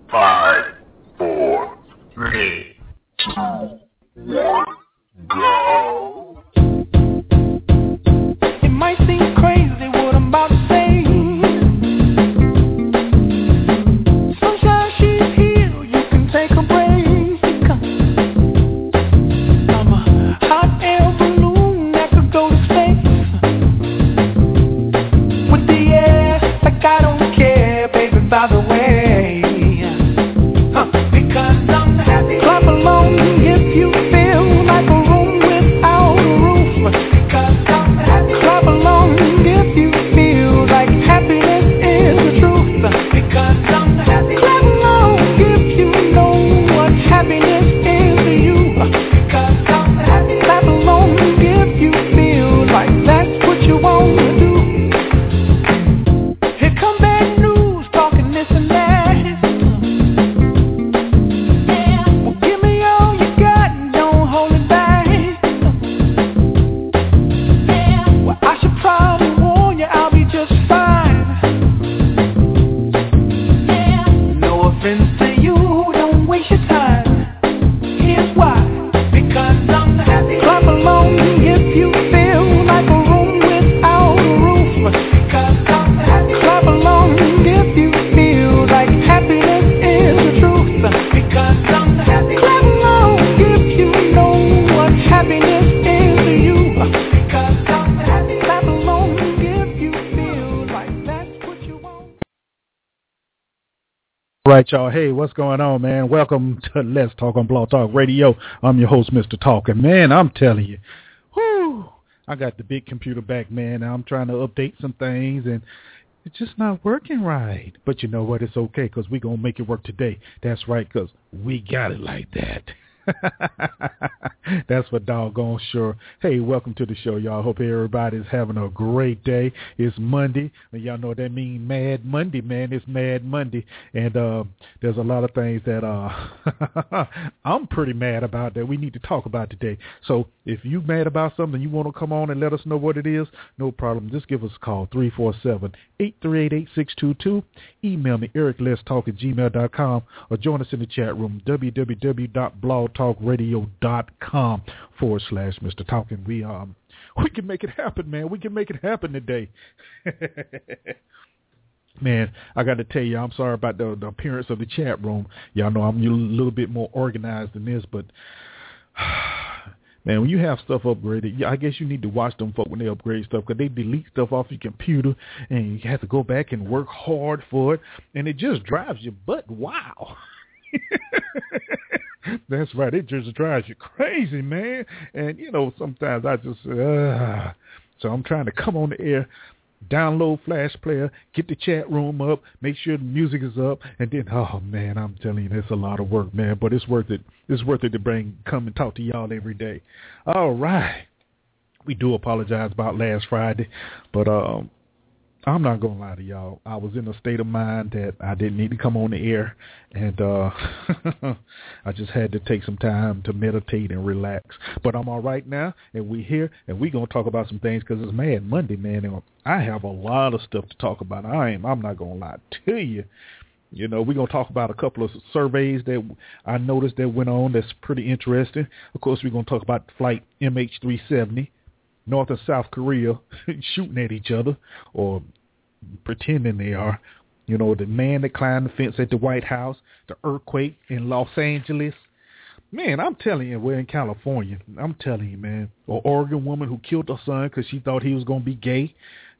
5, 4, 3, 2, 1, go. It might seem crazy what I'm about to say. Sunshine, she's here, you can take a break. I'm a hot air balloon that could go to space. With the air, like I don't care, baby, by the way. Because I'm happy. Clap along if you feel like a room without a roof. Because I'm happy. Clap along if you feel like happiness is the truth. Because I'm happy. Clap along if you know what happiness is to you. Because I'm happy. Clap along if you feel like that's what you want to do. Here come bad news, talking this and that. Right, y'all. Hey, what's going on, man? Welcome to Let's Talk on Blog Talk Radio. I'm your host, Mr. Talk. And, man, I'm telling you, I got the big computer back, man. I'm trying to update some things, and it's just not working right. But you know what? It's okay, because we're going to make it work today. That's right, because we got it like that. That's for doggone sure. Hey, welcome to the show, y'all. Hope everybody's having a great day. It's Monday, and y'all know what that means, Mad Monday, man. It's Mad Monday, and there's a lot of things that I'm pretty mad about that we need to talk about today. So if you're mad about something, you want to come on and let us know what it is, no problem. Just give us a call, 347-838-8622. Email me, ericletstalk@gmail.com, or join us in the chat room, www.blogtalkradio.com/Mr. Talking. We can make it happen, man. We can make it happen today. Man, I got to tell you, I'm sorry about the appearance of the chat room. Y'all know I'm a little bit more organized than this, but man, when you have stuff upgraded, I guess you need to watch them folk when they upgrade stuff, because they delete stuff off your computer, and you have to go back and work hard for it, and it just drives your butt. Wow. That's right. It just drives you crazy, man. And, you know, sometimes I just, so I'm trying to come on the air, download Flash Player, get the chat room up, make sure the music is up, and then, oh, man, I'm telling you, it's a lot of work, man, but it's worth it. It's worth it to come and talk to y'all every day. All right. We do apologize about last Friday, but I'm not going to lie to y'all. I was in a state of mind that I didn't need to come on the air, and I just had to take some time to meditate and relax. But I'm all right now, and we're here, and we're going to talk about some things, because it's Mad Monday, man, and I have a lot of stuff to talk about. I'm not going to lie to you. You know, we're going to talk about a couple of surveys that I noticed that went on that's pretty interesting. Of course, we're going to talk about flight MH370. North and South Korea shooting at each other, or pretending they are. You know, the man that climbed the fence at the White House, the earthquake in Los Angeles. Man, I'm telling you, we're in California. I'm telling you, man. An Oregon woman who killed her son because she thought he was going to be gay.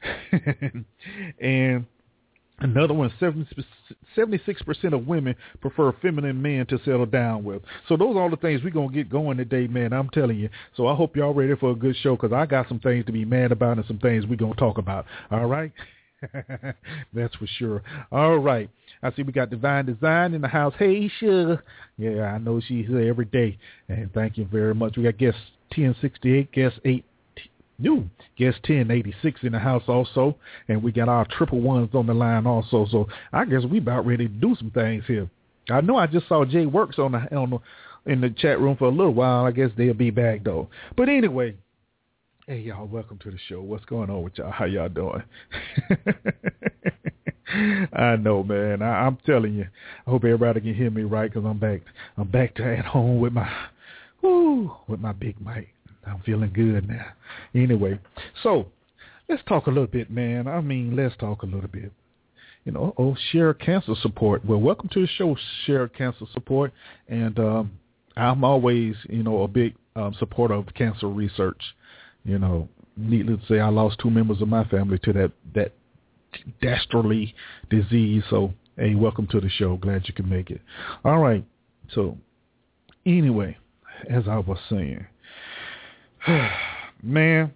And another one, 76% of women prefer feminine men to settle down with. So those are all the things we're going to get going today, man. I'm telling you. So I hope y'all ready for a good show, because I got some things to be mad about and some things we're going to talk about. All right? That's for sure. All right. I see we got Divine Design in the house. Hey, Sugar. Yeah, I know she's here every day. And thank you very much. We got guest 1068, guest 8. New guest 1086 in the house also, and we got our triple ones on the line also. So I guess we about ready to do some things here. I know I just saw Jay Works in the chat room for a little while. I guess they'll be back though. But anyway, hey y'all, welcome to the show. What's going on with y'all? How y'all doing? I know, man. I'm telling you. I hope everybody can hear me right because I'm back to at home with my big mic. I'm feeling good now. Anyway, so let's talk a little bit, man. Let's talk a little bit. Share Cancer Support. Well, welcome to the show, Share Cancer Support. And I'm always, a big supporter of cancer research. Needless to say, I lost 2 members of my family to that dastardly disease. So, hey, welcome to the show. Glad you can make it. All right. So, anyway, as I was saying, man,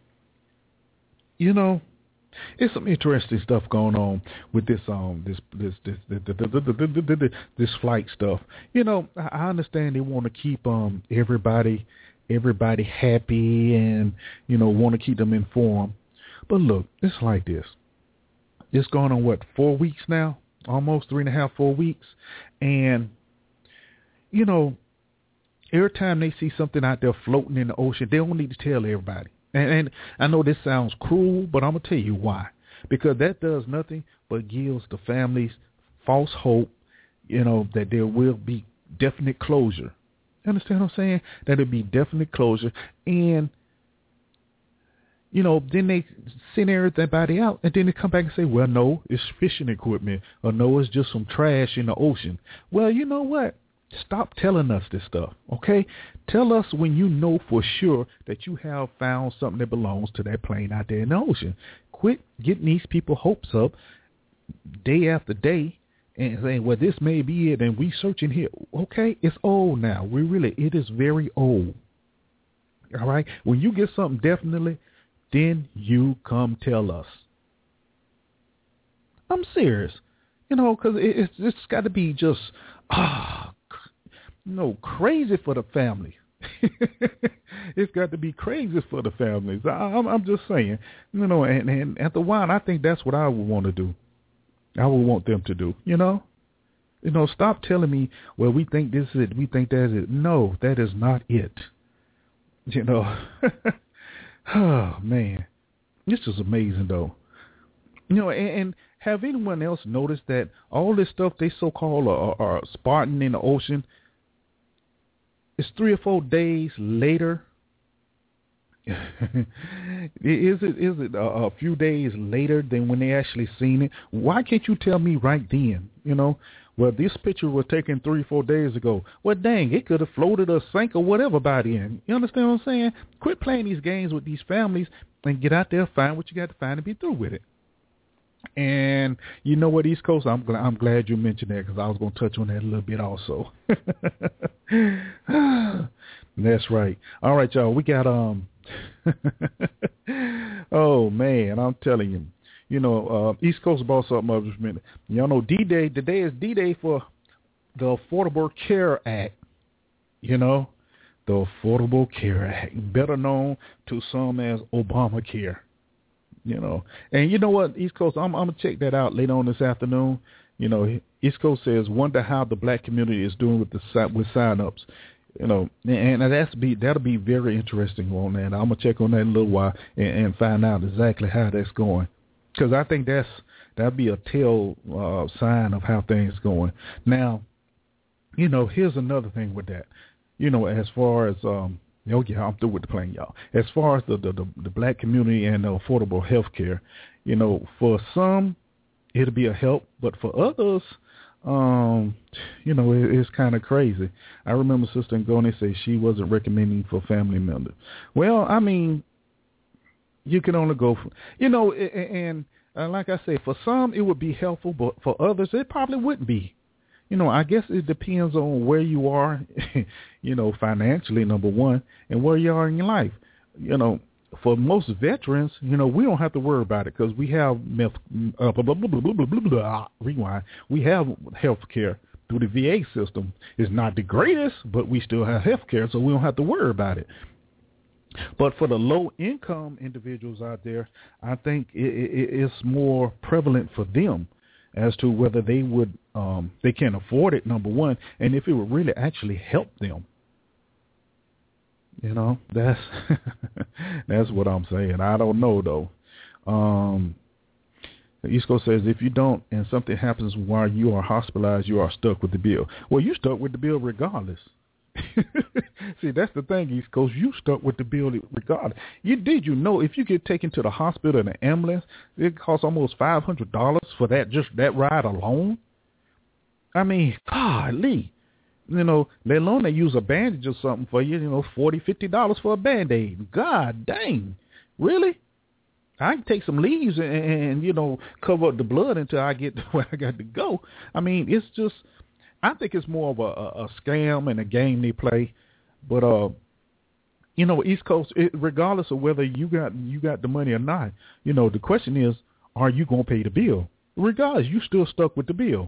it's some interesting stuff going on with this flight stuff. I understand they want to keep everybody happy and want to keep them informed. But look, it's like this. It's going on 4 weeks now, almost 3.5, 4 weeks, and every time they see something out there floating in the ocean, they don't need to tell everybody. And I know this sounds cruel, but I'm going to tell you why. Because that does nothing but gives the families false hope, that there will be definite closure. You understand what I'm saying? That there'll be definite closure. And, then they send everybody out, and then they come back and say, well, no, it's fishing equipment, or no, it's just some trash in the ocean. Well, you know what? Stop telling us this stuff, okay? Tell us when you know for sure that you have found something that belongs to that plane out there in the ocean. Quit getting these people hopes up day after day and saying, well, this may be it, and we searching here. Okay, it's old now. It is very old. All right? When you get something definitely, then you come tell us. I'm serious, because it's got to be just, crazy for the family. It's got to be crazy for the families. I'm just saying, and at the while, I think that's what I would want to do. I would want them to do, stop telling me, well, we think this is it, we think that is it. No, that is not it. Oh, man. This is amazing, though. And have anyone else noticed that all this stuff they so-called are spotting in the ocean, it's 3 or 4 days later? Is it a few days later than when they actually seen it? Why can't you tell me right then? Well, this picture was taken 3 or 4 days ago. Well, dang, it could have floated or sank or whatever by then. You understand what I'm saying? Quit playing these games with these families and get out there, find what you got to find, and be through with it. And you know what, East Coast, I'm glad you mentioned that because I was going to touch on that a little bit also. That's right. All right, y'all, we got oh man, I'm telling you. East Coast brought something up just a minute. Y'all know D-Day. Today is D-Day for the Affordable Care Act. The Affordable Care Act, better known to some as Obamacare. And you know what, East Coast, I'm gonna check that out later on this afternoon. East Coast says wonder how the black community is doing with sign-ups. And that'll be very interesting on that. I'm gonna check on that in a little while and find out exactly how that's going. Because I think that'd be a tell sign of how things going. Now, here's another thing with that. As far as I'm through with the plane, y'all. As far as the black community and the affordable health care, for some it'll be a help, but for others, it's kind of crazy. I remember Sister Ngoni say she wasn't recommending for family members. Well, you can only go for, and like I said, for some it would be helpful, but for others it probably wouldn't be. I guess it depends on where you are, financially, number one, and where you are in your life. For most veterans, we don't have to worry about it because we have we have health care through the VA system. It's not the greatest, but we still have health care, so we don't have to worry about it. But for the low-income individuals out there, I think it's more prevalent for them as to whether they would they can afford it, number one, and if it would really actually help them. That's that's what I'm saying. I don't know though. East Coast says if you don't and something happens while you are hospitalized, you are stuck with the bill. Well, you stuck with the bill regardless. See, that's the thing, East Coast. You stuck with the bill regardless. You know, if you get taken to the hospital in an ambulance, it costs almost $500 for just that ride alone. I mean, golly. You know, let alone they use a bandage or something for you, $40, $50 for a Band-Aid. God dang. Really? I can take some leaves and cover up the blood until I get to where I got to go. I mean, it's just, I think it's more of a scam and a game they play. But, East Coast, regardless of whether you got the money or not, the question is, are you going to pay the bill? Regardless, you still stuck with the bill.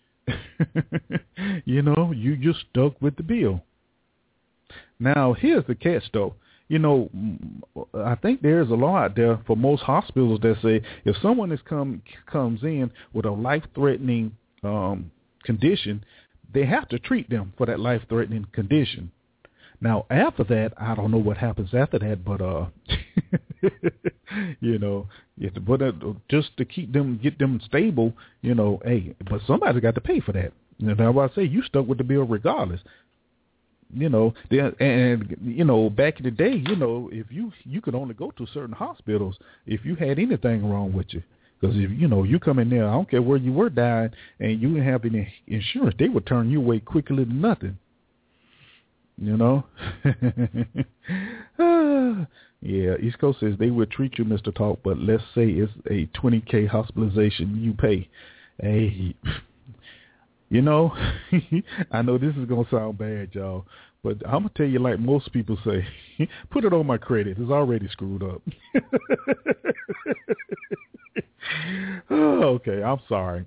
You just stuck with the bill. Now, here's the catch, though. I think there's a law out there for most hospitals that say if someone comes in with a life-threatening condition, they have to treat them for that life-threatening condition. Now, after that, I don't know what happens after that, but just to get them stable, hey, but somebody's got to pay for that. That's why I say you stuck with the bill regardless. Back in the day, if you could only go to certain hospitals if you had anything wrong with you. Because if, you come in there, I don't care where you were dying, and you didn't have any insurance, they would turn you away quickly to nothing. Yeah, East Coast says they will treat you, Mr. Talk, but let's say it's a $20K hospitalization you pay. Hey, I know this is going to sound bad, y'all, but I'm going to tell you like most people say, put it on my credit. It's already screwed up. Okay, I'm sorry.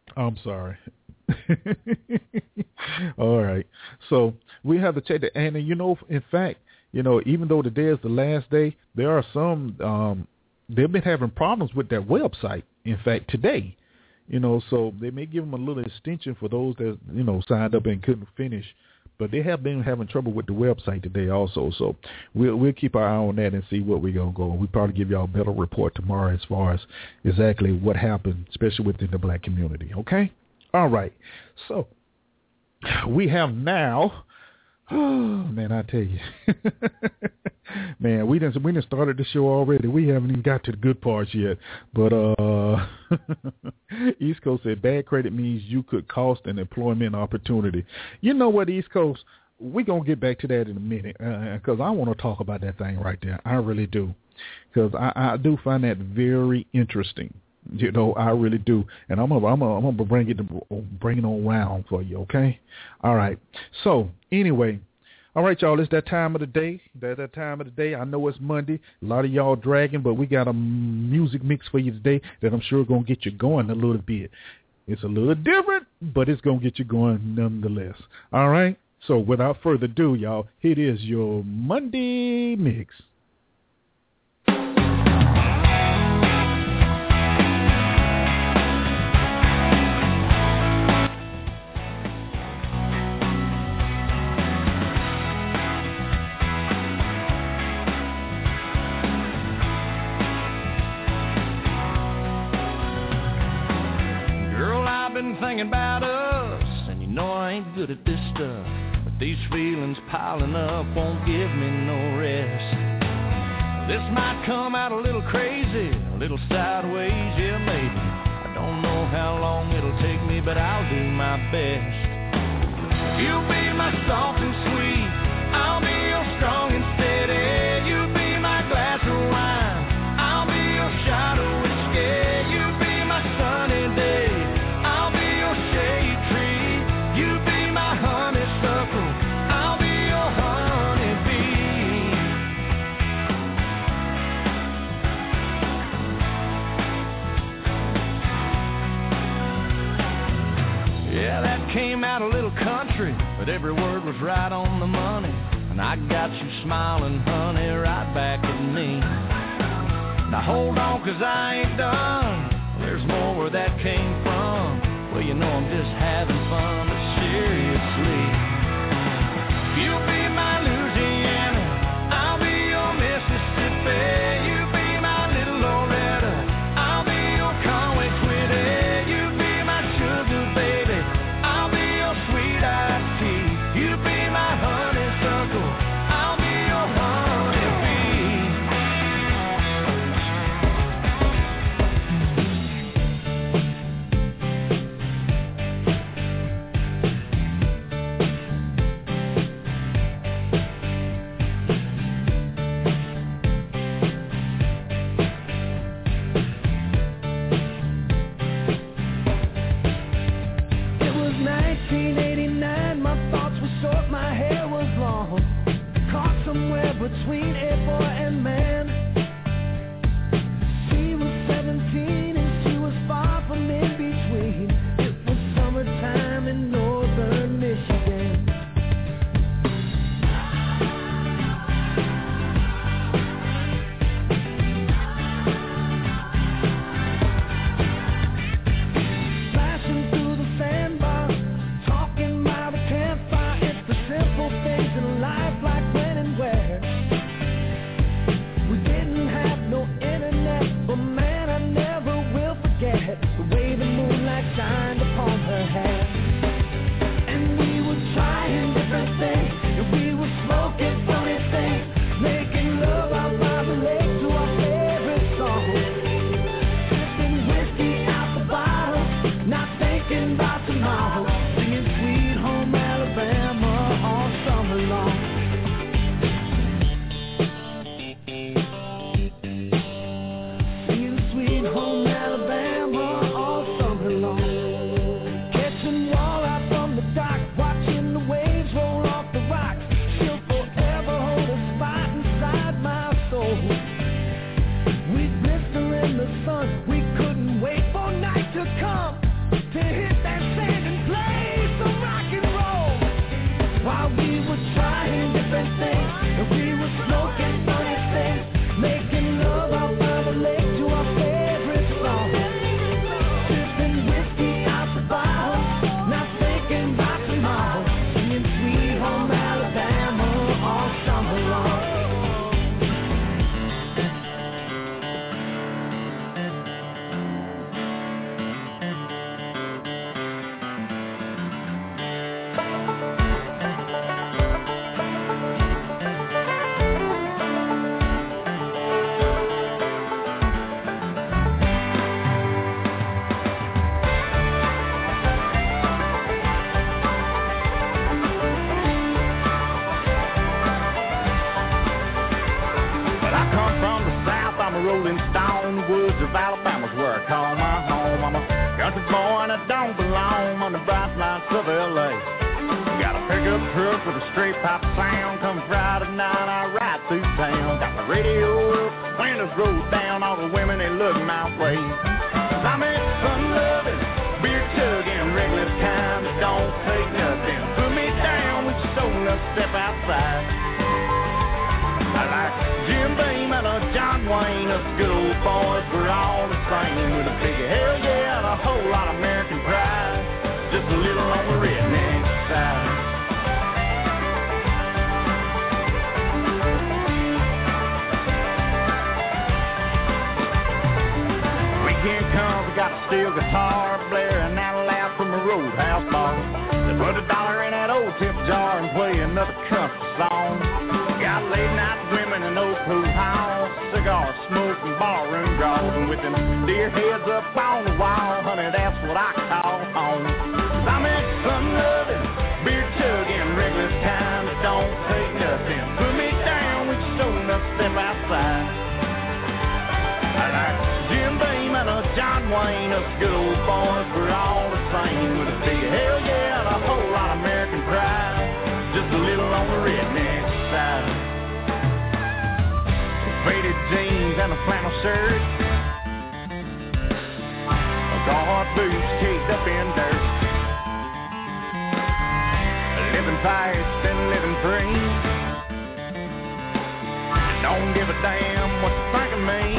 All right. So we have to check that. And, in fact, even though today is the last day, there are some, they've been having problems with their website, in fact, today. So they may give them a little extension for those that, signed up and couldn't finish. But they have been having trouble with the website today also. So we'll keep our eye on that and see what we're going to go. We'll probably give y'all a better report tomorrow as far as exactly what happened, especially within the black community. Okay? All right. So we have now, man, I tell you, man, we didn't started the show already. We haven't even got to the good parts yet. But East Coast said bad credit means you could cost an employment opportunity. You know what, East Coast? We're going to get back to that in a minute because I want to talk about that thing right there. I really do, because I do find that very interesting. I really do, and I'm gonna bring it on round for you. Okay, all right. So anyway, all right, y'all. It's that time of the day. That time of the day. I know it's Monday. A lot of y'all dragging, but we got a music mix for you today that I'm sure gonna get you going a little bit. It's a little different, but it's gonna get you going nonetheless. All right. So without further ado, y'all, here it is your Monday mix. Thinking about us, and I ain't good at this stuff, but these feelings piling up won't give me no rest. This might come out a little crazy, a little sideways, yeah maybe. I don't know how long it'll take me, but I'll do my best. You'll be my soft and sweet, I'll be your strong and steady. You'll be my glass of wine, I'll be your shot of whiskey. You'll be my sunny day, shade tree, you be my honeysuckle, I'll be your honeybee. Yeah, that came out a little country, but every word was right on the money. And I got you smiling, honey, right back at me. Now hold on, 'cause I ain't done, there's more where that came from. Well, I'm just having fun, but seriously. You be my Louisiana, I'll be your Mississippi. You be my little Loretta, I'll be your Conway, 1989, my thoughts were short, my hair was long. Caught somewhere between a boy and man. She was 17 and she was far from in between. It was summertime in northern Michigan. Flashing through the sandbar, talking by the campfire. It's the simple things in life, like when and where. We didn't have no internet, but man, I never will forget the way the moonlight shined upon her hair. And we were trying different things, and we were smoking funny things, making love out by the lake to our favorite song. Sipping whiskey out the bottle, not thinking about tomorrow, singing Sweet Home Alabama all summer long. Singing Sweet Home Alabama all summer long. Catching walleye from the dock, watching the waves roll off the rocks. She'll forever hold a spot inside my soul. We'd blister in the sun, we couldn't wait for night to come to hit that sand and play some rock and roll. While we were trying different things, and we were smoking funny things, making love out by the lake to our favorite song. Sipping whiskey out the bottle, not thinking about tomorrow, singing Sweet Home Alabama all summer long. Well, I come from the south, I'm a rolling stone. The woods of Alabama's where I call my home. I'm a country boy and I don't belong on the bright lights of L.A. Got a pickup truck with a straight pipe sound. Come Friday night, I ride through town. Got the radio up, windows rolled down. All the women, they look my way. 'Cause I'm in fun loving, beer chugging, regular time that don't take nothing. Put me down with your soul, let's step outside. I like Jim Beam and John Wayne, us good old boys, we're all the same. With a big hell yeah and a whole lot of American pride, just a little on the redneck side. Weekend comes, we got a steel guitar blaring out loud from a roadhouse bar. They put $1 in that old tip jar and play another country song. Got late night women in old pool halls, cigar smoking, barroom draws, and with them deer heads up on the wall, honey, that's what I call home. 'Cause I'm in fun loving, beer chugging, regular time that don't take nothing. Put me down with your soul, let's step outside. I like Jim Beam and John Wayne, us good old boys, we're all the same. With a big hell yeah and a whole lot of American pride, just a little on the redneck side. Faded jeans and a flannel shirt, Carhartt boots caked up in dirt. Living fast and living free. Don't give a damn what you think of me.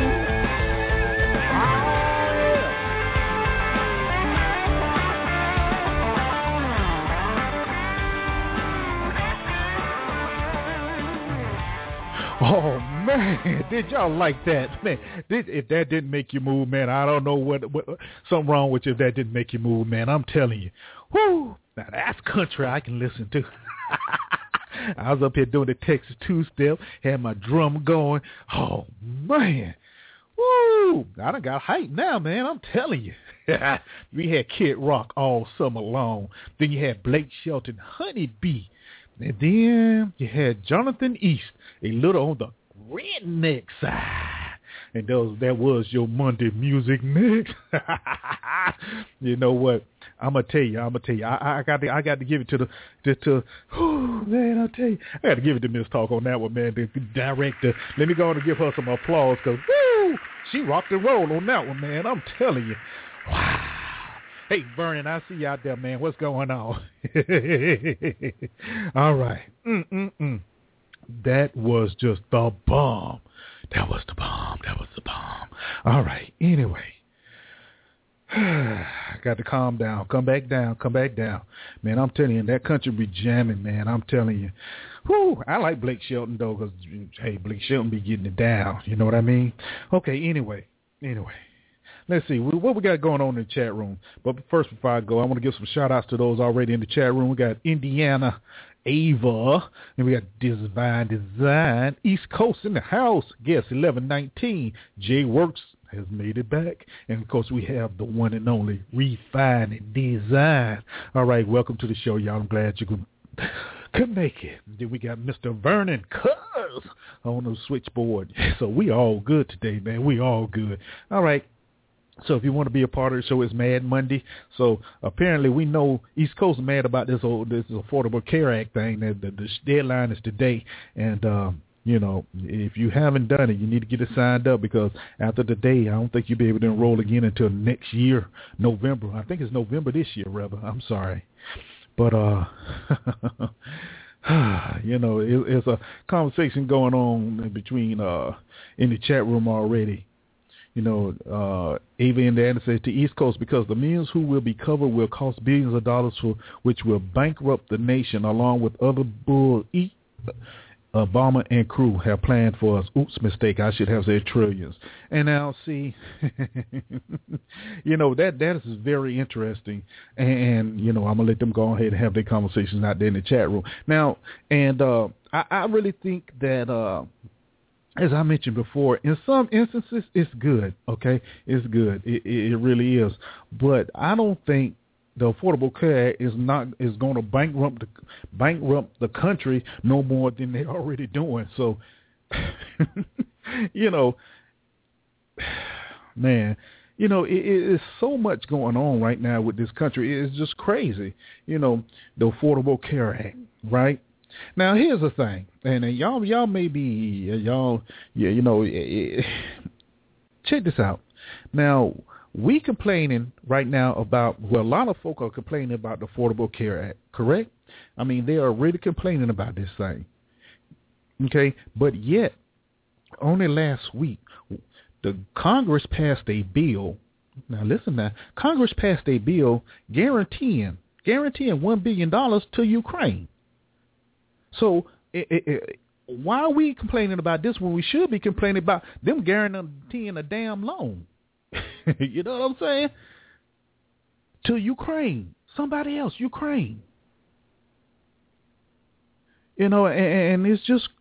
Oh man, did y'all like that? Man, if that didn't make you move, man, I don't know what something wrong with you if that didn't make you move, man. I'm telling you. Whoo! Now that's country I can listen to. I was up here doing the Texas two-step, had my drum going. Oh man. Woo! I done got hype now, man. I'm telling you. We had Kid Rock all summer long. Then you had Blake Shelton, Honey Bee. And then you had Jonathan East, a little on the redneck side. And that was your Monday music mix. You know what? I'm gonna tell you. I got to give it to man. I tell you, I got to give it to Miss Talk on that one, man. The director. Let me go on and give her some applause because she rocked and rolled on that one, man. I'm telling you. Wow. Hey, Vernon, I see you out there, man. What's going on? All right. That was just the bomb. That was the bomb. All right. Anyway. I got to calm down. Come back down. Man, I'm telling you, that country be jamming, man. I'm telling you. Whew, I like Blake Shelton, though, because, hey, Blake Shelton be getting it down. You know what I mean? Okay, anyway. Let's see. What we got going on in the chat room? But first, before I go, I want to give some shout-outs to those already in the chat room. We got Indiana, Ava, and we got Divine Design, East Coast in the house, guest 1119, Jay Works has made it back. And, of course, we have the one and only Refine and Design. All right, welcome to the show, y'all. I'm glad you could make it. Then we got Mr. Vernon Cuz on the switchboard. So we all good today, man. We all good. All right. So if you want to be a part of the show, it's Mad Monday. So apparently we know East Coast is mad about this Affordable Care Act thing. The deadline is today. And, you know, if you haven't done it, you need to get it signed up because after the day, I don't think you'll be able to enroll again until next year, November. I think it's November this year, rather. I'm sorry. But, you know, it's a conversation going on between in the chat room already. You know, Ava Indiana says to East Coast, because the millions who will be covered will cost billions of dollars, which will bankrupt the nation, along with other bull. Obama and crew have planned for us. Oops, mistake. I should have said trillions. And now, see, you know, that is very interesting. And, you know, I'm going to let them go ahead and have their conversations out there in the chat room. Now, and I really think that, as I mentioned before, in some instances, it's good, okay? It's good. It really is. But I don't think the Affordable Care Act is going to bankrupt the country no more than they're already doing. So, you know, man, you know, it's so much going on right now with this country. It's just crazy. You know, the Affordable Care Act, right? Now, here's the thing, and y'all may be, you know, check this out. Now, we complaining right now about, well, a lot of folk are complaining about the Affordable Care Act, correct? I mean, they are really complaining about this thing, okay? But yet, only last week, the Congress passed a bill. Now, listen now. Congress passed a bill guaranteeing $1 billion to Ukraine. So why are we complaining about this when we should be complaining about them guaranteeing a damn loan? You know what I'm saying? To Ukraine. Somebody else, Ukraine. You know, and it's just,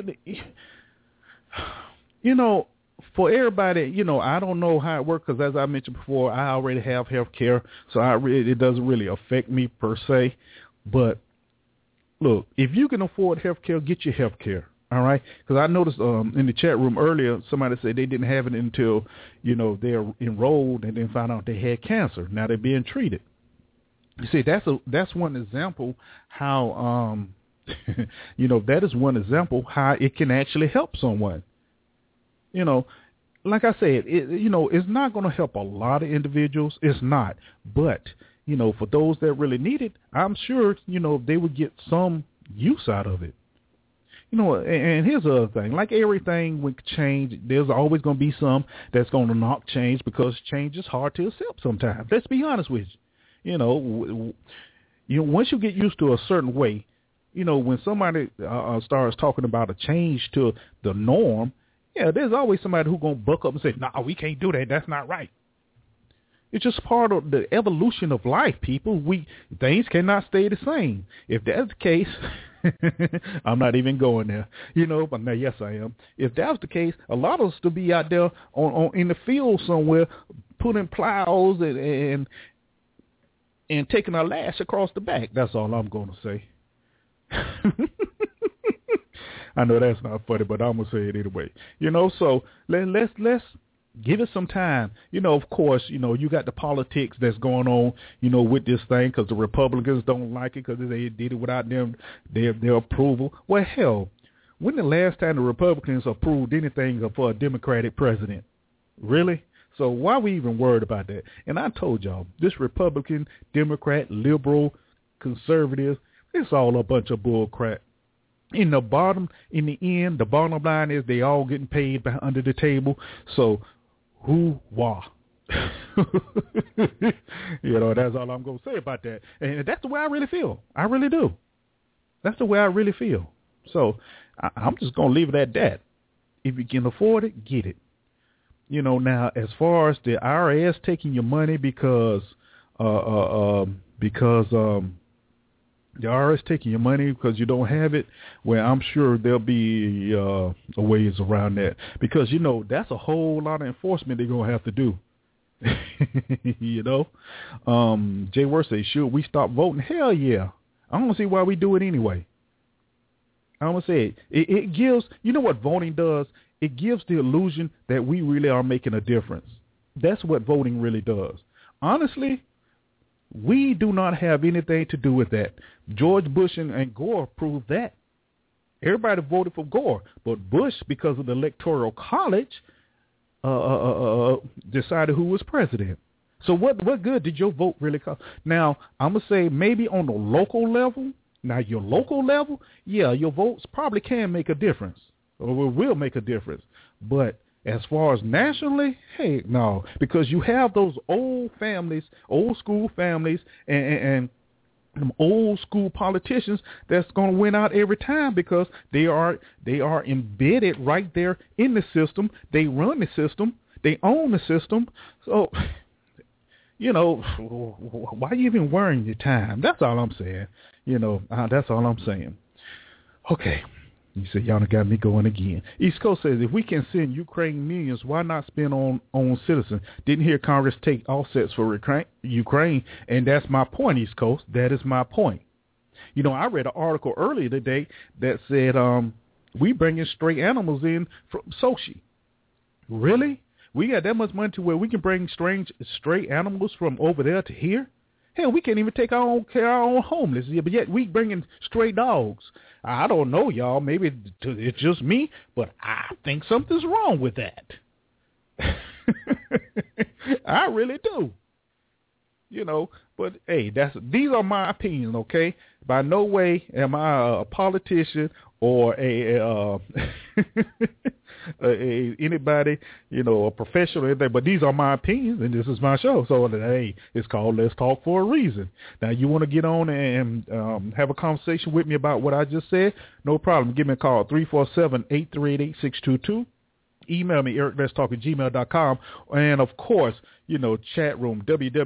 you know, for everybody, you know, I don't know how it works because as I mentioned before, I already have health care, so it doesn't really affect me per se. But look, if you can afford health care, get your health care, all right? Because I noticed in the chat room earlier, somebody said they didn't have it until, you know, they're enrolled and then found out they had cancer. Now they're being treated. You see, that's one example how, you know, that is one example how it can actually help someone. You know, like I said, you know, it's not going to help a lot of individuals. It's not. But, you know, for those that really need it, I'm sure, you know, they would get some use out of it. You know, and here's the other thing. Like everything with change, there's always going to be some that's going to knock change because change is hard to accept sometimes. Let's be honest with you. You know, once you get used to a certain way, you know, when somebody starts talking about a change to the norm, yeah, there's always somebody who's going to buck up and say, "No, we can't do that. That's not right." It's just part of the evolution of life, people. Things cannot stay the same. If that's the case, I'm not even going there, you know. But now, yes, I am. If that's the case, a lot of us to be out there on in the field somewhere, putting plows and taking our lash across the back. That's all I'm going to say. I know that's not funny, but I'm gonna say it anyway. So let's give it some time. Of course, you got the politics that's going on, with this thing because the Republicans don't like it because they did it without their approval. Well, hell, when the last time the Republicans approved anything for a Democratic president? Really? So why are we even worried about that? And I told y'all, this Republican, Democrat, liberal, conservative, it's all a bunch of bull crap. In the end, the bottom line is they all getting paid by under the table. So who-wah. That's all I'm going to say about that. And that's the way I really feel. I really do. That's the way I really feel. So I'm just going to leave it at that. If you can afford it, get it. Now, as far as the IRS taking your money because the IRS taking your money because you don't have it, well, I'm sure there'll be a ways around that because, that's a whole lot of enforcement they're going to have to do. Jay Worth says, should we stop voting? Hell yeah. I don't see why we do it anyway. I'm going to say it gives, what voting does? It gives the illusion that we really are making a difference. That's what voting really does. Honestly, we do not have anything to do with that. George Bush and Gore proved that. Everybody voted for Gore, but Bush, because of the Electoral College, decided who was president. So what good did your vote really cost? Now, I'm going to say maybe on the local level, your local level, yeah, your votes probably can make a difference or will make a difference. But as far as nationally, hey, no, because you have those old school families, and them old school politicians that's going to win out every time because they are embedded right there in the system. They run the system. They own the system. So, why are you even worrying your time? That's all I'm saying. That's all I'm saying. Okay. You said, y'all got me going again. East Coast says, if we can send Ukraine millions, why not spend on citizens? Didn't hear Congress take offsets for Ukraine, and that's my point, East Coast. That is my point. I read an article earlier today that said we bringing stray animals in from Sochi. Really? We got that much money to where we can bring stray animals from over there to here? Hell, we can't even take our own homeless, but yet we bringing stray dogs. I don't know, y'all. Maybe it's just me, but I think something's wrong with that. I really do. But hey, these are my opinions, okay? By no way am I a politician or anybody, a professional or anything, but these are my opinions, and this is my show. So, hey, it's called Let's Talk for a reason. Now, you want to get on and have a conversation with me about what I just said? No problem. Give me a call, 347-838-8622. Email me, ericletstalk@gmail.com. And, of course, chat room,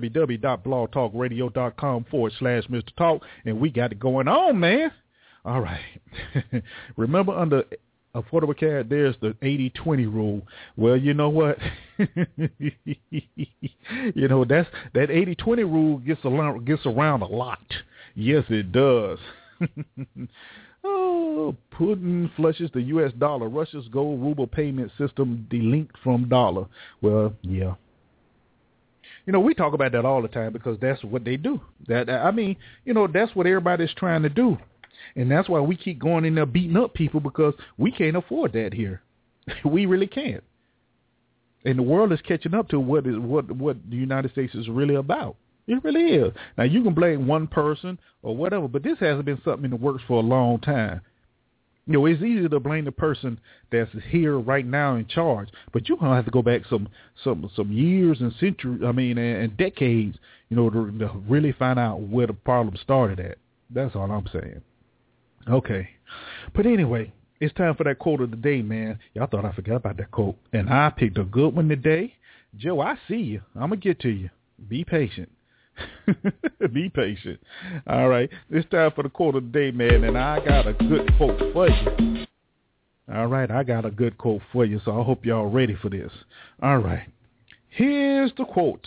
www.blogtalkradio.com/Mr. Talk. And we got it going on, man. All right. Remember, under Affordable Care, there's the 80-20 rule. Well, you know what? That 80-20 rule gets around a lot. Yes, it does. Putin flushes the U.S. dollar. Russia's gold ruble payment system delinked from dollar. Well, yeah. We talk about that all the time because that's what they do. That's what everybody's trying to do. And that's why we keep going in there beating up people because we can't afford that here. We really can't. And the world is catching up to what the United States is really about. It really is. Now, you can blame one person or whatever, but this hasn't been something in the works for a long time. It's easy to blame the person that's here right now in charge, but you're gonna have to go back some years and centuries, and decades, to really find out where the problem started at. That's all I'm saying. Okay, but anyway, it's time for that quote of the day, man. Y'all thought I forgot about that quote, and I picked a good one today. Joe, I see you. I'm gonna get to you. Be patient. Be patient. All right, it's time for the quote of the day, man, and I got a good quote for you. All right, I got a good quote for you, so I hope y'all ready for this. All right, here's the quote.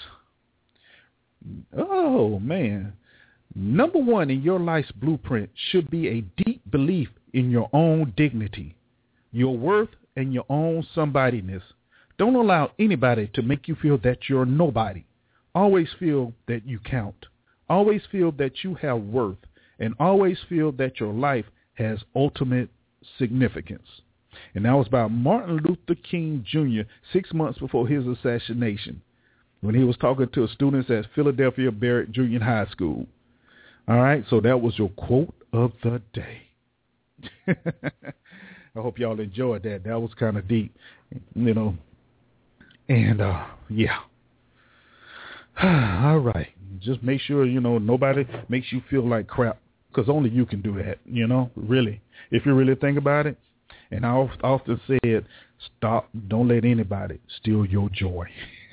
Oh, man. Number one in your life's blueprint should be a deep belief in your own dignity, your worth, and your own somebodyness. Don't allow anybody to make you feel that you're nobody. Always feel that you count. Always feel that you have worth, and always feel that your life has ultimate significance. And that was by Martin Luther King Jr. 6 months before his assassination, when he was talking to students at Philadelphia Barrett Junior High School. All right, so that was your quote of the day. I hope y'all enjoyed that. That was kind of deep, you know. And, yeah. All right. Just make sure, you know, nobody makes you feel like crap, because only you can do that, you know, really. If you really think about it. And I often said, stop, don't let anybody steal your joy.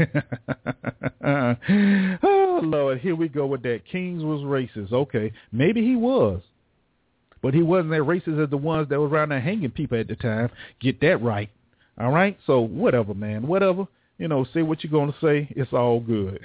Oh, Lord, here we go with that. Kings was racist. Okay, maybe he was. But he wasn't as racist as the ones that were around there hanging people at the time. Get that right. All right? So whatever, man, whatever. You know, say what you're going to say. It's all good.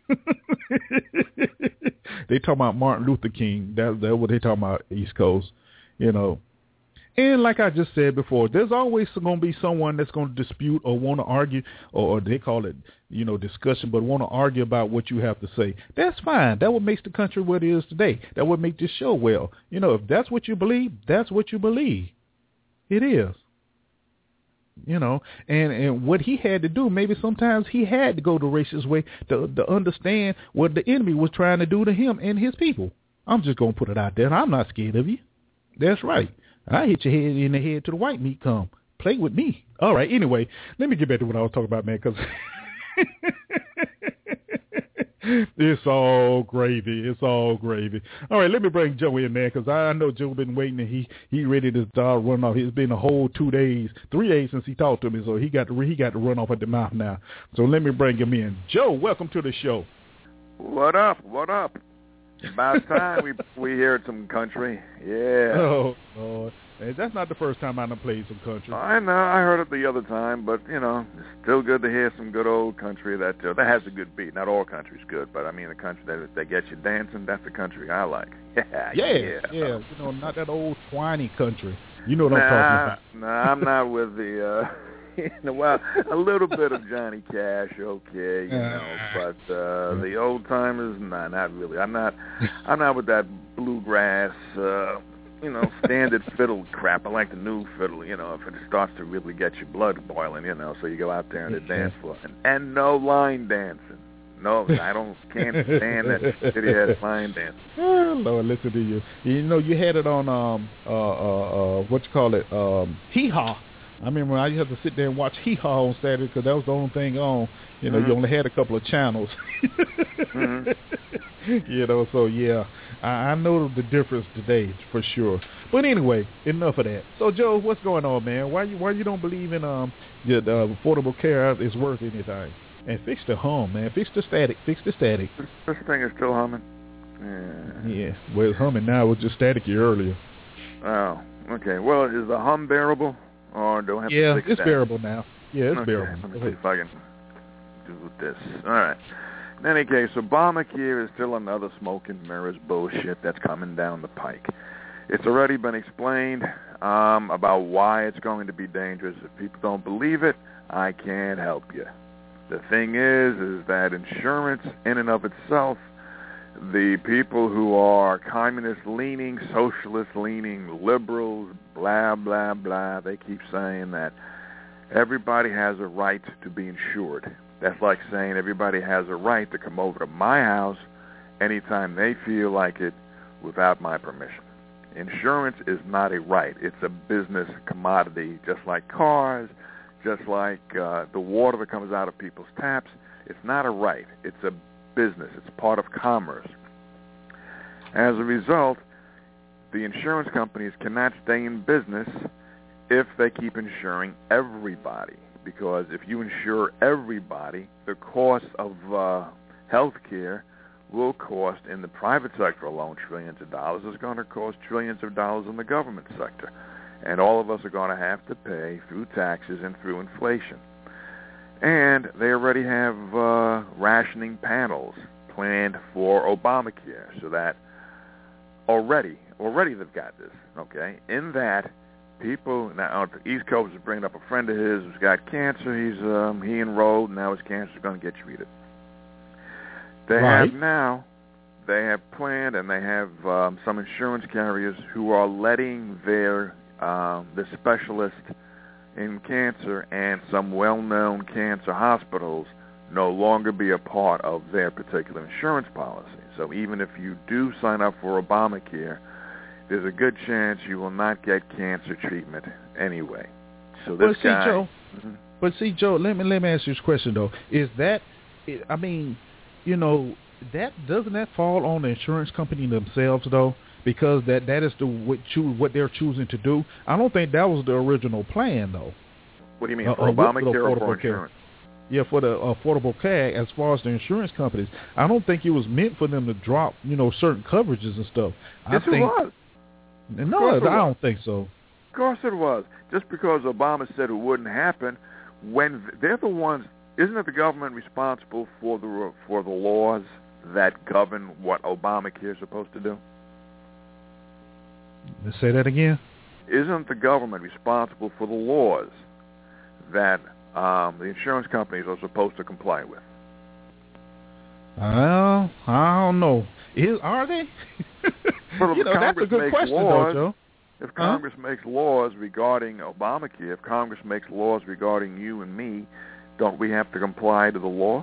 They talking about Martin Luther King. That's what they talking about, East Coast, you know. And like I just said before, there's always going to be someone that's going to dispute or want to argue, or they call it, you know, discussion, but want to argue about what you have to say. That's fine. That's what makes the country what it is today. That's what makes this show well. You know, if that's what you believe, that's what you believe. It is. You know, and what he had to do, maybe sometimes he had to go the racist way to understand what the enemy was trying to do to him and his people. I'm just going to put it out there. I'm not scared of you. That's right. I hit your head in the head till the white meat come. Play with me. All right. Anyway, let me get back to what I was talking about, man, because it's all gravy. It's all gravy. All right, let me bring Joe in, man, because I know Joe been waiting, and he ready to run off. It's been a whole 3 days since he talked to me, so he got to run off at the mouth now. So let me bring him in. Joe, welcome to the show. What up? What up? About time we heard some country. Yeah. Oh, Lord. Hey, that's not the first time I done played some country. I know. I heard it the other time, but, you know, it's still good to hear some good old country that has a good beat. Not all country's good, but, I mean, the country that gets you dancing, that's the country I like. Yeah. You know, not that old twiny country. You know what I'm talking about. Nah, I'm not with the... well, a little bit of Johnny Cash, okay, you know, but the old timers, nah, not really. I'm not with that bluegrass, you know, standard fiddle crap. I like the new fiddle, you know, if it starts to really get your blood boiling, you know, so you go out there and the dance floor, and no line dancing. No, can't stand that shitty-ass line dancing. Oh, Lord, listen to you. You know, you had it on, what you call it, Hee-Haw. I remember I used to sit there and watch Hee-Haw on Saturday because that was the only thing on. You know, You only had a couple of channels. You know, so yeah, I know the difference today for sure. But anyway, enough of that. So Joe, what's going on, man? Why you don't believe in the affordable care is worth anything? And fix the hum, man. Fix the static. This thing is still humming. Yeah. Well, it's humming now. It was just staticky earlier. Oh, okay. Well, is the hum bearable? Or do I have to fix it's that? Bearable now. Yeah, it's bearable. Let me see if I can do this. All right. In any case, Obamacare is still another smoke and mirrors bullshit that's coming down the pike. It's already been explained about why it's going to be dangerous. If people don't believe it, I can't help you. The thing is that insurance in and of itself, the people who are communist-leaning, socialist-leaning, liberals, blah, blah, blah, they keep saying that everybody has a right to be insured. That's like saying everybody has a right to come over to my house anytime they feel like it without my permission. Insurance is not a right. It's a business commodity, just like cars, just like the water that comes out of people's taps. It's not a right. It's a business. It's part of commerce. As a result, the insurance companies cannot stay in business if they keep insuring everybody. Because if you insure everybody, the cost of health care will cost in the private sector alone trillions of dollars. It's going to cost trillions of dollars in the government sector. And all of us are going to have to pay through taxes and through inflation. And they already have rationing panels planned for Obamacare so that already they've got this, okay? In that, people now on the East Coast is bringing up a friend of his who's got cancer. He enrolled. Now his cancer is going to get treated. They have planned, and they have some insurance carriers who are letting the specialist in cancer and some well-known cancer hospitals no longer be a part of their particular insurance policy. So even if you do sign up for Obamacare, there's a good chance you will not get cancer treatment anyway. So this guy... Joe, But see, Joe, let me ask you this question, though. Is that, I mean, you know, that doesn't that fall on the insurance company themselves, though? Because that is what they're choosing to do. I don't think that was the original plan, though. What do you mean, for Obamacare or for insurance? Yeah, for the Affordable Care, as far as the insurance companies, I don't think it was meant for them to drop, you know, certain coverages and stuff. Yes, it was. No, I don't think so. Of course it was. Just because Obama said it wouldn't happen, when they're the ones, isn't it the government responsible for the laws that govern what Obamacare is supposed to do? Let's say that again. Isn't the government responsible for the laws that the insurance companies are supposed to comply with? I don't know. Are they? Well, if that's a good question, though, Joe. If Congress makes laws regarding Obamacare, if Congress makes laws regarding you and me, don't we have to comply to the law?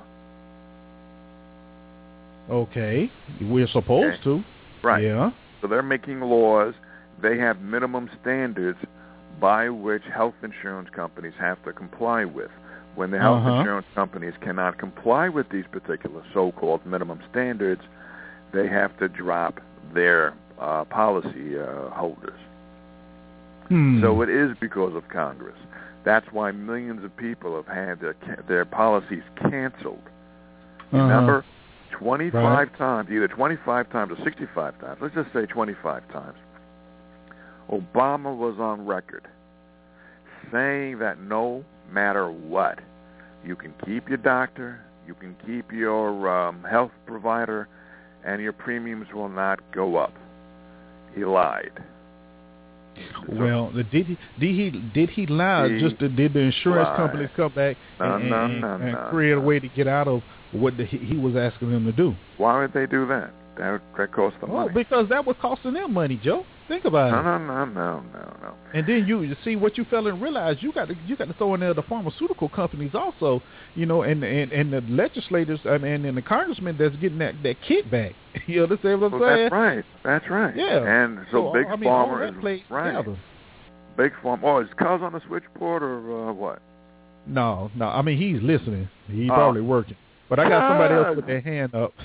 Okay. We're supposed to. Right. Yeah. So they're making laws. They have minimum standards by which health insurance companies have to comply with. When the health insurance companies cannot comply with these particular so-called minimum standards, they have to drop their policy holders. So it is because of Congress. That's why millions of people have had their policies canceled. Remember, 25 times, either 25 times or 65 times, let's just say 25 times, Obama was on record saying that no matter what, you can keep your doctor, you can keep your health provider, and your premiums will not go up. He lied. Well, did he lie? Did the insurance companies come back and create a way to get out of what he was asking them to do? Why would they do that? That cost them money. Because that was costing them money, Joe. Think about it. No. And then you see what you fail and realize you got to throw in there the pharmaceutical companies also, you know, and the legislators and the congressmen that's getting that kickback. You understand what I'm saying? That's right. Yeah. And so Big Pharma is right. Together. Big Pharma. Oh, is Cuz on the switchboard or what? No. I mean, he's listening. He's probably working. But I got somebody else with their hand up.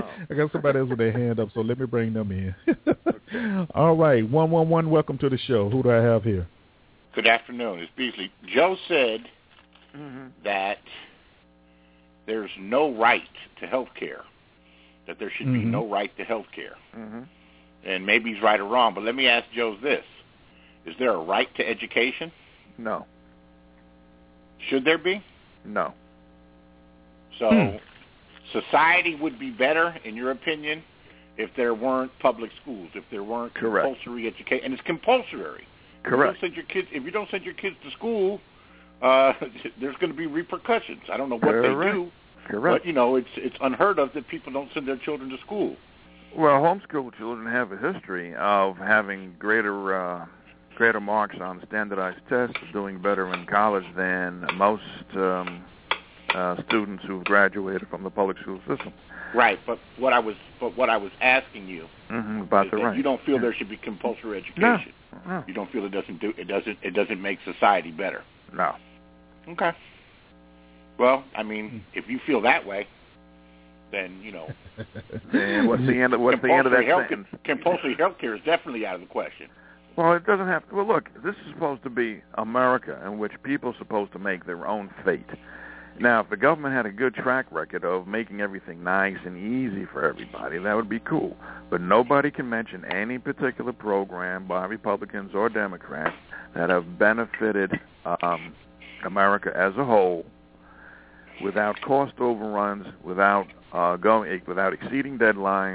So let me bring them in. All right, 111, welcome to the show. Who do I have here? Good afternoon. It's Beasley. Joe said that there's no right to health care, that there should be no right to health care. And maybe he's right or wrong, but let me ask Joe this. Is there a right to education? No. Should there be? No. So society would be better, in your opinion, if there weren't public schools, if there weren't compulsory education. And it's compulsory. Correct. If you don't send your kids to school, there's going to be repercussions. I don't know what they do. Correct. But, you know, it's unheard of that people don't send their children to school. Well, homeschool children have a history of having greater marks on standardized tests, doing better in college than most students who've graduated from the public school system. Right, but what I was asking you about the right. You don't feel there should be compulsory education. No. You don't feel it doesn't make society better. No. Okay. Well, I mean, if you feel that way, then you know. Then what's the end of that sentence? Compulsory health care is definitely out of the question. Well, it doesn't have to. Well, look, this is supposed to be America, in which people are supposed to make their own fate. Now, if the government had a good track record of making everything nice and easy for everybody, that would be cool. But nobody can mention any particular program by Republicans or Democrats that have benefited America as a whole without cost overruns, without exceeding deadlines,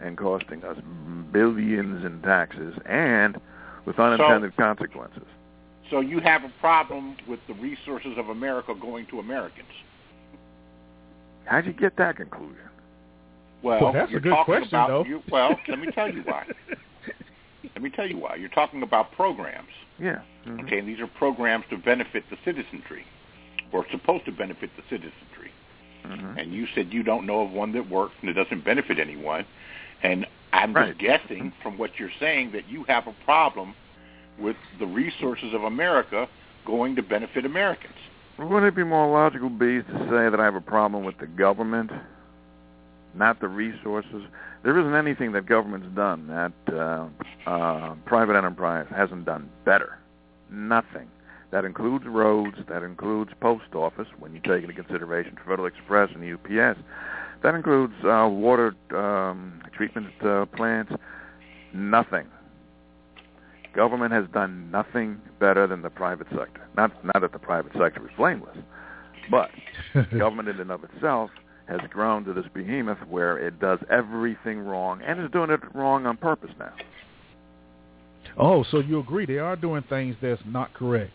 and costing us billions in taxes and with unintended consequences. So you have a problem with the resources of America going to Americans. How'd you get that conclusion? Well, that's you're a good talking question, about, though. let me tell you why. Let me tell you why. You're talking about programs. Yeah. Mm-hmm. Okay, and these are programs to benefit the citizenry, or supposed to benefit the citizenry. Mm-hmm. And you said you don't know of one that works and it doesn't benefit anyone. And I'm just guessing from what you're saying that you have a problem with the resources of America going to benefit Americans. Wouldn't it be more logical, Bees, to say that I have a problem with the government, not the resources? There isn't anything that government's done that private enterprise hasn't done better. Nothing. That includes roads, that includes post office, when you take into consideration Federal Express and UPS. That includes water treatment plants. Nothing. Government has done nothing better than the private sector. Not that the private sector is blameless, but government in and of itself has grown to this behemoth where it does everything wrong and is doing it wrong on purpose now. Oh, so you agree they are doing things that's not correct?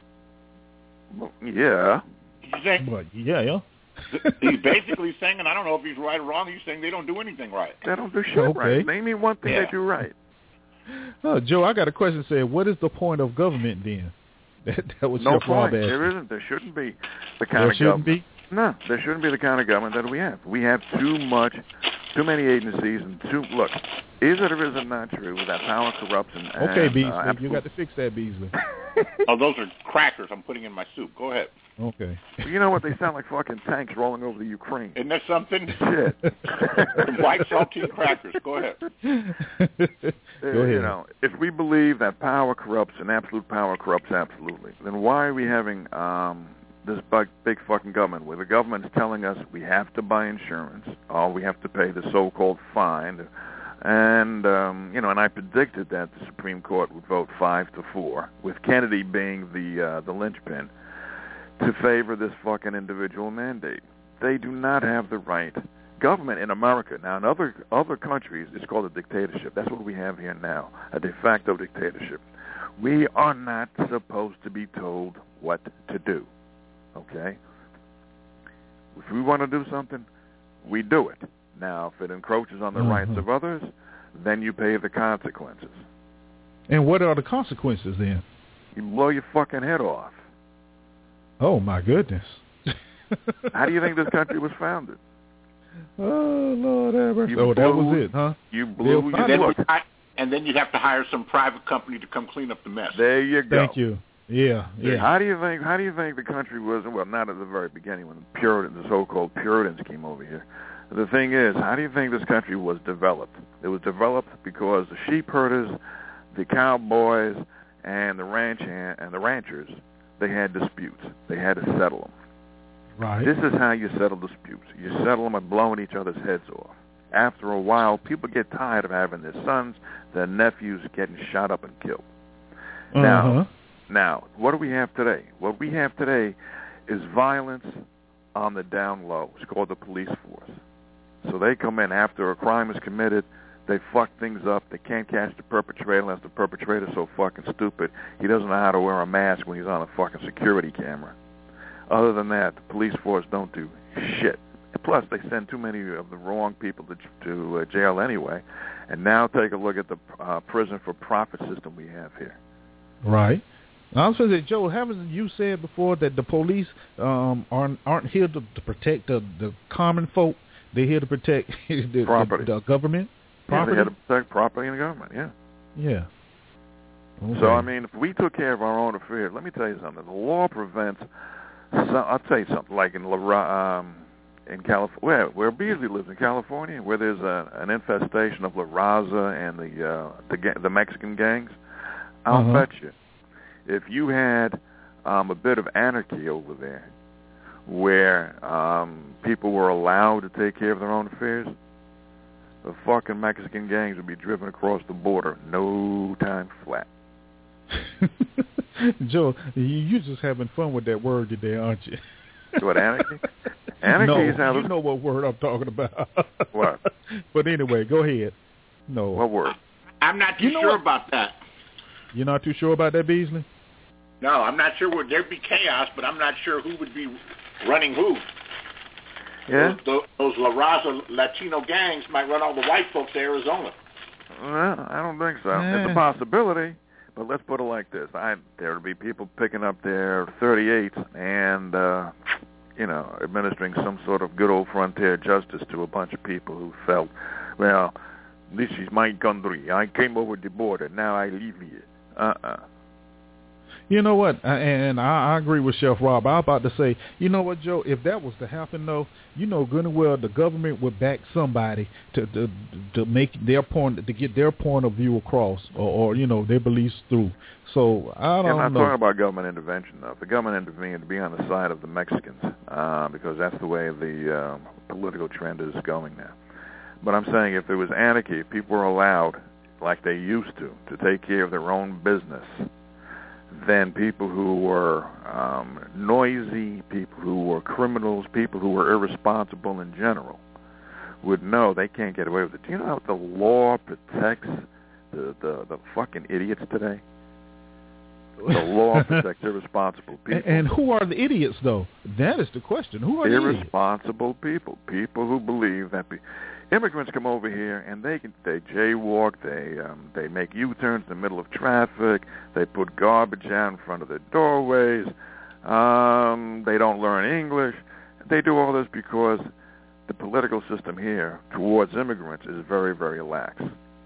Well, yeah. Well, yeah. He's basically saying, and I don't know if he's right or wrong, he's saying they don't do anything right. They don't do shit right. Name me one thing they do right. Joe, I got a question. Say, what is the point of government then? That was no your point. There isn't. There shouldn't be the kind of government. No, there shouldn't be the kind of government that we have. We have too many agencies, and look, is it or is it not true that power corrupts and okay, Beasley, you got to fix that, Beasley. Oh, those are crackers I'm putting in my soup. Go ahead. Okay. You know what? They sound like fucking tanks rolling over the Ukraine. Isn't that something? Shit. White saltine crackers. Go ahead. Go ahead. You know, if we believe that power corrupts and absolute power corrupts absolutely, then why are we having this big fucking government where the government is telling us we have to buy insurance or we have to pay the so-called fine? And, and I predicted that the Supreme Court would vote 5-4, with Kennedy being the linchpin, to favor this fucking individual mandate. They do not have the right. Government in America, now in other countries, it's called a dictatorship. That's what we have here now, a de facto dictatorship. We are not supposed to be told what to do, okay? If we want to do something, we do it. Now, if it encroaches on the rights of others, then you pay the consequences. And what are the consequences then? You blow your fucking head off. Oh, my goodness. How do you think this country was founded? Oh, Lord have mercy. Oh, that was it, huh? You blew and then you'd have to hire some private company to come clean up the mess. There you go. Thank you. Yeah. How do you think the country was? Well, not at the very beginning when the so-called Puritans came over here. The thing is, how do you think this country was developed? It was developed because the sheep herders, the cowboys, and the ranchers, they had disputes. They had to settle them. Right. This is how you settle disputes. You settle them by blowing each other's heads off. After a while, people get tired of having their sons, their nephews getting shot up and killed. Now, what do we have today? What we have today is violence on the down low. It's called the police force. So they come in after a crime is committed. They fuck things up. They can't catch the perpetrator unless the perpetrator's so fucking stupid he doesn't know how to wear a mask when he's on a fucking security camera. Other than that, the police force don't do shit. Plus, they send too many of the wrong people to jail anyway. And now take a look at the prison for profit system we have here. Right. I was going to say, Joe, haven't you said before that the police aren't here to protect the common folk? They're here to protect the government? Property? Yeah, they're here to protect property and the government, yeah. Yeah. Okay. So, I mean, if we took care of our own affairs, let me tell you something. The law prevents, I'll tell you something, like in California, where Beasley lives in California, where there's an infestation of La Raza and the Mexican gangs, I'll bet you, if you had a bit of anarchy over there, where people were allowed to take care of their own affairs, the fucking Mexican gangs would be driven across the border no time flat. Joe, you just having fun with that word today, aren't you? What, anarchy? Anarchy is no, out you of... know what word I'm talking about. What? But anyway, go ahead. No. What word? I'm not too sure about that. You're not too sure about that, Beasley? No, I'm not sure. There'd be chaos, but I'm not sure who would be running who. Yeah? Those La Raza Latino gangs might run all the white folks to Arizona. Well, I don't think so. Yeah. It's a possibility, but let's put it like this. There would be people picking up their 38s and, administering some sort of good old frontier justice to a bunch of people who felt, well, this is my country. I came over the border. Now I live here. You know what? I agree with Chef Rob. I was about to say, you know what, Joe? If that was to happen, though, you know good and well the government would back somebody to make their point, to get their point of view across, or their beliefs through. So I don't know. I'm not talking about government intervention, though. If the government intervened, to be on the side of the Mexicans, because that's the way the political trend is going now. But I'm saying if there was anarchy, if people were allowed, like they used to take care of their own business, then people who were noisy, people who were criminals, people who were irresponsible in general would know they can't get away with it. Do you know how the law protects the fucking idiots today? The law protects irresponsible people. And who are the idiots, though? That is the question. Who are the idiots? Irresponsible people. People who believe that... Immigrants come over here and they jaywalk, they make U-turns in the middle of traffic, they put garbage out in front of their doorways, they don't learn English. They do all this because the political system here towards immigrants is very, very lax.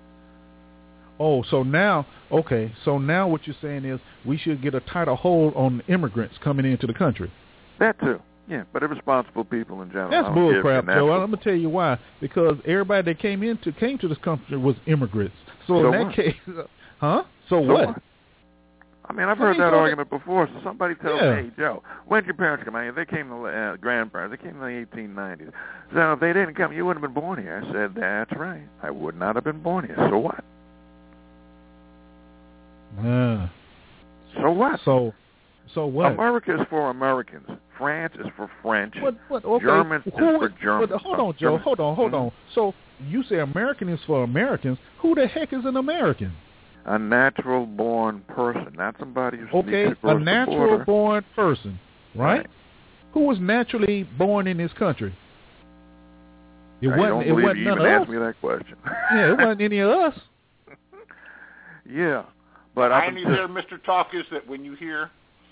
Oh, so now what you're saying is we should get a tighter hold on immigrants coming into the country. That too. Yeah, but irresponsible people in general. That's bullcrap, Joe. I'm gonna tell you why. Because everybody that came to this country was immigrants. So in that what? Case, huh? So what? I mean, I've heard that argument before. So somebody tells me, hey, Joe, when did your parents come? They came to grandparents. They came in the 1890s. So if they didn't come, you wouldn't have been born here. I said, that's right. I would not have been born here. So what? So what? So what? America is for Americans. France is for French. Okay. Germans is for Germans. Hold on, Joe. Hold on. So you say American is for Americans. Who the heck is an American? A natural-born person, not somebody who Okay, a natural-born person, right? Who was naturally born in this country? It wasn't none of us. You even asked me that question. Yeah, it wasn't any of us. Yeah, but the irony there, Mr. Talk, is that when you hear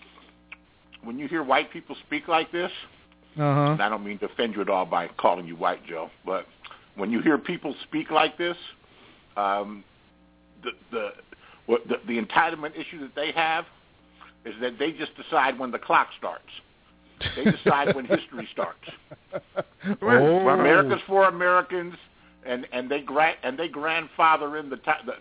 white people speak like this, and I don't mean to offend you at all by calling you white, Joe, but when you hear people speak like this, the entitlement issue that they have is that they just decide when the clock starts. They decide when history starts. America's for Americans, and they grandfather in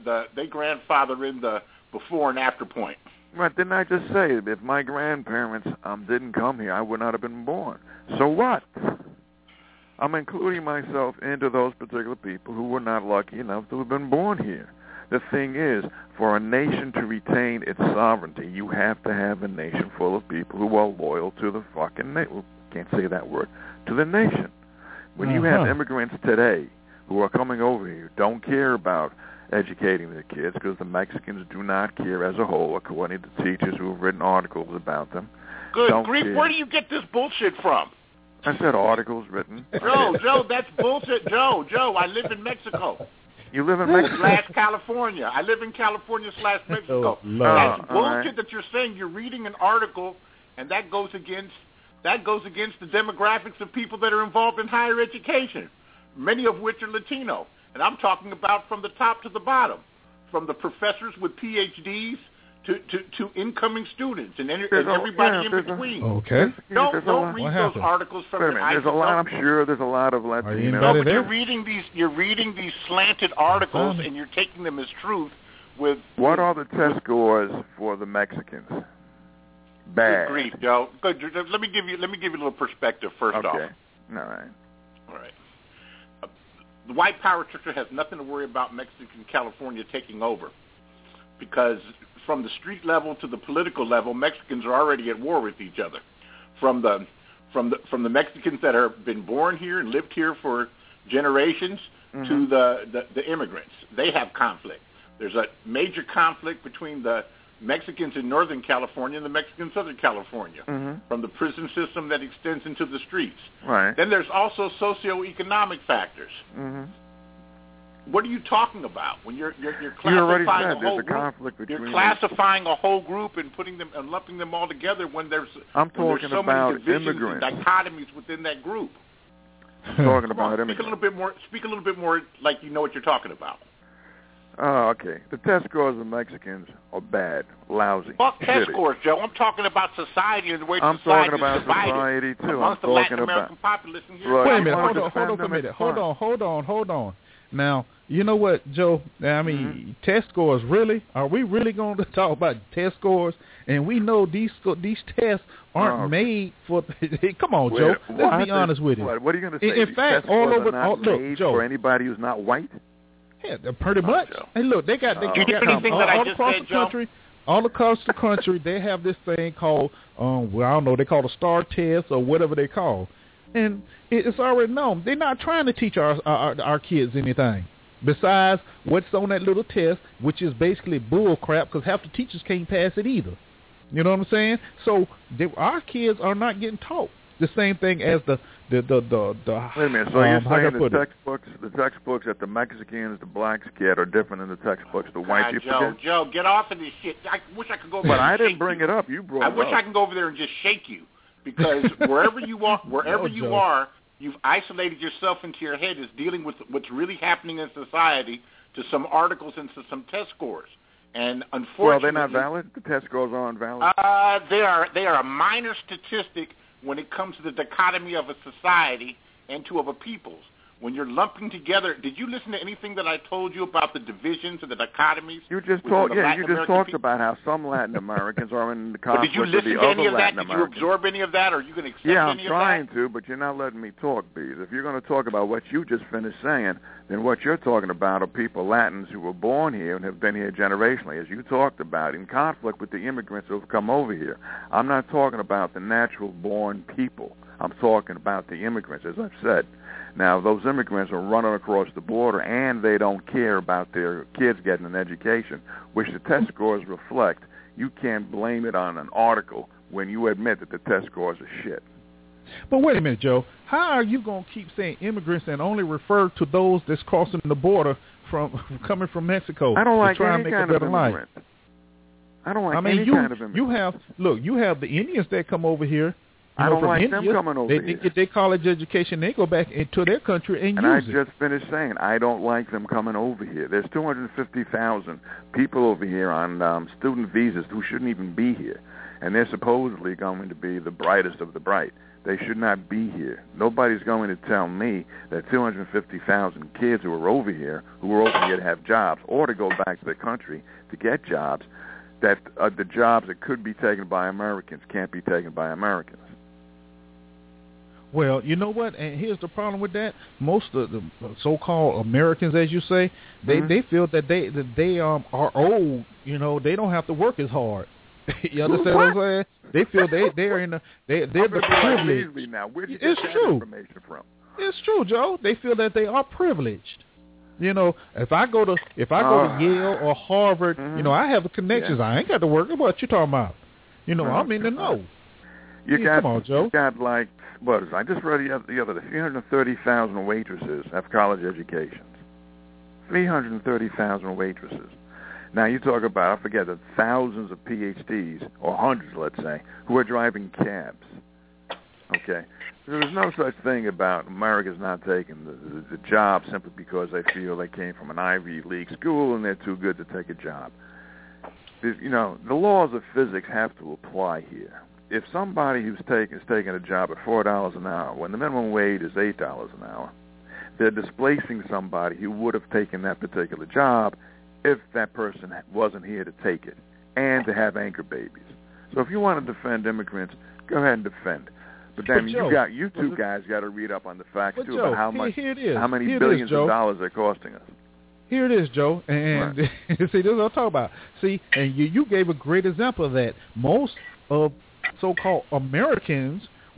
the before and after point. Right, didn't I just say if my grandparents didn't come here, I would not have been born? So what? I'm including myself into those particular people who were not lucky enough to have been born here. The thing is, for a nation to retain its sovereignty, you have to have a nation full of people who are loyal to the fucking nation. Can't say that word. To the nation. When you have immigrants today who are coming over here, don't care about educating their kids because the Mexicans do not care as a whole, according to teachers who have written articles about them. Good grief, where do you get this bullshit from? I said articles written. Joe, that's bullshit. Joe, I live in Mexico. You live in Mexico? / California. I live in California / Mexico. That's bullshit that you're saying. You're reading an article, and that goes against the demographics of people that are involved in higher education, many of which are Latino. And I'm talking about from the top to the bottom, from the professors with PhDs to incoming students and everybody in between. Okay. Don't read those articles from the there's a lot. I'm sure there's a lot of Latino. No, but you're reading these slanted articles and you're taking them as truth. What are the test scores for the Mexicans? Bad. Good grief, Joe. Good. Let me give you a little perspective first off. Okay. All right. The white power structure has nothing to worry about Mexican California taking over, because from the street level to the political level, Mexicans are already at war with each other. From the from the Mexicans that have been born here and lived here for generations to the immigrants. They have conflict. There's a major conflict between the Mexicans in Northern California and the Mexicans in Southern California, from the prison system that extends into the streets. Right. Then there's also socioeconomic factors. What are you talking about when you're classifying a whole group? You're classifying a whole group and putting them and lumping them all together when there's so many divisions and dichotomies within that group. I'm talking about immigrants. Speak a little bit more like you know what you're talking about. Oh, okay. The test scores of Mexicans are bad, lousy. Fuck test scores, Joe. I'm talking about society and the way society is divided. I'm talking about society too. Amongst the Latin American population here. Wait a minute. Hold on. Now, you know what, Joe? I mean, test scores, really? Are we really going to talk about test scores? And we know these tests aren't made for... Come on, Joe. Let's be honest with you. What are you going to say? In fact, all over... Look, Joe. For anybody who's not white? Yeah, pretty much. Hey, look, they got all across the country, they have this thing called, I don't know, they call it a STAR test or whatever they call. And it's already known. They're not trying to teach our kids anything besides what's on that little test, which is basically bull crap because half the teachers can't pass it either. You know what I'm saying? So our kids are not getting taught the same thing as the Wait a minute. So you're saying the textbooks that the Mexicans, the blacks get are different than the textbooks the white people get? Joe, get off of this shit. I wish I could go over there. But I didn't bring it up. You brought it up. I wish I could go over there and just shake you because wherever you are, you've isolated yourself into your head as dealing with what's really happening in society to some articles and to some test scores. And unfortunately, well, they're not valid. The test scores aren't valid. They are a minor statistic when it comes to the dichotomy of a society and of a people's. When you're lumping together, did you listen to anything that I told you about the divisions and the dichotomies? You just talked about how some Latin Americans are in the conflict with the other Latin Americans. Did you listen to any of that? Did you absorb any of that? Or are you going to accept any of that? Yeah, I'm trying to, but you're not letting me talk, Bees. If you're going to talk about what you just finished saying, then what you're talking about are people, Latins, who were born here and have been here generationally, as you talked about, in conflict with the immigrants who have come over here. I'm not talking about the natural-born people. I'm talking about the immigrants, as I've said. Now, those immigrants are running across the border, and they don't care about their kids getting an education, which the test scores reflect. You can't blame it on an article when you admit that the test scores are shit. But wait a minute, Joe. How are you going to keep saying immigrants and only refer to those that's crossing the border coming from Mexico? I don't like any kind of immigrant. I don't like any kind of immigrant. You have the Indians that come over here. I don't like them coming over here. They get their college education. They go back into their country and use it. And I just finished saying, I don't like them coming over here. There's 250,000 people over here on student visas who shouldn't even be here. And they're supposedly going to be the brightest of the bright. They should not be here. Nobody's going to tell me that 250,000 kids who are over here, who are over here to have jobs or to go back to their country to get jobs, that the jobs that could be taken by Americans can't be taken by Americans. Well, you know what? And here's the problem with that. Most of the so-called Americans, as you say, they feel that they are old. You know, they don't have to work as hard. You understand what I'm saying? They feel they're in they're the privileged. Now, where'd you get that information from? It's true, Joe. They feel that they are privileged. You know, if I go to Yale or Harvard, you know, I have the connections. Yeah. I ain't got to work. What you talking about? You know, I'm in the know. Come on, Joe. You got like I just read the other day, 330,000 waitresses have college educations. 330,000 waitresses. Now you talk about, I forget, the thousands of PhDs, or hundreds, let's say, who are driving cabs. Okay? There's no such thing about America's not taking the job simply because they feel they came from an Ivy League school and they're too good to take a job. You know, the laws of physics have to apply here. If somebody is taking a job at $4 an hour when the minimum wage is $8 an hour, they're displacing somebody who would have taken that particular job if that person wasn't here to take it and to have anchor babies. So if you want to defend immigrants, go ahead and defend. But then you two guys got to read up on the facts too, about how many billions of dollars they're costing us. Here it is, Joe. And right. See, this is what I'm talking about. See, and you gave a great example of that. Most of so-called Americans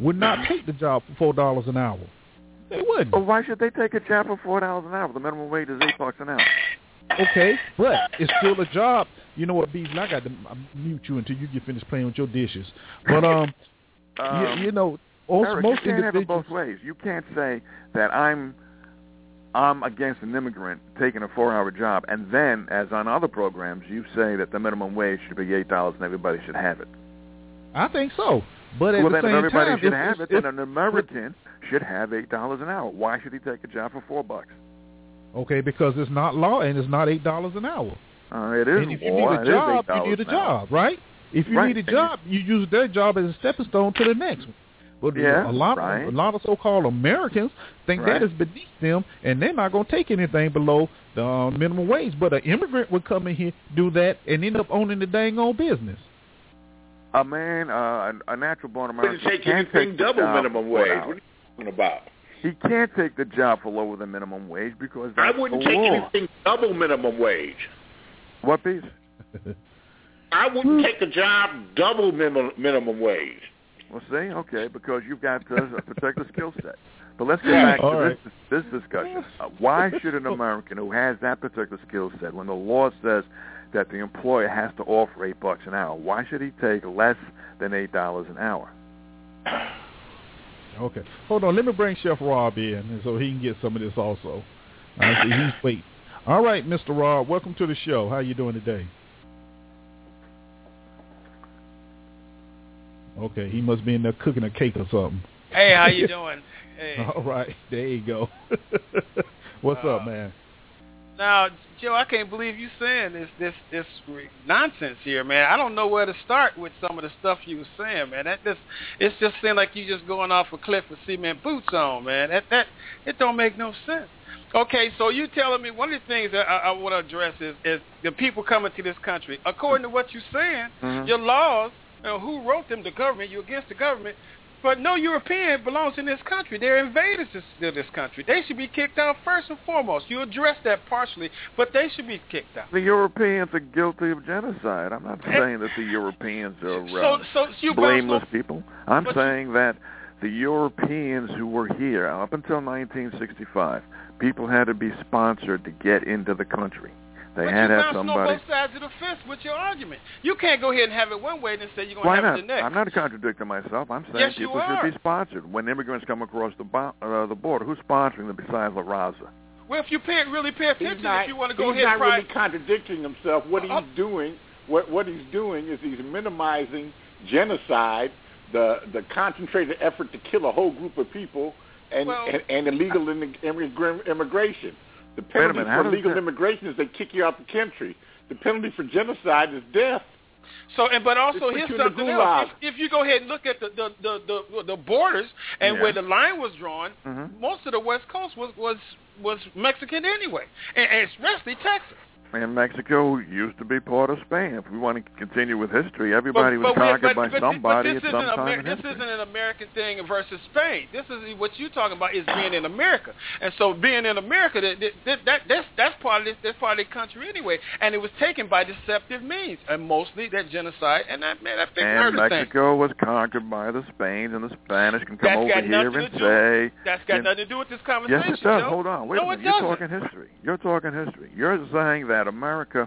would not take the job for $4 an hour. They wouldn't. Well, why should they take a job for $4 an hour? The minimum wage is $8 an hour. Okay, but it's still a job. You know what, Beasley? I got to mute you until you get finished playing with your dishes. But you know, Eric, most you can't have it individuals. both ways. You can't say that I'm against an immigrant taking a 4-hour job, and then, as on other programs, you say that the minimum wage should be $8 and everybody should have it. I think so, but at Well, the then same if everybody time, should have it, then an American should have $8 an hour. Why should he take a job for $4? Okay, because it's not law and it's not $8 an hour. It is And if you law. need a job, you need a job, right? If you need a job, you use their job as a stepping stone to the next one. But Yeah, a lot right. of so-called Americans think Right. that is beneath them, and they're not going to take anything below the minimum wage. But an immigrant would come in here, do that, and end up owning the dang old business. A man, a natural-born American Wouldn't take can't anything take the double job minimum for wage. 4 What are hours. you talking about? He can't take the job for lower than minimum wage because I that's wouldn't the take law. anything double minimum wage. What, piece? I wouldn't take a job double minimum wage. Well, see, okay, because you've got a particular skill set. But let's get back All to right. this discussion. Why should an American who has that particular skill set, when the law says that the employer has to offer $8 an hour, why should he take less than $8 an hour? Okay, hold on. Let me bring Chef Rob in so he can get some of this also. I see he's waiting. All right, Mr. Rob, welcome to the show. How you doing today? Okay, he must be in there cooking a cake or something. Hey, how you doing? Hey. All right, there you go. What's up, man? Now, Joe, I can't believe you saying this nonsense here, man. I don't know where to start with some of the stuff you were saying, man. It's just seemed like you just going off a cliff with cement boots on, man. That it don't make no sense. Okay, so you telling me one of the things that I want to address is the people coming to this country. According to what you're saying, your laws, who wrote them? The government. You're against the government. But no European belongs in this country. They're invaders to this country. They should be kicked out first and foremost. You addressed that partially, but they should be kicked out. The Europeans are guilty of genocide. I'm not saying that the Europeans are blameless people. I'm saying that the Europeans who were here up until 1965, people had to be sponsored to get into the country. They had to have somebody. But you bounce on both sides of the fence with your argument. You can't go ahead and have it one way and then say you're going Why to have not? it the next. I'm not contradicting myself. I'm saying Yes, you people are. should be sponsored. When immigrants come across the border, who's sponsoring them besides La Raza? Well, if you really pay attention, if you want to go ahead He's and not really contradicting himself. What he's doing, what he's doing is he's minimizing genocide, the concentrated effort to kill a whole group of people, and illegal immigration. The penalty for illegal immigration is they kick you out the country. The penalty for genocide is death. So, but also here's something else. If you go ahead and look at the borders and where the line was drawn, most of the West Coast was Mexican anyway, and especially Texas. And Mexico used to be part of Spain. If we want to continue with history, everybody was conquered by somebody at some time in history. This isn't an American thing versus Spain. This is what you're talking about is being in America. And so being in America, that's part of the country anyway. And it was taken by deceptive means, and mostly that genocide and that and Mexico was conquered by the Spains, and the Spanish can come over here and say that's got nothing to do with this conversation. Yes, it does. Joe. Hold on, wait a minute. You're talking history. You're saying that America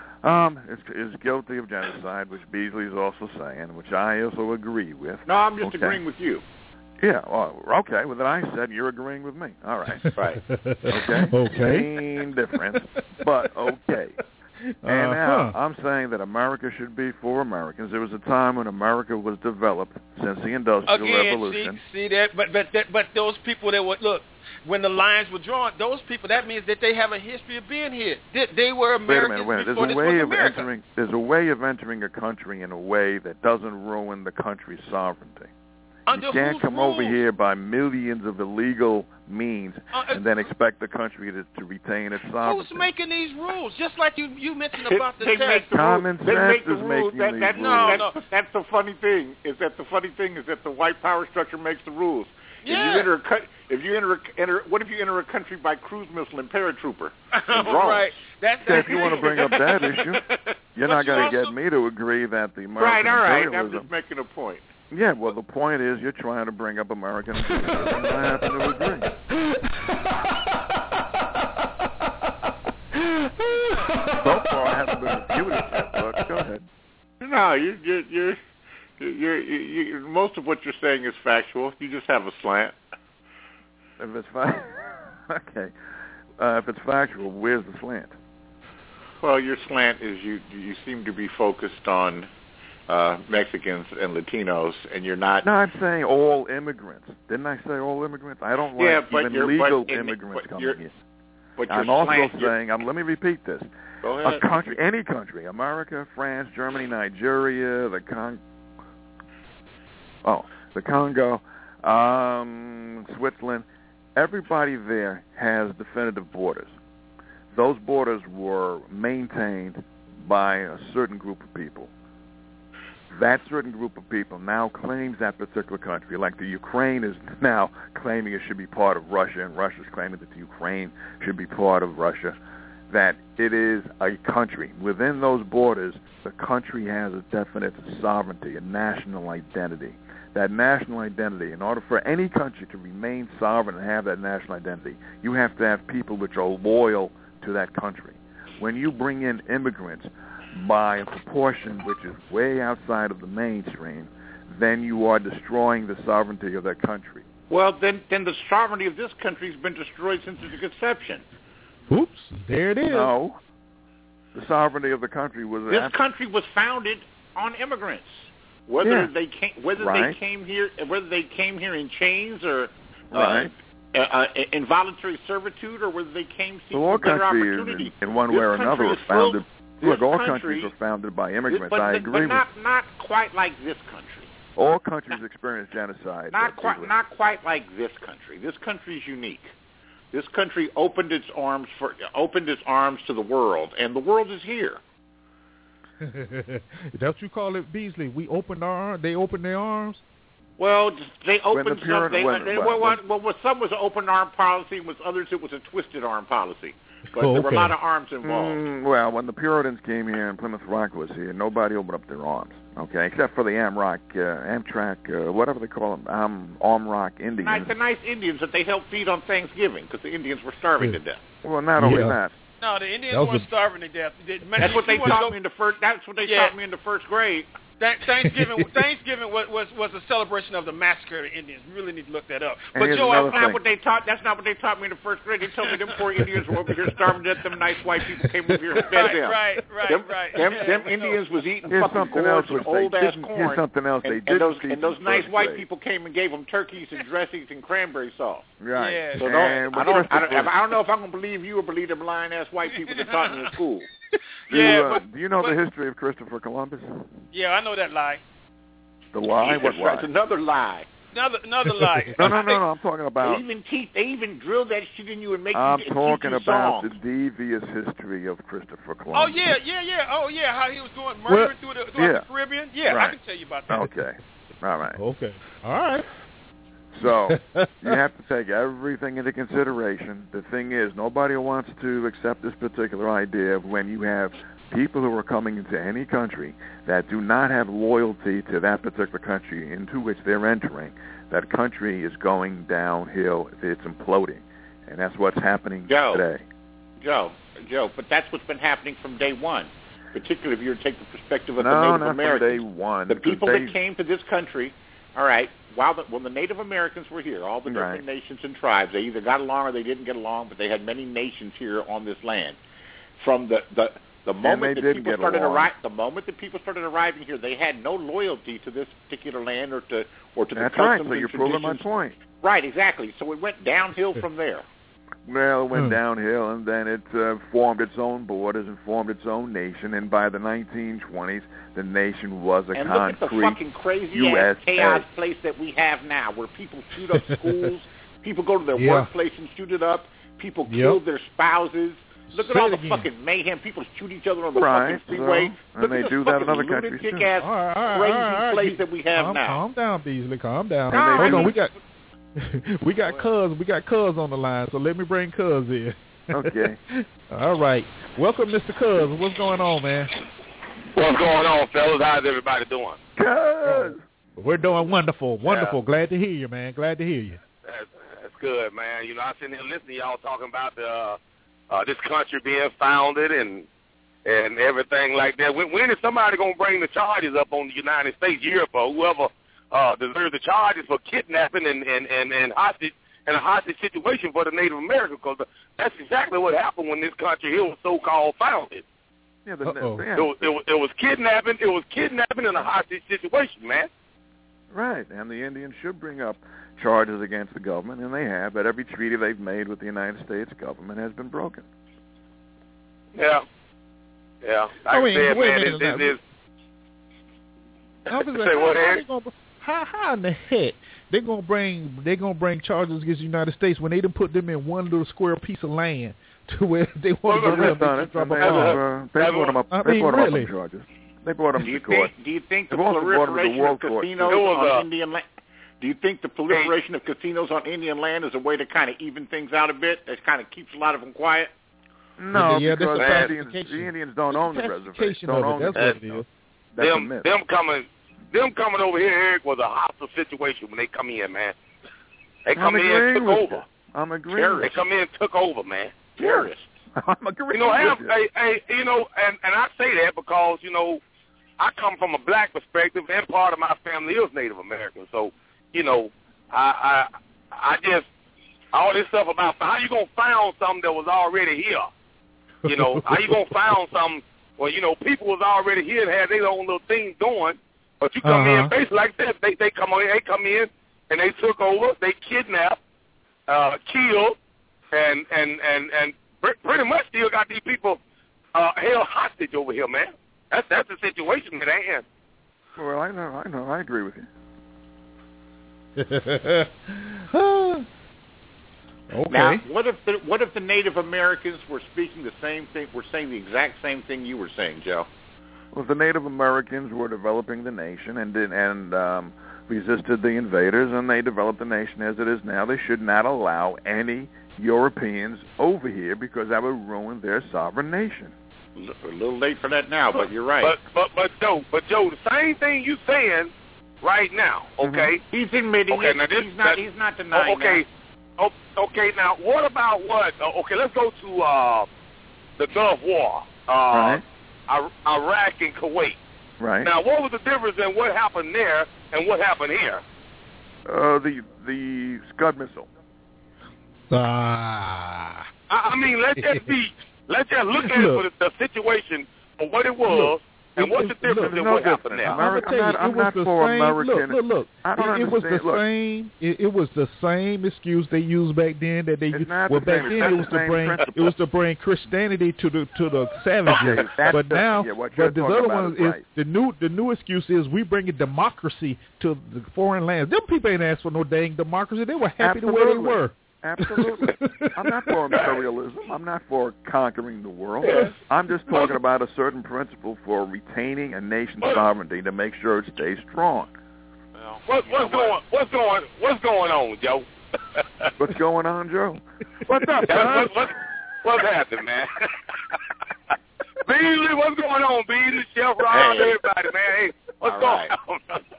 is guilty of genocide, which Beasley is also saying, which I also agree with. No, I'm just agreeing with you. Yeah, well, okay. Well, then I said you're agreeing with me. All right. Right. Okay. Main difference, but okay. And now I'm saying that America should be for Americans. There was a time when America was developed since the Industrial Revolution. See that? But those people that would look. When the lines were drawn, those people, that means that they have a history of being here. They were Americans before this was America. There's a way of entering a country in a way that doesn't ruin the country's sovereignty. You can't come over here by millions of illegal means and then expect the country to retain its sovereignty. Who's making these rules? Just like you mentioned about the test. Common sense is making these rules. That's the funny thing. Is that the white power structure makes the rules. Yeah. What if you enter a country by cruise missile and paratrooper? Right. If you want to bring up that issue, you're not going to get me to agree that the American imperialism. Right. I'm just making a point. Yeah, well, the point is you're trying to bring up American imperialism, and I happen to agree. So far, I haven't been refuted yet, but go ahead. No, you're most of what you're saying is factual. You just have a slant. If it's okay. If it's factual, where's the slant? Well, your slant is you seem to be focused on Mexicans and Latinos, and you're not. No, I'm saying all immigrants. Didn't I say all immigrants? I don't like even legal immigrants coming in. But I'm also saying, let me repeat this. Go ahead. A country, any country, America, France, Germany, Nigeria, the Congo, Switzerland, everybody there has definitive borders. Those borders were maintained by a certain group of people. That certain group of people now claims that particular country. Like the Ukraine is now claiming it should be part of Russia, and Russia's claiming that the Ukraine should be part of Russia, that it is a country. Within those borders, the country has a definite sovereignty, a national identity. That national identity, in order for any country to remain sovereign and have that national identity, you have to have people which are loyal to that country. When you bring in immigrants by a proportion which is way outside of the mainstream, then you are destroying the sovereignty of that country. Well, then the sovereignty of this country has been destroyed since its conception. Oops, there it is. No, the sovereignty of the country was. This country was founded on immigrants. Whether they came here in chains or involuntary servitude, or whether they came seeking better opportunity. In one way or another, are founded. Look, all countries are founded by immigrants. I agree but not quite like this country. All countries experience genocide. Not quite like this country. This country is unique. This country opened its arms to the world, and the world is here. That's what you call it, Beasley. We opened our arms. They opened their arms. Well, they opened something. With some was an open arm policy, and with others it was a twisted arm policy. But there were a lot of arms involved. Well, when the Puritans came here and Plymouth Rock was here, nobody opened up their arms. Okay, except for the Amtrak, whatever they call them, Armrock Indians. The nice Indians that they helped feed on Thanksgiving because the Indians were starving to death. Well, not only that. No, the Indians weren't starving to death. That's what they taught me in the first. That's what they taught me in the first grade. Thanksgiving was a celebration of the massacre of the Indians. We really need to look that up. But Joe, that's not what they taught me in the first grade. They told me them poor Indians were over here starving to death. Them nice white people came over here and fed them. Right. Them Indians was eating fucking gourds and old-ass corn. Here's something else they didn't teach. And those nice white people came and gave them turkeys and dressings and cranberry sauce. Right. Yeah. So I don't know if I'm going to believe you or believe them lying-ass white people that taught me in school. Do you know the history of Christopher Columbus? Yeah, I know that lie. The lie? What lie? It's another lie. Another lie. No. I'm talking about. They even drill that shit in you and make I'm you. talking about songs. the devious history of Christopher Columbus. Oh yeah. Oh yeah, how he was doing murder through the Caribbean. Yeah, right. I can tell you about that. Okay. All right. Okay. All right. So you have to take everything into consideration. The thing is, nobody wants to accept this particular idea of when you have people who are coming into any country that do not have loyalty to that particular country into which they're entering. That country is going downhill. It's imploding. And that's what's happening today. Joe, but that's what's been happening from day one, particularly if you take the perspective of the Native Americans. From day one. The people that came to this country, all right, when the Native Americans were here, all the different nations and tribes, they either got along or they didn't get along, but they had many nations here on this land. From the moment that people started arriving here, they had no loyalty to this particular land or to the customs That's right. So and you're traditions. proving my point. Right, exactly. So it went downhill from there. Well, it went downhill, and then it formed its own borders and formed its own nation. And by the 1920s, the nation was a concrete look at the fucking crazy-ass chaos place that we have now, where people shoot up schools, people go to their workplace and shoot it up, people kill their spouses. Look at all the fucking mayhem. People shoot each other on the fucking freeway. And they do that in other countries, too. Crazy place that we have now. Calm down, Beasley. Calm down. Hold on, we got Cuz on the line, so let me bring Cuz in. Okay. All right. Welcome, Mr. Cuz. What's going on, man? What's going on, fellas? How's everybody doing? Cuz! We're doing wonderful. Wonderful. Yeah. Glad to hear you, man. Glad to hear you. That's good, man. You know, I was sitting there listening to y'all talking about this country being founded and everything like that. When is somebody going to bring the charges up on the United States, Europe, or whoever deserves the charges for kidnapping and hostage and a hostage situation for the Native Americans? Because that's exactly what happened when this country here was so-called founded. Yeah, it was kidnapping. It was kidnapping and a hostage situation, man. Right, and the Indians should bring up charges against the government, and they have. But every treaty they've made with the United States government has been broken. Yeah. Like I mean, said, wait man, a minute. How in the heck they're gonna bring charges against the United States when they didn't put them in one little square piece of land to where they want to drop a bomb? They brought them up. They brought them up on charges. They brought them to court. Do you think the proliferation of casinos on Indian land? Do you think the proliferation of casinos on Indian land is a way to kind of even things out a bit? That kind of keeps a lot of them quiet. No, because the Indians don't own the reservation. Don't own that's what it is. That's a myth. Them coming over here, Eric, was a hostile situation when they come in, man. They come in and took over. I'm agreeing. They come in and took over, man. Terrorists. I'm agreeing. You know, and I say that because, you know, I come from a black perspective, and part of my family is Native American. So, you know, I just, all this stuff about how you going to find something that was already here? You know, how you going to find something, well, you know, people was already here and had their own little thing going, but you come in basically like that. They come in and they took over, they kidnapped, killed, and pretty much still got these people held hostage over here, man. That's the situation that they're in. Well, I know. I agree with you. Okay. Now, what if the Native Americans were speaking the same thing? Were saying the exact same thing you were saying, Joe? Well, if the Native Americans were developing the nation and resisted the invaders, and they developed the nation as it is now, they should not allow any Europeans over here because that would ruin their sovereign nation. A little late for that now, but you're right. But Joe, the same thing you saying right now, okay? Mm-hmm. He's admitting it. Now he's not denying that. Okay, now what about what? Okay, let's go to the Gulf War, right. Iraq and Kuwait. Right. Now, what was the difference in what happened there and what happened here? The Scud missile. I mean, let's just look at it for the situation for what it was. And what's the difference in what happened there? I'm not for American. Look. It was the same excuse they used back then that they used. Well, back then it was to bring Christianity to the savages. Okay, but now, but this other one is right. The new excuse is we bringing democracy to the foreign lands. Them people ain't asked for no dang democracy. They were happy the way they were. Absolutely. I'm not for imperialism. I'm not for conquering the world. I'm just talking about a certain principle for retaining a nation's sovereignty to make sure it stays strong. What's going on, Joe? What's going on, Joe? What's up, son? What's happening, man? Beasley, what's going on, Beasley? Chef Ron, everybody, man. Hey, what's going on?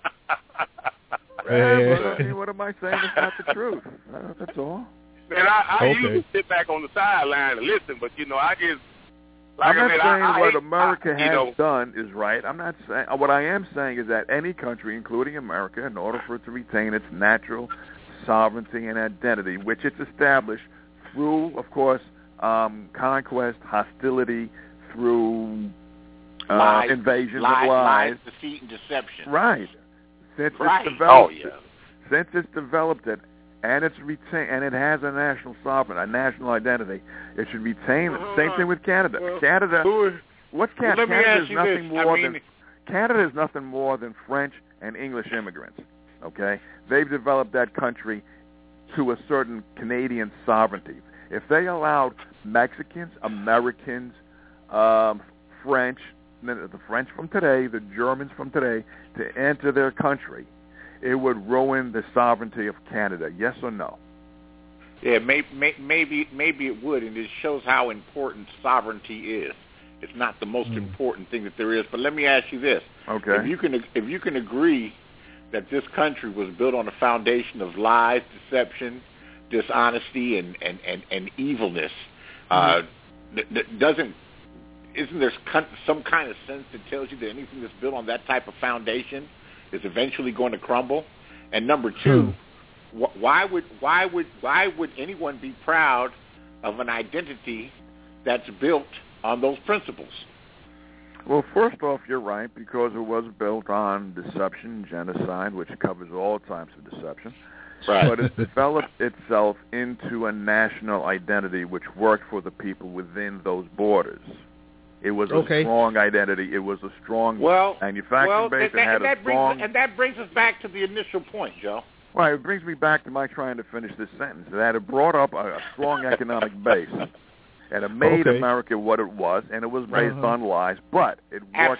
What am I saying? It's not the truth. That's all. Man, I usually sit back on the sideline and listen, but you know, I'm not saying what America has done is right. I'm not saying. What I am saying is that any country, including America, in order for it to retain its natural sovereignty and identity, which it's established through, of course, conquest, hostility, through invasion, lies, deceit, and deception. Right. Since it's developed it, and it's retained, and it has a national sovereign, a national identity, it should retain it. Same thing with Canada. What's Canada? Canada is nothing more than French and English immigrants. Okay, they've developed that country to a certain Canadian sovereignty. If they allowed Mexicans, Americans, French, the French from today, the Germans from today, to enter their country, it would ruin the sovereignty of Canada. Yes or no? Yeah, maybe it would, and it shows how important sovereignty is. It's not the most important thing that there is. But let me ask you this: okay, if you can agree that this country was built on a foundation of lies, deception, dishonesty, and evilness. Isn't there some kind of sense that tells you that anything that's built on that type of foundation is eventually going to crumble? And number two, why would anyone be proud of an identity that's built on those principles? Well, first off, you're right, because it was built on deception, genocide, which covers all types of deception. Right. But it developed itself into a national identity which worked for the people within those borders. It was a strong identity. It was a strong manufacturing base. And that brings us back to the initial point, Joe. Well, it brings me back to my trying to finish this sentence, that it brought up a strong economic base. And it made America what it was, and it was based on lies. But it worked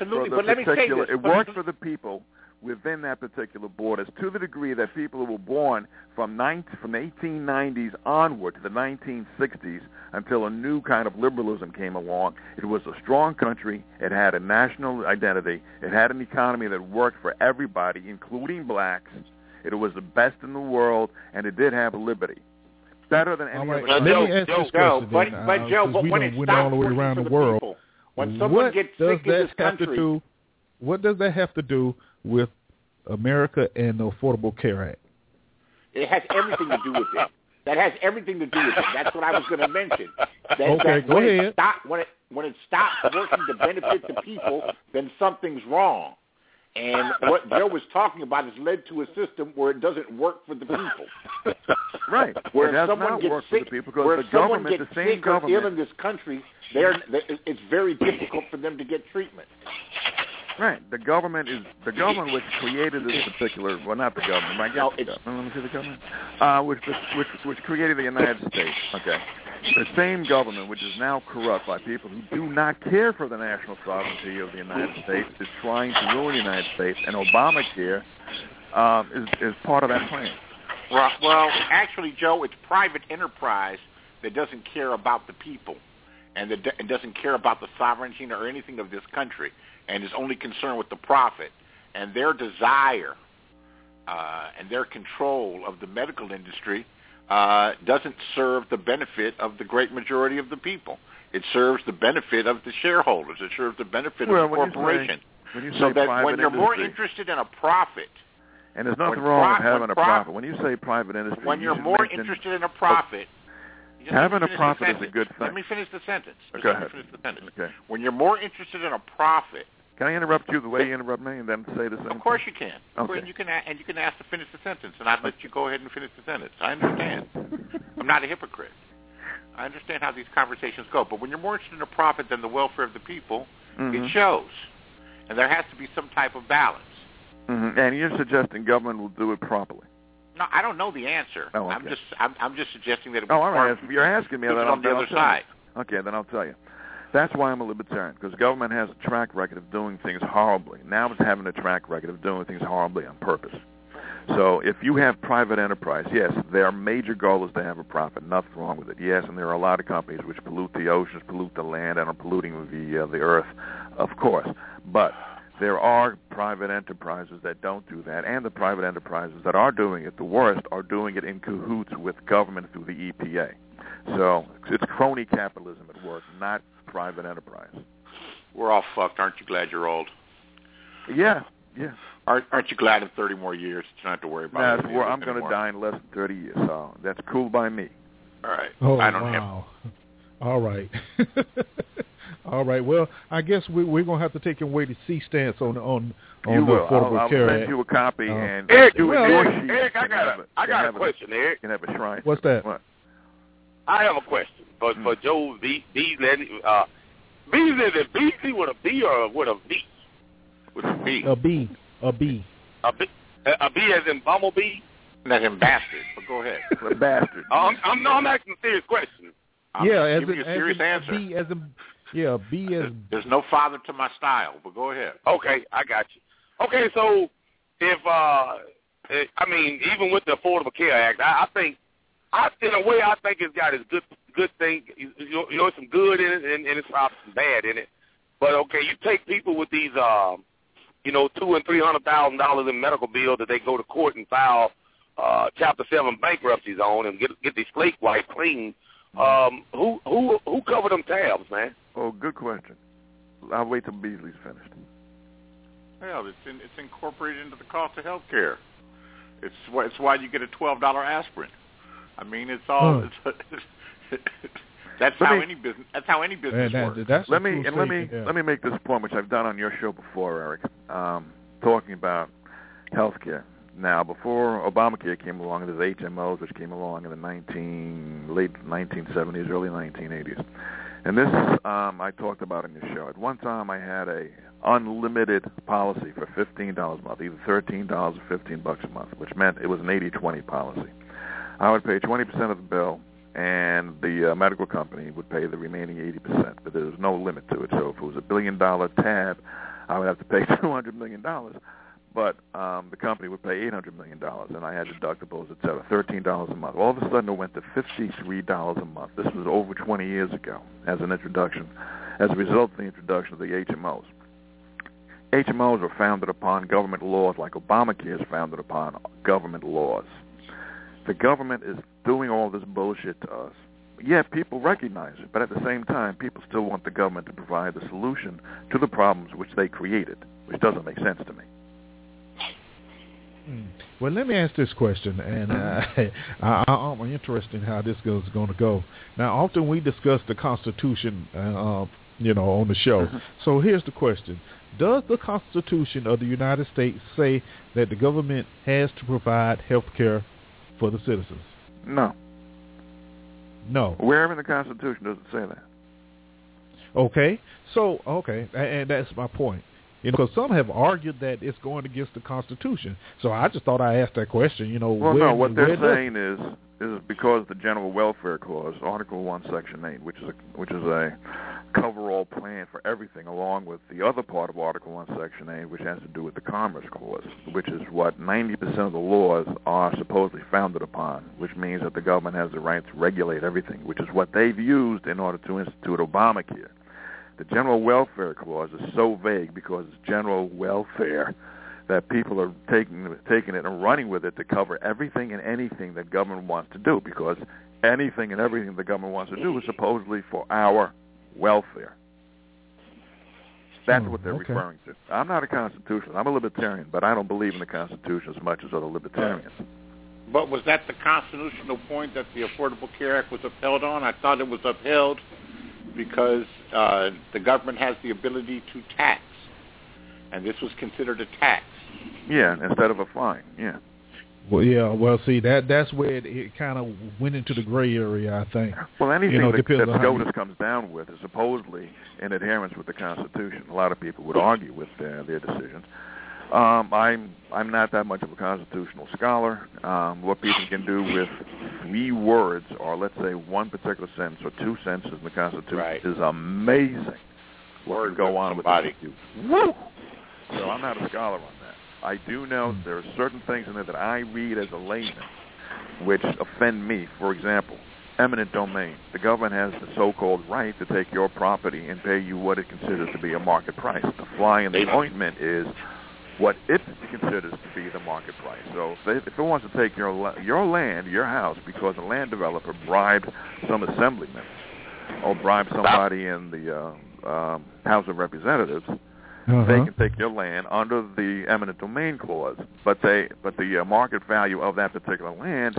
for the people within that particular borders, to the degree that people who were born from the 1890s onward to the 1960s until a new kind of liberalism came along. It was a strong country. It had a national identity. It had an economy that worked for everybody, including blacks. It was the best in the world, and it did have liberty. Better than any other country. Let me ask this question. But Joe, when it went all the way around the world, people, when someone gets sick in this country, what does that have to do with America and the Affordable Care Act? It has everything to do with it. That has everything to do with it. That's what I was going to mention. Go ahead. When it stops working to benefit the people, then something's wrong. And what Joe was talking about has led to a system where it doesn't work for the people. Right. Where it does someone not gets work sick, for the people, because where the someone government, gets the same sick government, or ill in this country, it's very difficult for them to get treatment. Right. The government which created this particular, well, not the government, I guess let me see the government, which created the United States. Okay. The same government, which is now corrupt by people who do not care for the national sovereignty of the United States, is trying to ruin the United States, and Obamacare is part of that plan. Well, actually, Joe, it's private enterprise that doesn't care about the people and doesn't care about the sovereignty or anything of this country, and is only concerned with the profit. And their desire and their control of the medical industry doesn't serve the benefit of the great majority of the people. It serves the benefit of the shareholders. It serves the benefit of the corporation. So that when you're more interested in a profit, and there's nothing wrong with having a profit. When you say private industry, when you're more interested in a profit, having a profit is a good thing. Let me finish the sentence. Go ahead. Okay. When you're more interested in a profit. Can I interrupt you the way you interrupt me and then say the sentence? Of course you can. Okay. You can ask to finish the sentence, and I'd let you go ahead and finish the sentence. I understand. I'm not a hypocrite. I understand how these conversations go. But when you're more interested in a profit than the welfare of the people, it shows. And there has to be some type of balance. Mm-hmm. And you're suggesting government will do it properly? No, I don't know the answer. Oh, okay. I'm just suggesting that it was you're asking me that on the other side. Okay, then I'll tell you. That's why I'm a libertarian, because government has a track record of doing things horribly. Now it's having a track record of doing things horribly on purpose. So if you have private enterprise, yes, their major goal is to have a profit. Nothing wrong with it. Yes, and there are a lot of companies which pollute the oceans, pollute the land, and are polluting the earth, of course. But there are private enterprises that don't do that, and the private enterprises that are doing it, the worst, are doing it in cahoots with government through the EPA. So it's crony capitalism at work, not private enterprise. We're all fucked. Aren't you glad you're old? Yeah. Aren't you glad in 30 more years you don't have to worry about it? I'm going to die in less than 30 years, so that's cool by me. All right. Oh, I don't wow. All right. All right. Well, I guess we're going to have to take a wait-and-see stance on the Affordable Care Act. I'll send you a copy. And Eric, Eric, I got a question, Eric. You can have a shrine. What's that? What? I have a question for Joe Beasley. Beasley, is it Beasley with a B or with a V? With a B. A B. A B. A B as in bumblebee? As in bastard, but go ahead. A bastard. I'm asking a serious question. As giving you a serious answer. B as in, B as... There's no father to my style, but go ahead. Okay, I got you. Okay, so if, even with the Affordable Care Act, I think it's got its good thing. Some good in it, and it's probably some bad in it. But okay, you take people with these $200,000 and $300,000 in medical bills that they go to court and file Chapter 7 bankruptcies on and get these flake wiped clean. Who covered them tabs, man? Oh, good question. I'll wait till Beasley's finished. Well, it's incorporated into the cost of health care. It's why you get a $12 aspirin. I mean, it's all. That's how any business works. Let me make this point, which I've done on your show before, Eric. Talking about health care. Now, before Obamacare came along, there's HMOs, which came along in the late 1970s, early 1980s. And this, I talked about in your show. At one time, I had a unlimited policy for $15 a month, either $13 or $15 a month, which meant it was an 80-20 policy. I would pay 20% of the bill, and the medical company would pay the remaining 80%, but there was no limit to it. So if it was $1 billion tab, I would have to pay $200 million. But the company would pay $800 million, and I had deductibles, et cetera, $13 a month. All of a sudden, it went to $53 a month. This was over 20 years ago as a result of the introduction of the HMOs. HMOs are founded upon government laws like Obamacare is founded upon government laws. The government is doing all this bullshit to us. Yeah, people recognize it, but at the same time, people still want the government to provide the solution to the problems which they created, which doesn't make sense to me. Well, let me ask this question, and I'm interested in how this is going to go. Now, often we discuss the Constitution, on the show. So here's the question. Does the Constitution of the United States say that the government has to provide health care for the citizens? No. Where in the Constitution does it say that? Okay. So, and that's my point. Because some have argued that it's going against the Constitution. So I just thought I'd ask that question, what they're saying is because the General Welfare Clause, Article 1, Section 8, which is a cover-all plan for everything, along with the other part of Article 1, Section 8, which has to do with the Commerce Clause, which is what 90% of the laws are supposedly founded upon, which means that the government has the right to regulate everything, which is what they've used in order to institute Obamacare. The General Welfare Clause is so vague because it's general welfare that people are taking it and running with it to cover everything and anything that government wants to do, because anything and everything the government wants to do is supposedly for our welfare. That's what they're referring to. I'm not a constitutionalist. I'm a libertarian, but I don't believe in the Constitution as much as other libertarians. But was that the constitutional point that the Affordable Care Act was upheld on? I thought it was upheld because the government has the ability to tax, and this was considered a tax. Yeah, instead of a fine, yeah. Well, see, that's where it kind of went into the gray area, I think. Well, anything that SCOTUS comes down with is supposedly in adherence with the Constitution. A lot of people would argue with their decisions. I'm not that much of a constitutional scholar. What people can do with 3 words, or let's say one particular sentence or 2 sentences in the Constitution, is amazing. What can go on with the Woo! So I'm not a scholar on that. I do know there are certain things in there that I read as a layman which offend me. For example, eminent domain. The government has the so-called right to take your property and pay you what it considers to be a market price. The fly in the ointment is what it considers to be the market price. So if it wants to take your land, your house, because a land developer bribed some assemblyman or bribed somebody in the House of Representatives, they can take your land under the eminent domain clause. But the market value of that particular land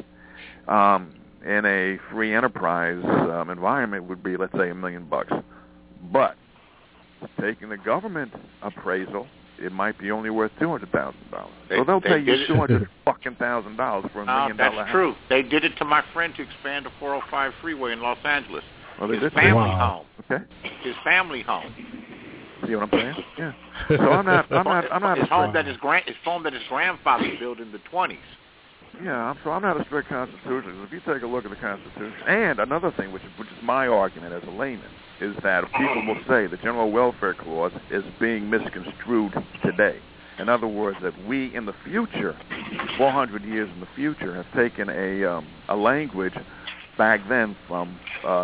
in a free enterprise environment would be, let's say, $1 million. But taking the government appraisal, it might be only worth $200,000. So they'll pay you $200,000 for $1 million. That's true. They did it to my friend to expand the 405 freeway in Los Angeles. Well, his family home. Okay. His family home. See what I'm saying? Yeah. So I'm not. His home that his grandfather built in the 20s. Yeah. So I'm not a strict constitutionalist. If you take a look at the Constitution, and another thing, which is my argument as a layman, is that people will say the General Welfare Clause is being misconstrued today. In other words, that we in the future, 400 years in the future, have taken a language back then from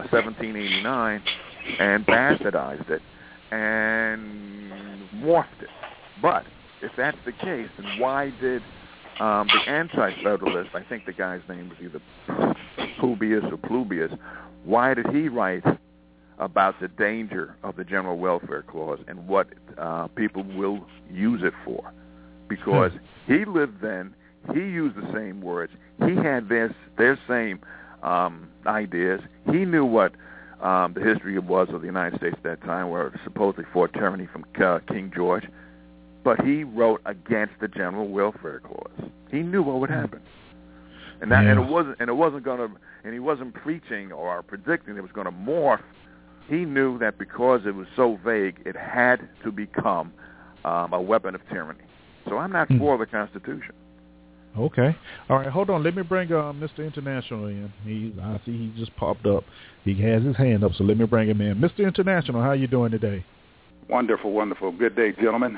1789 and bastardized it and morphed it. But if that's the case, then why did the anti-federalist, I think the guy's name was either Publius or Plubius, why did he write about the danger of the General Welfare Clause and what people will use it for? Because he lived then, he used the same words, he had their same ideas, he knew what the history was of the United States at that time, where it supposedly fought tyranny from King George, but he wrote against the General Welfare Clause. He knew what would happen, and he wasn't preaching or predicting it was going to morph. He knew that because it was so vague, it had to become a weapon of tyranny. So I'm not for the Constitution. Okay. All right, hold on. Let me bring Mr. International in. I see he just popped up. He has his hand up, so let me bring him in. Mr. International, how you doing today? Wonderful, wonderful. Good day, gentlemen.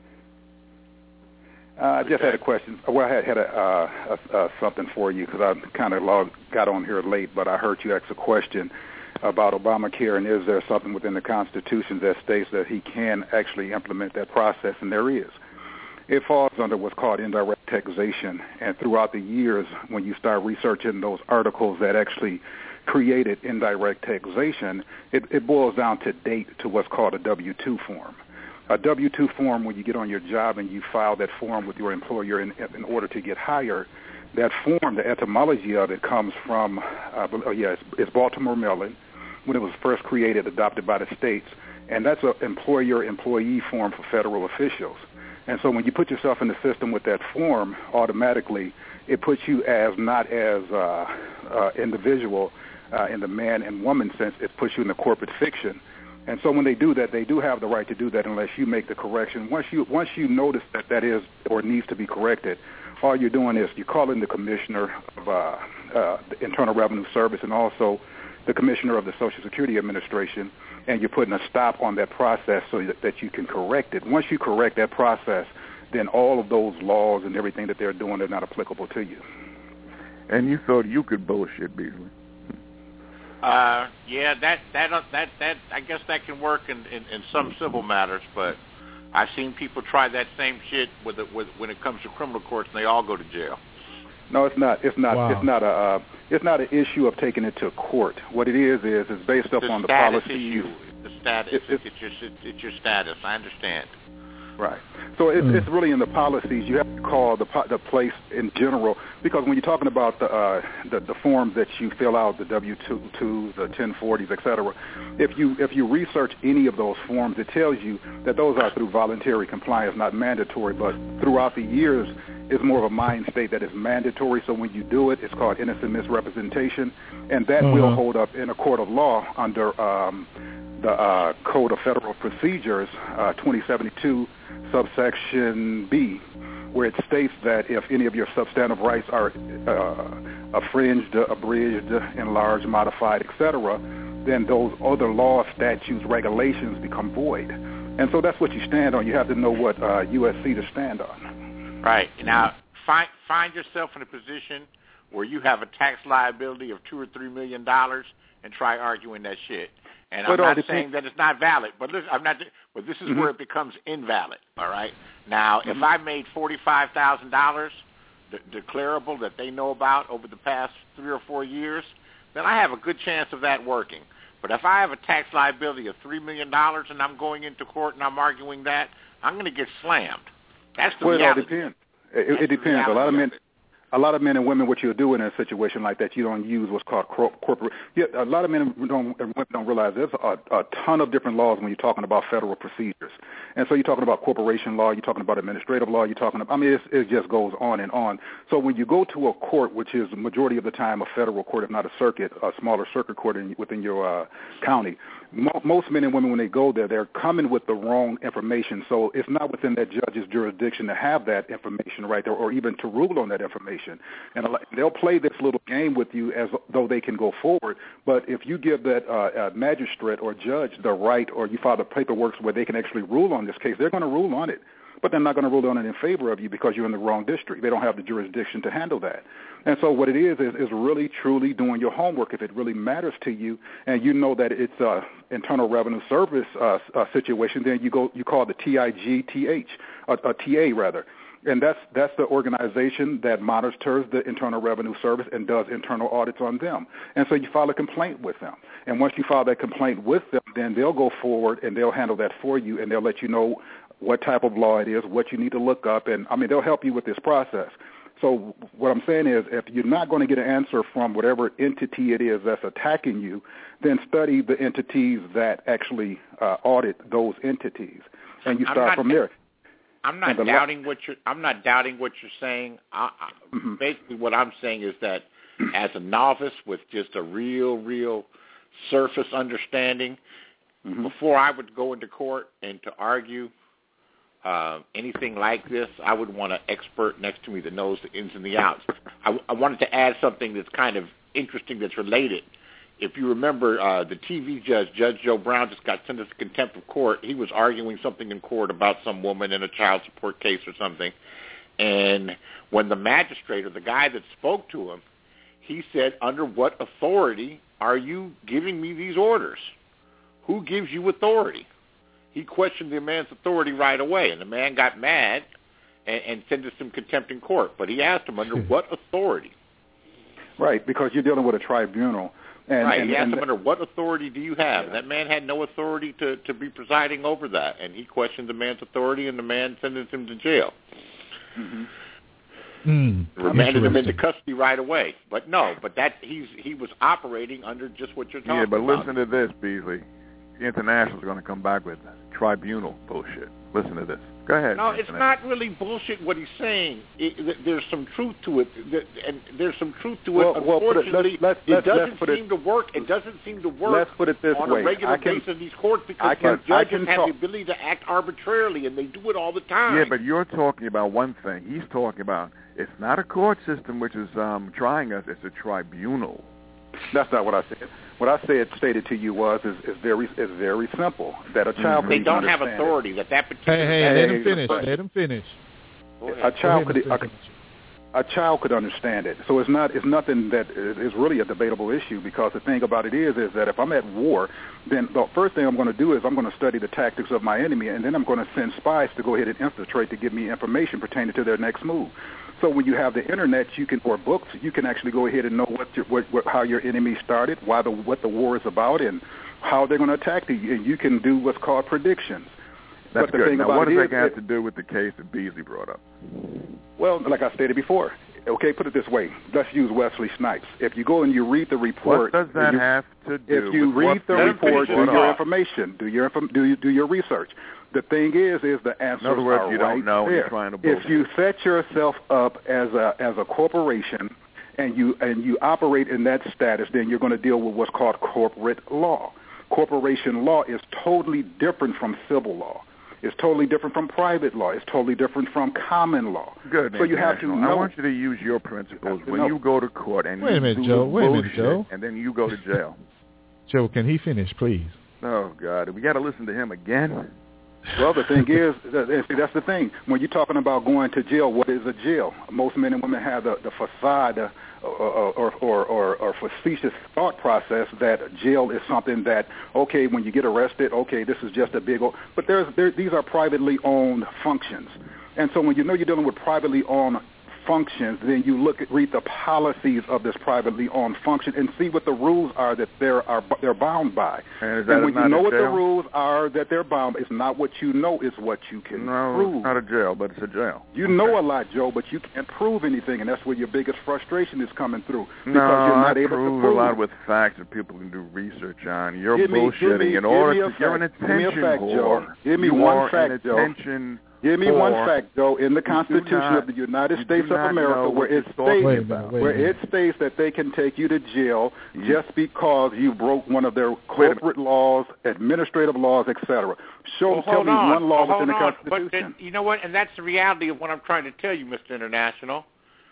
I just had a question. Well, I had something for you because I kind of got on here late, but I heard you ask a question about Obamacare, and is there something within the Constitution that states that he can actually implement that process, and there is. It falls under what's called indirect taxation, and throughout the years, when you start researching those articles that actually created indirect taxation, it boils down to date to what's called a W-2 form. A W-2 form, when you get on your job and you file that form with your employer in order to get hired, that form, the etymology of it comes from, it's Baltimore, Maryland, when it was first created, adopted by the states, and that's an employer-employee form for federal officials. And so when you put yourself in the system with that form, automatically it puts you as not as individual in the man and woman sense. It puts you in the corporate fiction. And so when they do that, they do have the right to do that unless you make the correction. Once you notice that is or needs to be corrected, all you're doing is you're calling the commissioner of the Internal Revenue Service and also the commissioner of the Social Security Administration, and you're putting a stop on that process so that you can correct it. Once you correct that process, then all of those laws and everything that they're doing are not applicable to you. And you thought you could bullshit, Beasley? Yeah, that I guess that can work in some civil matters, but I've seen people try that same shit with when it comes to criminal courts, and they all go to jail. No, it's not. Wow. It's not an issue of taking it to court. What it is it's based upon the policy. Issue. The status. It's your status. I understand. Right. So it's really in the policies. You have to call the place in general, because when you're talking about the forms that you fill out, the W-2s, the 1040s, et cetera, if you research any of those forms, it tells you that those are through voluntary compliance, not mandatory. But throughout the years, it's more of a mind state that is mandatory. So when you do it, it's called innocent misrepresentation, and that will hold up in a court of law under the Code of Federal Procedures, 2072, subsection B, where it states that if any of your substantive rights are infringed, abridged, enlarged, modified, etc., then those other laws, statutes, regulations become void. And so that's what you stand on. You have to know what USC to stand on. Right. Now, find yourself in a position where you have a tax liability of $2 or $3 million and try arguing that shit. And I'm not saying that it's not valid, but listen, but this is where it becomes invalid. All right. Now, if I made $45,000 declarable that they know about over the past 3 or 4 years, then I have a good chance of that working. But if I have a tax liability of $3 million and I'm going into court and I'm arguing that, I'm going to get slammed. That's the reality. It depends. It depends. A lot of men and women, what you'll do in a situation like that, you don't use what's called corporate. Yeah, a lot of men and women don't realize there's a ton of different laws when you're talking about federal procedures. And so you're talking about corporation law, you're talking about administrative law, it just goes on and on. So when you go to a court, which is the majority of the time a federal court, if not a circuit, a smaller circuit court within your county, most men and women, when they go there, they're coming with the wrong information. So it's not within that judge's jurisdiction to have that information right there or even to rule on that information. And they'll play this little game with you as though they can go forward. But if you give that magistrate or judge the right, or you file the paperwork where they can actually rule on this case, they're going to rule on it. But they're not going to rule on it in favor of you because you're in the wrong district. They don't have the jurisdiction to handle that. And so what it is really, truly doing your homework. If it really matters to you and you know that it's an Internal Revenue Service situation, then you call the TIGTH, a TA rather. And that's the organization that monitors the Internal Revenue Service and does internal audits on them. And so you file a complaint with them. And once you file that complaint with them, then they'll go forward and they'll handle that for you, and they'll let you know what type of law it is, what you need to look up, and, they'll help you with this process. So what I'm saying is if you're not going to get an answer from whatever entity it is that's attacking you, then study the entities that actually audit those entities, and you start from there. I'm not doubting what you're saying. Basically, what I'm saying is that as a novice with just a real surface understanding, before I would go into court and to argue anything like this, I would want an expert next to me that knows the ins and the outs. I wanted to add something that's kind of interesting that's related. If you remember, the TV judge, Judge Joe Brown, just got sentenced to contempt of court. He was arguing something in court about some woman in a child support case or something. And when the magistrate or the guy that spoke to him, he said, under what authority are you giving me these orders? Who gives you authority? He questioned the man's authority right away, and the man got mad and sentenced him contempt in court. But he asked him, under what authority? Right, because you're dealing with a tribunal. He asked him, under what authority do you have? Yeah. That man had no authority to be presiding over that, and he questioned the man's authority, and the man sentenced him to jail. Remanded him into custody right away. But he was operating under just what you're talking about. Yeah, but listen to this, Beasley. The International's going to come back with tribunal bullshit. Listen to this. Go ahead. No, it's not really bullshit what he's saying. There's some truth to it, and there's some truth to it. Unfortunately, it doesn't seem to work. It doesn't seem to work let's put it this on way. a regular basis in these courts because judges have the ability to act arbitrarily, and they do it all the time. Yeah, but you're talking about one thing. He's talking about it's not a court system which is trying us. It's a tribunal. That's not what I said. What I stated to you is very simple. That a child they don't have authority. That particular. Hey, let him finish. A child could understand it. So it's nothing that is really a debatable issue, because the thing about it is that if I'm at war, then the first thing I'm going to do is I'm going to study the tactics of my enemy, and then I'm going to send spies to go ahead and infiltrate to give me information pertaining to their next move. So when you have the internet, or books, you can actually go ahead and know how your enemy started, what the war is about, and how they're going to attack you. And you can do what's called predictions. That's good. Now, what does that have to do with the case that Beasley brought up? Well, like I stated before, okay, put it this way. Let's use Wesley Snipes. If you go and you read the report, what does that have to do? If you read the report, do your information, do your research. The thing is the answers in other words, are you right don't know there. You're trying to bullshit. If you set yourself up as a corporation and you operate in that status, then you're going to deal with what's called corporate law. Corporation law is totally different from civil law. It's totally different from private law. It's totally different from common law. Good. So you have to know. I want you to use your principles when you go to court and Wait a minute, Joe. And then you go to jail. Joe, can he finish, please? Oh, God. We got to listen to him again? Well, the thing is, see, that's the thing. When you're talking about going to jail, what is a jail? Most men and women have the facade or facetious thought process that jail is something that, okay, when you get arrested, okay, this is just a big old... But these are privately owned functions. And so when you know you're dealing with privately owned functions, then you read the policies of this privately owned function and see what the rules are that they're bound by. And when you know what the rules are that they're bound by, it's not what you know, it's what you can prove. No, it's not a jail, but it's a jail. You know a lot, Joe, but you can't prove anything, and that's where your biggest frustration is coming through. Because no, you're not I able prove to prove a lot with facts that people can do research on. You're bullshitting in order to... You're an attention whore. Give me one fact, Joe. Give me one fact, though, in the Constitution of the United States of America where it states that they can take you to jail just because you broke one of their corporate laws, administrative laws, etc. Tell me one law within the Constitution. But you know what? And that's the reality of what I'm trying to tell you, Mr. International,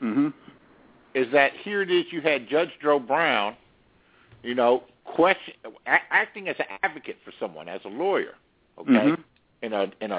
is that here it is, you had Judge Joe Brown, acting as an advocate for someone, as a lawyer, okay? In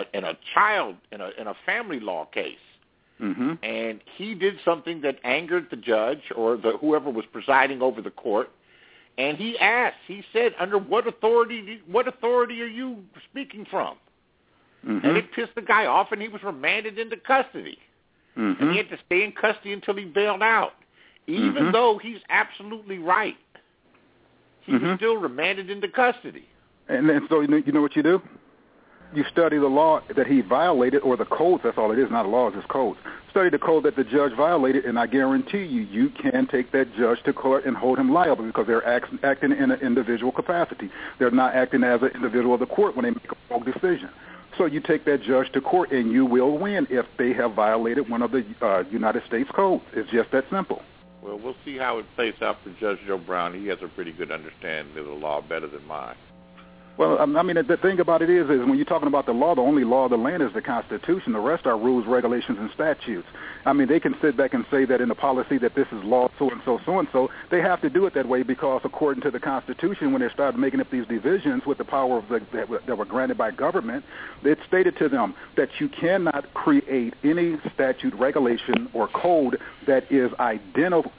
a family law case, and he did something that angered the judge or whoever was presiding over the court, and he said, under what authority are you speaking from? and it pissed the guy off, and he was remanded into custody. And he had to stay in custody until he bailed out. Even though he's absolutely right, he was still remanded into custody. And then, so you know what you do? You study the law that he violated, or the codes. That's all it is, not a law, it's just codes. Study the code that the judge violated, and I guarantee you can take that judge to court and hold him liable because they're acting in an individual capacity. They're not acting as an individual of the court when they make a wrong decision. So you take that judge to court, and you will win if they have violated one of the United States codes. It's just that simple. Well, we'll see how it plays out for Judge Joe Brown. He has a pretty good understanding of the law, better than mine. Well, I mean, the thing about it is when you're talking about the law, the only law of the land is the Constitution. The rest are rules, regulations, and statutes. I mean, they can sit back and say that in the policy that this is law so-and-so, so-and-so. They have to do it that way because according to the Constitution, when they started making up these divisions with the power of that were granted by government, it stated to them that you cannot create any statute, regulation, or code that is identical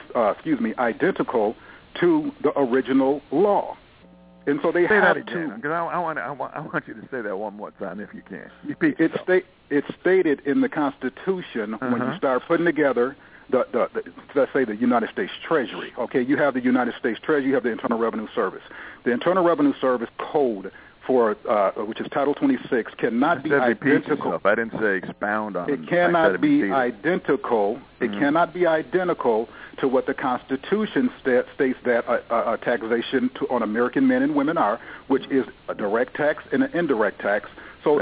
to the original law. And so they say have that again, because I want you to say that one more time if you can. It's stated in the Constitution when you start putting together let's say the United States Treasury. Okay, you have the United States Treasury, you have the Internal Revenue Service. The Internal Revenue Service code for which is Title 26 cannot be identical. I didn't say expound on it. It cannot be identical. It cannot be identical to what the Constitution states that taxation on American men and women are, which is a direct tax and an indirect tax. So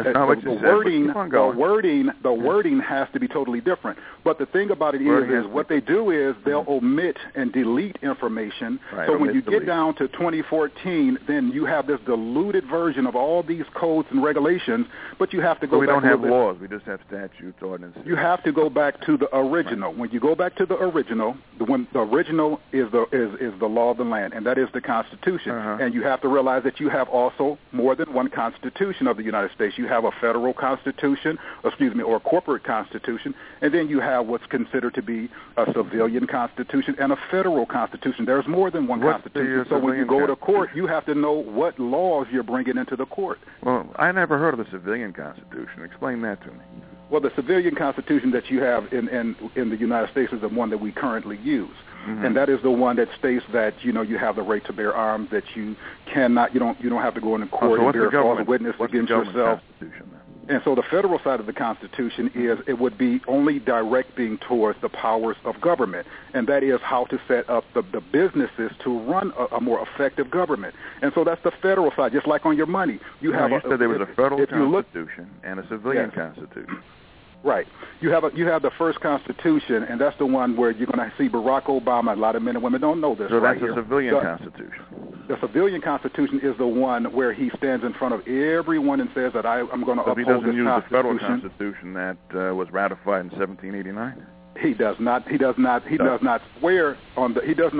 the wording has to be totally different. But the thing about it is what they do is they'll omit and delete information. Right, so when you get down to 2014, then you have this diluted version of all these codes and regulations, but you have to go back. We don't have laws. We just have statutes, ordinances. You have to go back to the original. Right. When you go back to the original, the original is the law of the land, and that is the Constitution. And you have to realize that you have also more than one Constitution of the United States. You have a federal constitution, or a corporate constitution, and then you have what's considered to be a civilian constitution and a federal constitution. There's more than one constitution. So when you go to court, you have to know what laws you're bringing into the court. Well, I never heard of the civilian constitution. Explain that to me. Well, the civilian constitution that you have in the United States is the one that we currently use. And that is the one that states that you have the right to bear arms, that you cannot, you don't have to go into court and bear false witness against yourself. And so the federal side of the Constitution it would be only directing towards the powers of government, and that is how to set up the businesses to run a more effective government. And so that's the federal side. Just like on your money, you said there was a federal constitution and a civilian constitution. Right. You have the first Constitution, and that's the one where you're going to see Barack Obama. A lot of men and women don't know this. So that's a civilian constitution. The civilian constitution is the one where he stands in front of everyone and says that I'm going to uphold this Constitution. He doesn't use the federal constitution that was ratified in 1789. He does not swear on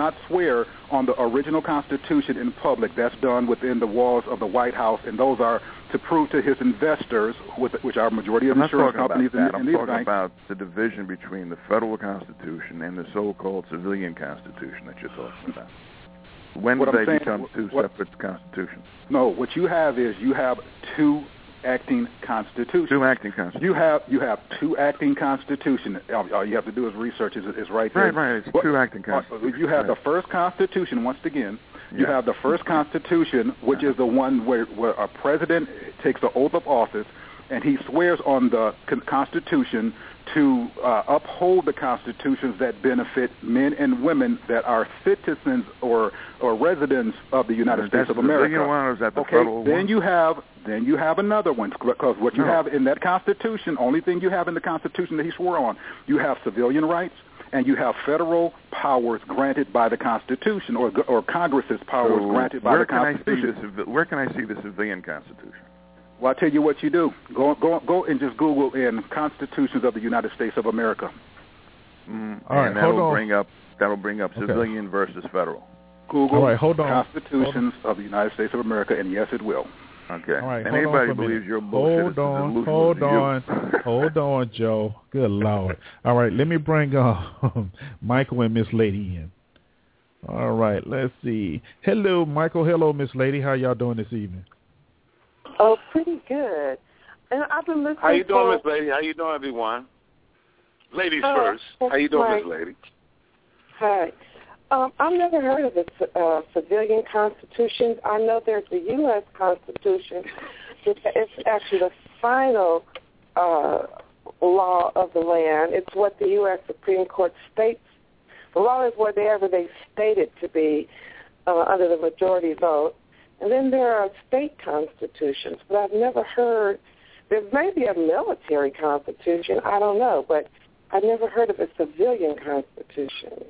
the original Constitution in public. That's done within the walls of the White House, and those are to prove to his investors, which are a majority of insurance companies and these banks. I'm talking about the division between the federal Constitution and the so-called civilian Constitution that you're talking about. When do they become two separate constitutions? No, what you have is two acting constitutions. Two acting constitutions. You have two acting constitutions. All you have to do is research. Is right there. Right. It's two acting constitutions. You have the first Constitution. Once again, you have the first Constitution, which is the one where a president takes the oath of office, and he swears on the Constitution to uphold the constitutions that benefit men and women that are citizens or residents of the United States of America. Then you have another one, because what you have in that Constitution, only thing you have in the Constitution that he swore on, you have civilian rights, and you have federal powers granted by the Constitution, or Congress's powers granted by the Constitution. Where can I see the civilian Constitution? Well, I'll tell you what you do. Go and just Google in Constitutions of the United States of America. All right, that'll bring up civilian versus federal. Google Constitutions of the United States of America, and yes, it will. Okay. All right, and anybody believes your bullshit Hold on, Joe. Good Lord. All right, let me bring Michael and Miss Lady in. All right, let's see. Hello, Michael. Hello, Miss Lady. How y'all doing this evening? Oh, pretty good. And I've been listening. How you doing, Miss Lady? How you doing, everyone? Ladies first. How you doing, Miss Lady? Hi. I've never heard of a civilian constitution. I know there's the U.S. Constitution. It's actually the final law of the land. It's what the U.S. Supreme Court states. The law is whatever they state it to be under the majority vote. And then there are state constitutions, but I've never heard. There may be a military constitution. I don't know, but I've never heard of a civilian constitution.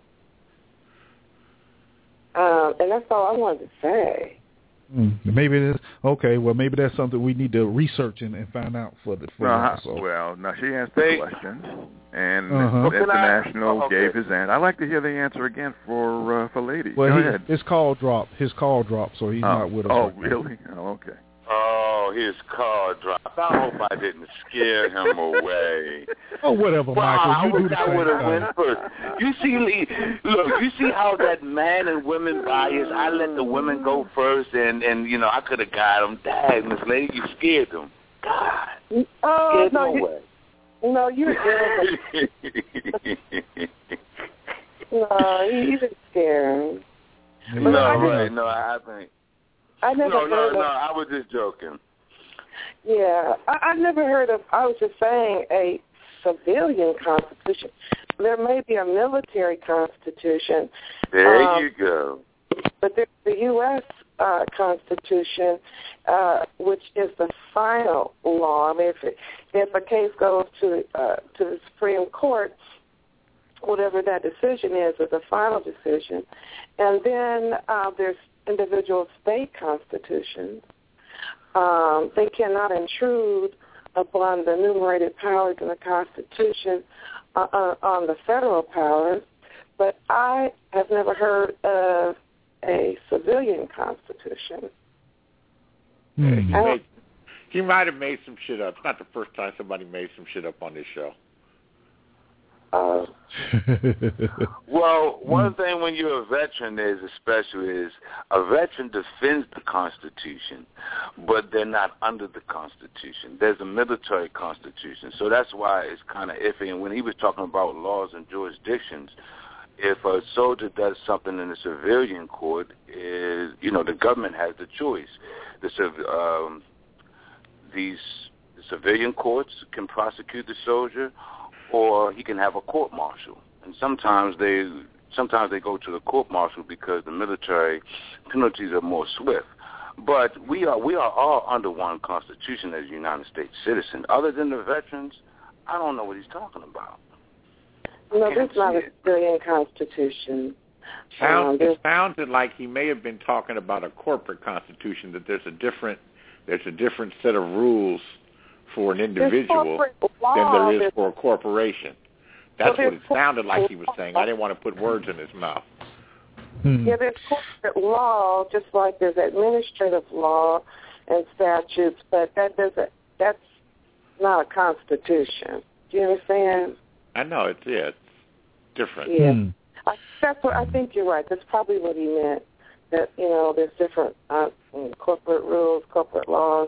And that's all I wanted to say. Maybe it is. Okay, well, maybe that's something we need to research and find out for the episode. Well, now she asked the question, and International gave his answer. I'd like to hear the answer again for ladies. Well, Go ahead. His call dropped, so he's not with us. Oh, right really? Oh, okay. Oh, his call dropped. I hope I didn't scare him away. Oh, whatever, Michael. You do the same I would have thing. went first. You see how that man and women bias? I let the women go first, and I could have got them. Dang, Miss Lady, you scared them. God. Oh, scared them away. No, you're good. No, you didn't scare him. No, I think. I never heard of. I was just joking. Yeah, I never heard of. I was just saying a civilian constitution. There may be a military constitution. There you go. But there's the U.S. Constitution, which is the final law. I mean, if a case goes to the Supreme Court, whatever that decision is the final decision. And then there's individual state constitutions. They cannot intrude upon the enumerated powers in the Constitution on the federal powers, but I have never heard of a civilian constitution. He might have made some shit up. It's not the first time somebody made some shit up on this show. Well, one thing when you're a veteran is a veteran defends the Constitution, but they're not under the Constitution. There's a military Constitution, so that's why it's kind of iffy. And when he was talking about laws and jurisdictions, if a soldier does something in the civilian court, the government has the choice. The civilian courts can prosecute the soldier, or he can have a court-martial. And sometimes they go to the court-martial because the military penalties are more swift. But we are all under one Constitution as United States citizens. Other than the veterans, I don't know what he's talking about. No, that's not a civilian constitution. It sounded like he may have been talking about a corporate constitution, that there's a different set of rules for an individual than there is for a corporation. That's what it sounded like he was saying. I didn't want to put words in his mouth. Yeah, there's corporate law, just like there's administrative law and statutes, but that's not a constitution. Do you understand? I know, it's different. Yeah. I think you're right. That's probably what he meant. That, there's different corporate rules, corporate laws.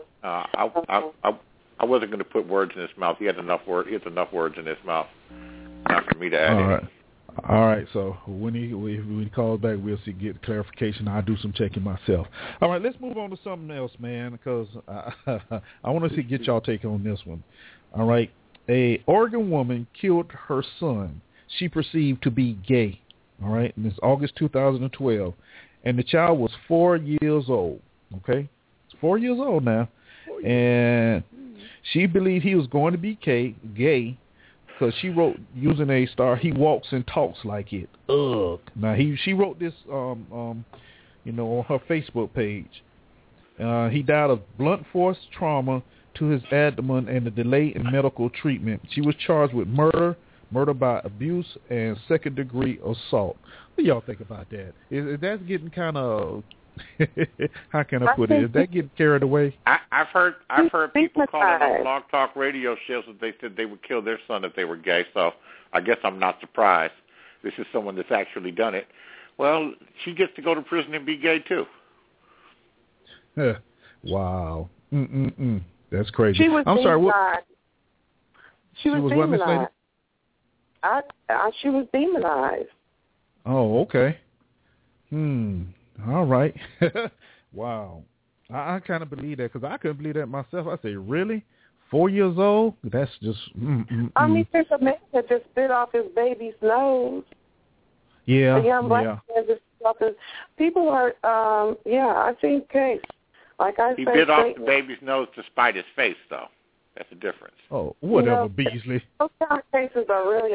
I wasn't going to put words in his mouth. He had enough words in his mouth. Not for me to add in. All right. So when he calls back, we'll get clarification. I'll do some checking myself. All right. Let's move on to something else, man, because I want to get y'all take on this one. All right. A Oregon woman killed her son. She perceived to be gay. All right. And it's August 2012. And the child was 4 years old. Okay. It's 4 years old now. And she believed he was going to be gay because she wrote using a star, he walks and talks like it. Ugh. Now, she wrote this, on her Facebook page. He died of blunt force trauma to his abdomen and a delay in medical treatment. She was charged with murder by abuse, and second-degree assault. What do y'all think about that? Is that getting kind of... How can I put it? Is that getting carried away? I've heard people calling on Blog Talk radio shows that they said they would kill their son if they were gay, so I guess I'm not surprised. This is someone that's actually done it. Well, she gets to go to prison and be gay, too. Wow. That's crazy. She was I'm sorry. What? She was what, Miss Lady? She was demonized. Oh, okay. All right. Wow. I kind of believe that because I couldn't believe that myself. I say, really? 4 years old? That's just. I mean, there's a man that just bit off his baby's nose. Yeah. A young black man just bit off his. People are. I think case. Like I he say, bit off the baby's nose to spite his face, though. That's the difference. Oh, whatever, Beasley. Those kind of cases are really,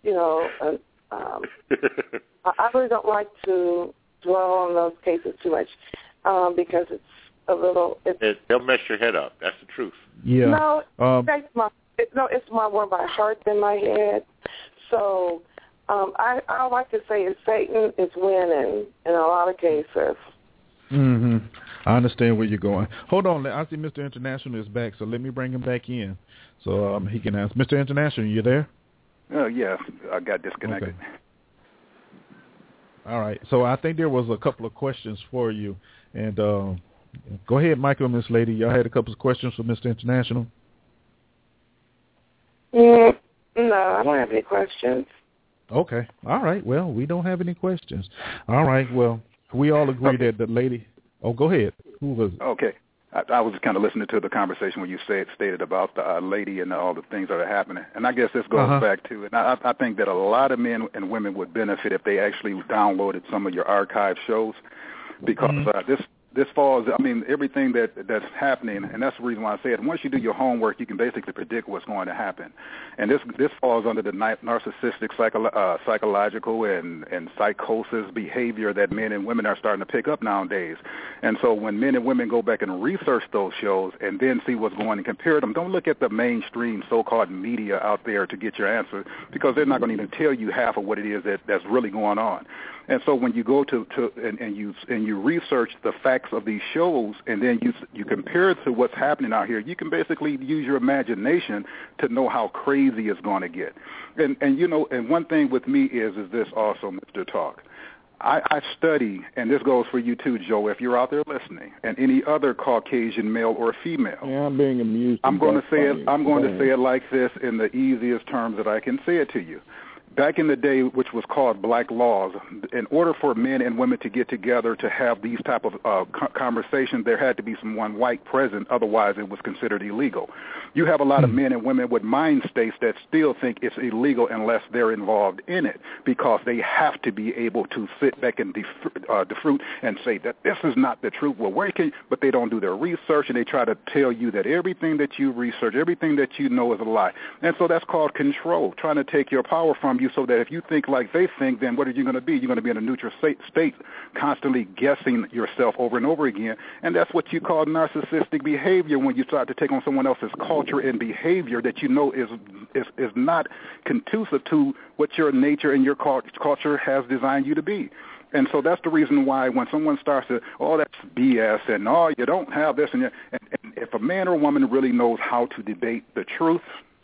I really don't like to dwell on those cases too much because it's a little. They'll mess your head up. That's the truth. Yeah. No, it's more by heart than my head. So I like to say it's Satan is winning in a lot of cases. Mm-hmm. I understand where you're going. Hold on. I see Mr. International is back, so let me bring him back in so he can ask. Mr. International, you there? Yeah, I got disconnected. Okay. All right. So I think there was a couple of questions for you. And go ahead, Michael and Miss Lady. Y'all had a couple of questions for Mr. International? No, I don't have any questions. Okay. All right. Well, we don't have any questions. All right. Well, we all agree that the lady... Oh, go ahead. Who was it? Okay. I was just kind of listening to the conversation when you stated about the lady and all the things that are happening. And I guess this goes back to, and I think that a lot of men and women would benefit if they actually downloaded some of your archive shows because this falls, I mean, everything that's happening, and that's the reason why I say it. Once you do your homework, you can basically predict what's going to happen. And this falls under the narcissistic psychological and psychosis behavior that men and women are starting to pick up nowadays. And so when men and women go back and research those shows and then see what's going and compare them, don't look at the mainstream so-called media out there to get your answer because they're not going to even tell you half of what it is that's really going on. And so when you go and you research the facts of these shows and then you compare it to what's happening out here, you can basically use your imagination to know how crazy it's going to get. And one thing with me is this also, Mr. Talk. I study, and this goes for you too, Joe, if you're out there listening, and any other Caucasian male or female. Yeah, I'm being amused. I'm going to say it like this in the easiest terms that I can say it to you. Back in the day, which was called black laws, in order for men and women to get together to have these type of conversations, there had to be someone white present. Otherwise, it was considered illegal. You have a lot of men and women with mind states that still think it's illegal unless they're involved in it because they have to be able to sit back and defruit and say that this is not the truth. Well, but they don't do their research, and they try to tell you that everything that you research, everything that you know is a lie. And so that's called control, trying to take your power from you so that if you think like they think, then what are you going to be? You're going to be in a neutral state, constantly guessing yourself over and over again. And that's what you call narcissistic behavior when you start to take on someone else's culture and behavior that you know is not conducive to what your nature and your culture has designed you to be. And so that's the reason why when someone starts to, that's BS, and you don't have this, and if a man or woman really knows how to debate the truth,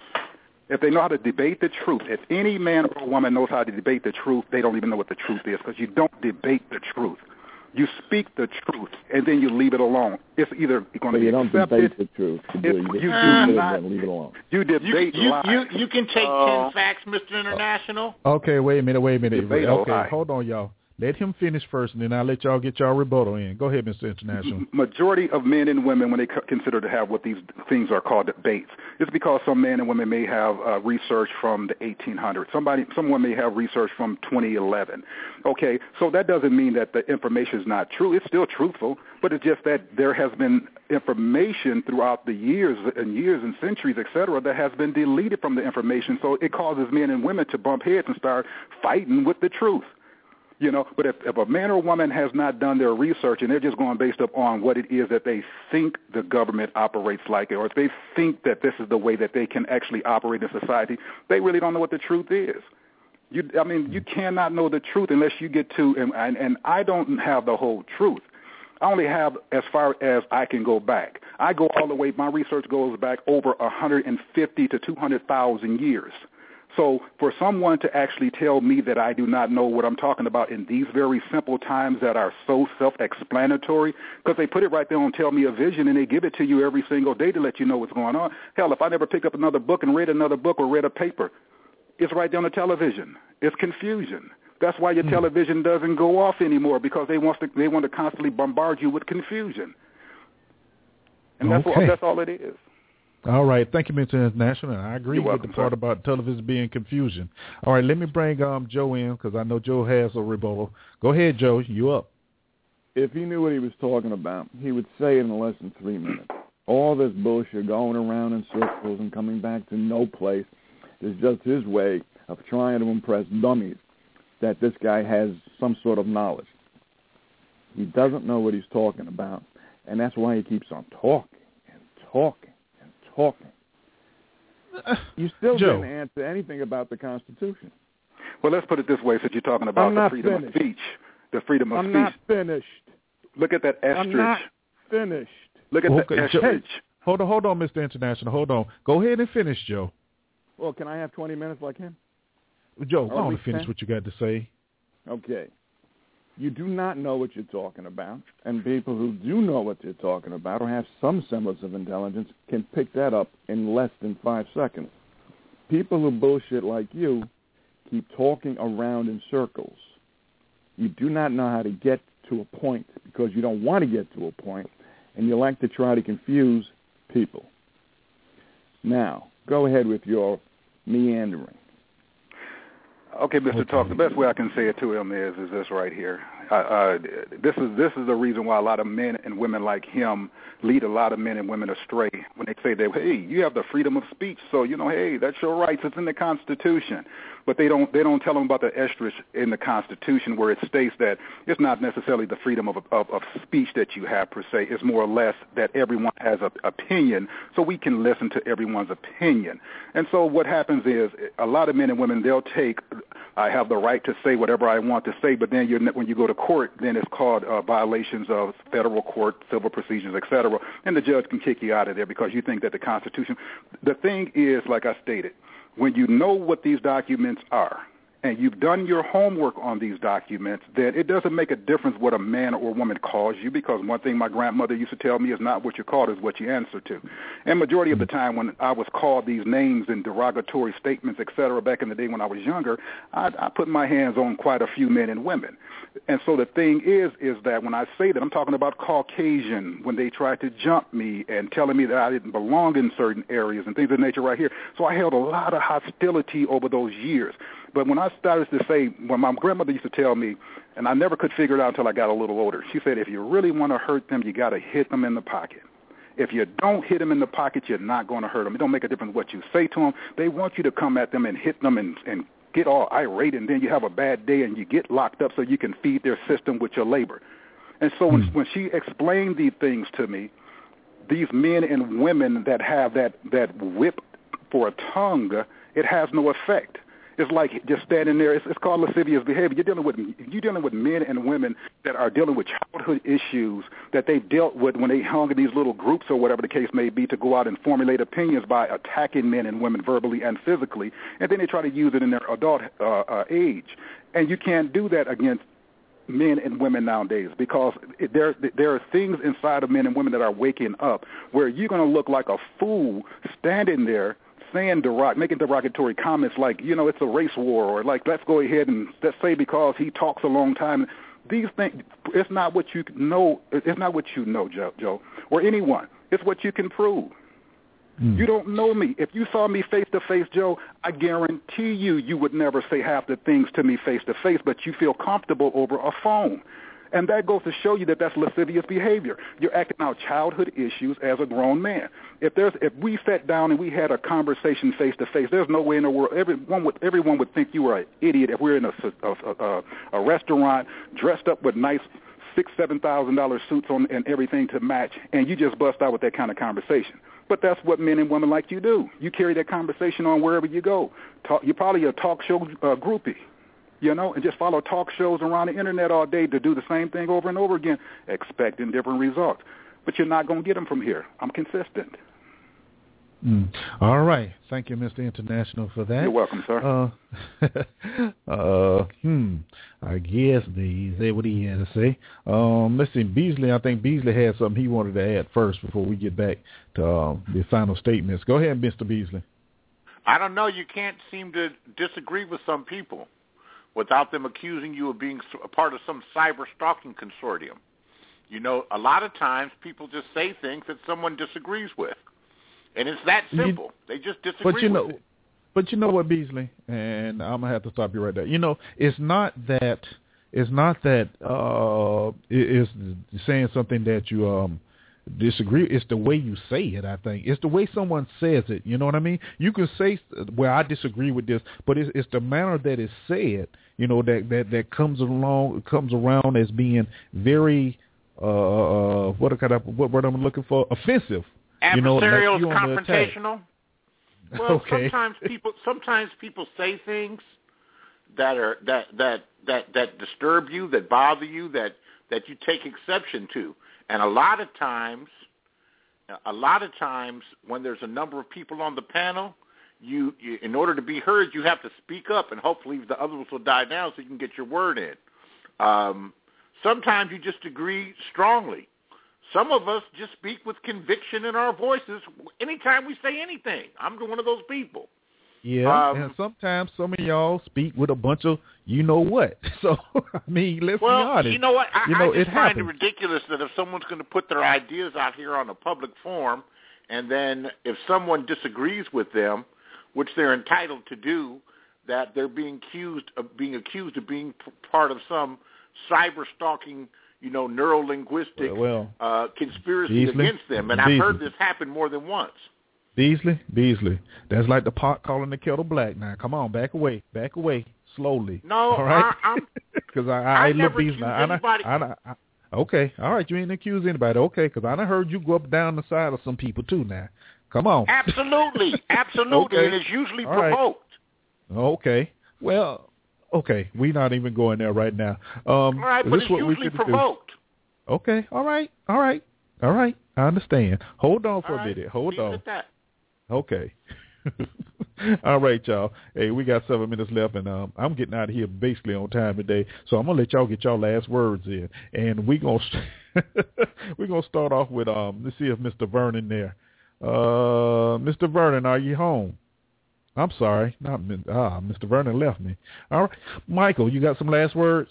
if they know how to debate the truth, if any man or woman knows how to debate the truth, they don't even know what the truth is because you don't debate the truth. You speak the truth, and then you leave it alone. It's either you're going to accept it. The truth. You do not leave it alone. You debate lies. You can take 10 facts, Mr. International. Okay, wait a minute. Debate okay, hold on, y'all. Let him finish first, and then I'll let y'all get y'all rebuttal in. Go ahead, Mr. International. Majority of men and women, when they consider to have what these things are called debates, it's because some men and women may have research from the 1800s. Someone may have research from 2011. Okay, so that doesn't mean that the information is not true. It's still truthful, but it's just that there has been information throughout the years and centuries, et cetera, that has been deleted from the information. So it causes men and women to bump heads and start fighting with the truth. But if a man or woman has not done their research and they're just going based upon what it is that they think the government operates like, or if they think that this is the way that they can actually operate in society, they really don't know what the truth is. You cannot know the truth unless you get to, and I don't have the whole truth. I only have as far as I can go back. I go all the way, my research goes back over 150 to 200,000 years. So for someone to actually tell me that I do not know what I'm talking about in these very simple times that are so self-explanatory, because they put it right there on Tell Me a Vision, and they give it to you every single day to let you know what's going on. Hell, if I never picked up another book and read another book or read a paper, it's right there on the television. It's confusion. That's why your television doesn't go off anymore, because they want to constantly bombard you with confusion. And that's all it is. All right. Thank you, Mr. International. I agree with the part about television being confusion. All right. Let me bring Joe in, because I know Joe has a rebuttal. Go ahead, Joe. You up. If he knew what he was talking about, he would say it in less than 3 minutes. All this bullshit going around in circles and coming back to no place is just his way of trying to impress dummies that this guy has some sort of knowledge. He doesn't know what he's talking about, and that's why he keeps on talking and talking. You still didn't answer anything about the Constitution. Well, let's put it this way, since you're talking about the freedom of speech. The freedom of speech. I'm not finished. Look at that estrich. I'm not finished. Look at the estrich. Hold on, Mr. International. Hold on. Go ahead and finish, Joe. Well, can I have 20 minutes like him? Joe, go on and finish what you got to say. Okay. You do not know what you're talking about, and people who do know what you're talking about or have some semblance of intelligence can pick that up in less than 5 seconds. People who bullshit like you keep talking around in circles. You do not know how to get to a point because you don't want to get to a point, and you like to try to confuse people. Now, go ahead with your meandering. Okay, Mr. Talk, the best way I can say it to him is this right here. This is the reason why a lot of men and women like him lead a lot of men and women astray when they say that, hey, you have the freedom of speech, so, hey, that's your rights. It's in the Constitution. But they don't tell them about the estrich in the Constitution where it states that it's not necessarily the freedom of speech that you have per se. It's more or less that everyone has an opinion, so we can listen to everyone's opinion. And so what happens is a lot of men and women, they'll take, I have the right to say whatever I want to say, but then when you go to court, then it's called violations of federal court, civil procedures, et cetera, and the judge can kick you out of there because you think that the Constitution. The thing is, like I stated, when you know what these documents are and you've done your homework on these documents, then it doesn't make a difference what a man or woman calls you, because one thing my grandmother used to tell me is not what you're called, is what you answer to. And majority of the time when I was called these names and derogatory statements, et cetera, back in the day when I was younger, I put my hands on quite a few men and women. And so the thing is that when I say that, I'm talking about Caucasian, when they tried to jump me and telling me that I didn't belong in certain areas and things of nature right here. So I held a lot of hostility over those years. But when I started to say, when my grandmother used to tell me, and I never could figure it out until I got a little older, she said, if you really want to hurt them, you got to hit them in the pocket. If you don't hit them in the pocket, you're not going to hurt them. It don't make a difference what you say to them. They want you to come at them and hit them and get all irate, and then you have a bad day and you get locked up so you can feed their system with your labor. And so when she explained these things to me, these men and women that have that whip for a tongue, it has no effect. It's like just standing there. It's called lascivious behavior. You're dealing with men and women that are dealing with childhood issues that they've dealt with when they hung in these little groups or whatever the case may be to go out and formulate opinions by attacking men and women verbally and physically, and then they try to use it in their adult age. And you can't do that against men and women nowadays, because there are things inside of men and women that are waking up where you're going to look like a fool standing there making derogatory comments like, it's a race war, or like, let's go ahead and let's say because he talks a long time. These things, it's not what you know. It's not what you know, Joe, or anyone. It's what you can prove. You don't know me. If you saw me face to face, Joe, I guarantee you would never say half the things to me face to face, but you feel comfortable over a phone. And that goes to show you that that's lascivious behavior. You're acting out childhood issues as a grown man. If we sat down and we had a conversation face to face, there's no way in the world everyone would think you were an idiot if we're in a restaurant dressed up with nice $6,000-$7,000 suits on and everything to match, and you just bust out with that kind of conversation. But that's what men and women like you do. You carry that conversation on wherever you go. You're probably a talk show groupie. And just follow talk shows around the internet all day to do the same thing over and over again, expecting different results. But you're not going to get them from here. I'm consistent. All right. Thank you, Mr. International, for that. You're welcome, sir. I guess what he had to say. Let's see, Beasley. I think Beasley had something he wanted to add first before we get back to the final statements. Go ahead, Mr. Beasley. I don't know. You can't seem to disagree with some people without them accusing you of being a part of some cyber stalking consortium. You know, a lot of times people just say things that someone disagrees with. And it's that simple. They just disagree with it. But you know what, Beasley, and I'm gonna have to stop you right there. You know, it's not that it's saying something that you disagree. It's the way you say it. I think it's the way someone says it. You know what I mean? You can say, "Well, I disagree with this," but it's the manner that it's said. You know, that comes around as being very what word I'm looking for? Offensive. Adversarial, confrontational. Well, okay. sometimes people say things that disturb you, that bother you, that you take exception to. And a lot of times when there's a number of people on the panel, you in order to be heard, you have to speak up, and hopefully the others will die down so you can get your word in. Sometimes you just agree strongly. Some of us just speak with conviction in our voices anytime we say anything. I'm one of those people. Yeah, and sometimes some of y'all speak with a bunch of you-know-what. So, I mean, let's be honest. You know what? I just find it happens. ridiculous that if someone's going to put their ideas out here on a public forum, and then if someone disagrees with them, which they're entitled to do, that they're being accused of being part of some cyber-stalking neuro-linguistic conspiracy against them. And I've heard this happen more than once. Beasley, that's like the pot calling the kettle black. Now, come on, back away, slowly. No, all right? Because I never accused anybody. Okay, all right, you ain't accused anybody. Okay, because I done heard you go up down the side of some people too now. Come on. Absolutely, okay. And it's usually provoked. Right. Okay, well... Okay, we're not even going there right now. All right, but it's usually provoked. Do? Okay, all right. I understand. Hold on for a minute. Hold on. Okay. All right, y'all. Hey, we got 7 minutes left, and I'm getting out of here basically on time today. So I'm gonna let y'all get y'all last words in, and we're gonna start off with let's see if Mr. Vernon there. Mr. Vernon, are you home? I'm sorry, Mr. Vernon left me. All right, Michael, you got some last words?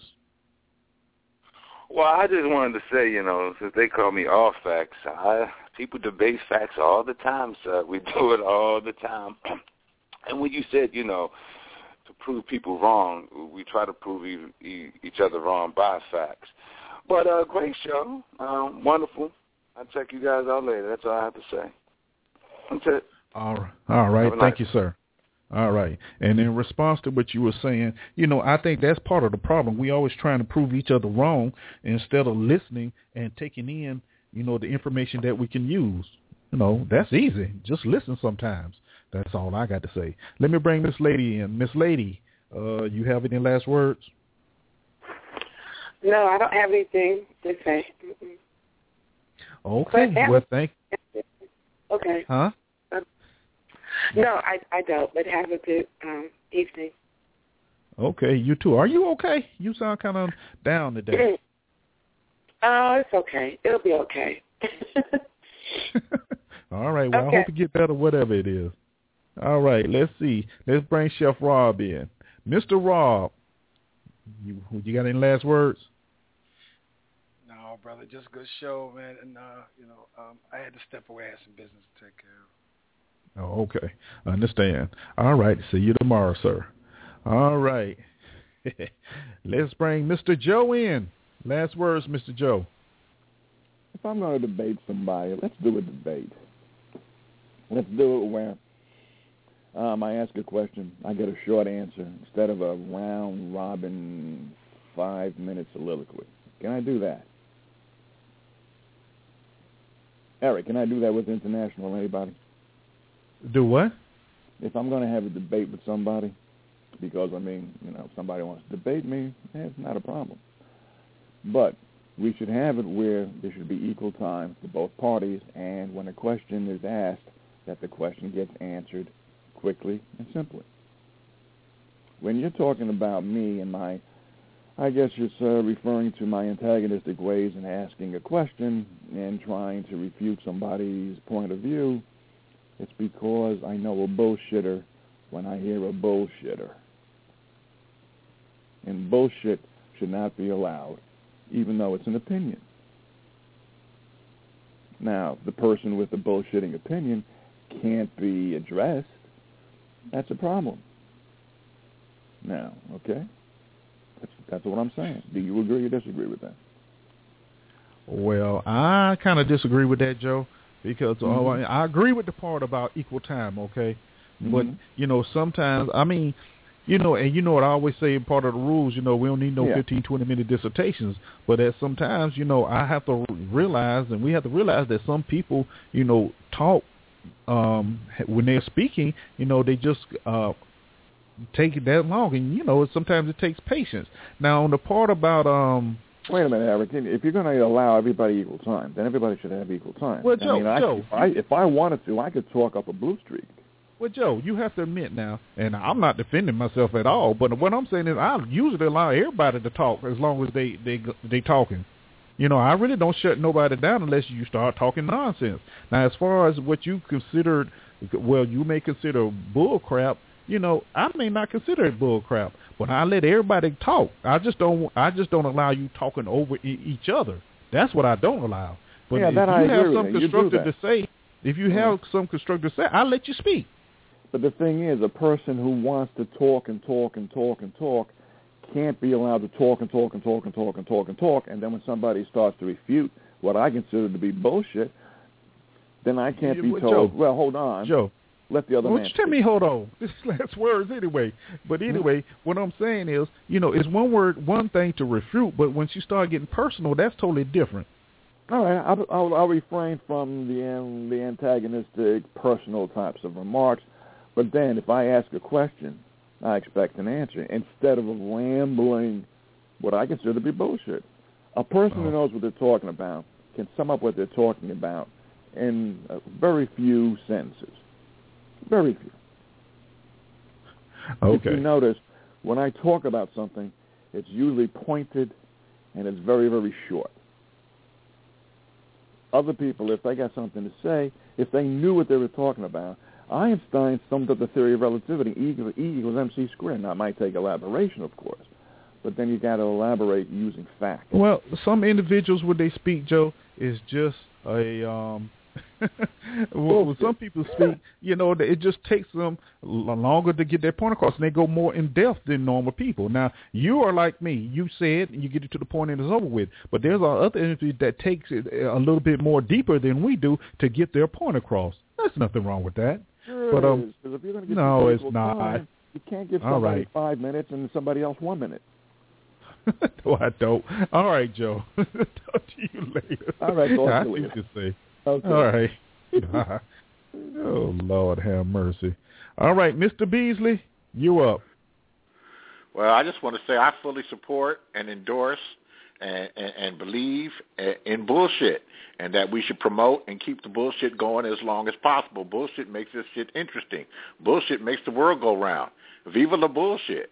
Well, I just wanted to say, since they call me off facts, people debate facts all the time, sir. We do it all the time. And when you said, to prove people wrong, we try to prove each other wrong by facts. But great show, wonderful. I'll check you guys out later. That's all I have to say. That's it. All right. Thank you, sir. All right. And in response to what you were saying, I think that's part of the problem. We always trying to prove each other wrong instead of listening and taking in, the information that we can use. That's easy. Just listen sometimes. That's all I got to say. Let me bring Miss Lady in. Miss Lady, you have any last words? No, I don't have anything to say. Okay. Well, thank you. Okay. Huh? No, I don't, but have a good evening. Okay, you too. Are you okay? You sound kind of down today. Oh, it's okay. It'll be okay. All right, well, okay. I hope you get better, whatever it is. All right, let's see. Let's bring Chef Rob in. Mr. Rob, you got any last words? No, brother, just a good show, man. And, I had to step away. I had some business to take care of. Oh, okay. I understand. All right. See you tomorrow, sir. All right. Let's bring Mr. Joe in. Last words, Mr. Joe. If I'm going to debate somebody, let's do a debate. Let's do it where I ask a question, I get a short answer instead of a round-robin 5-minute soliloquy. Can I do that? Eric, can I do that with International, anybody? Do what? If I'm going to have a debate with somebody, because, if somebody wants to debate me, it's not a problem. But we should have it where there should be equal time for both parties, and when a question is asked, that the question gets answered quickly and simply. When you're talking about me and my, I guess you're referring to my antagonistic ways in asking a question and trying to refute somebody's point of view, it's because I know a bullshitter when I hear a bullshitter. And bullshit should not be allowed, even though it's an opinion. Now, the person with the bullshitting opinion can't be addressed. That's a problem. Now, okay? That's what I'm saying. Do you agree or disagree with that? Well, I kind of disagree with that, Joe, because I agree with the part about equal time, okay? But, sometimes, and what I always say, part of the rules, we don't need no 15, 20-minute dissertations. But at sometimes, I have to realize, and we have to realize that some people, talk when they're speaking, they just take it that long. And, sometimes it takes patience. Now, on the part about... Wait a minute, Eric. If you're going to allow everybody equal time, then everybody should have equal time. Well, Joe, if I wanted to, I could talk up a blue streak. Well, Joe, you have to admit now, and I'm not defending myself at all, but what I'm saying is I usually allow everybody to talk as long as they talking. I really don't shut nobody down unless you start talking nonsense. Now, as far as what you considered, you may consider bull crap, I may not consider it bull crap, but I let everybody talk. I just don't allow you talking over each other. That's what I don't allow. But if you have something constructive to say, if you have some constructive to say, I'll let you speak. But the thing is, a person who wants to talk and talk and talk and talk can't be allowed to talk and talk and talk and talk and talk and talk, and then when somebody starts to refute what I consider to be bullshit, then I can't be told, Joe, well, hold on. Joe. Let the other man speak. Tell me, hold on. This is last words anyway. But anyway, what I'm saying is, it's one thing to refute, but once you start getting personal, that's totally different. All right, I'll refrain from the antagonistic, personal types of remarks. But then if I ask a question, I expect an answer instead of rambling what I consider to be bullshit. A person who knows what they're talking about can sum up what they're talking about in very few sentences. Very few. Okay. If you notice, when I talk about something, it's usually pointed and it's very, very short. Other people, if they got something to say, if they knew what they were talking about, Einstein summed up the theory of relativity, E equals mc squared. Now, it might take elaboration, of course, but then you got to elaborate using facts. Well, some individuals, when they speak, Joe, is just a... when some people speak, it just takes them longer to get their point across, and they go more in depth than normal people. Now, you are like me. You say it, and you get it to the point, and it's over with. But there's other individuals that takes it a little bit more deeper than we do to get their point across. There's nothing wrong with that. Sure but is, because if you're going to get no, it's time, not. You can't give somebody 5 minutes and somebody else 1 minute. No, I don't. All right, Joe. Talk to you later. All right, talk I to you see later. what you say. Okay. All right. Oh, Lord have mercy. All right, Mr. Beasley, you up. Well, I just want to say I fully support and endorse and believe in bullshit, and that we should promote and keep the bullshit going as long as possible. Bullshit makes this shit interesting. Bullshit makes the world go round. Viva la bullshit.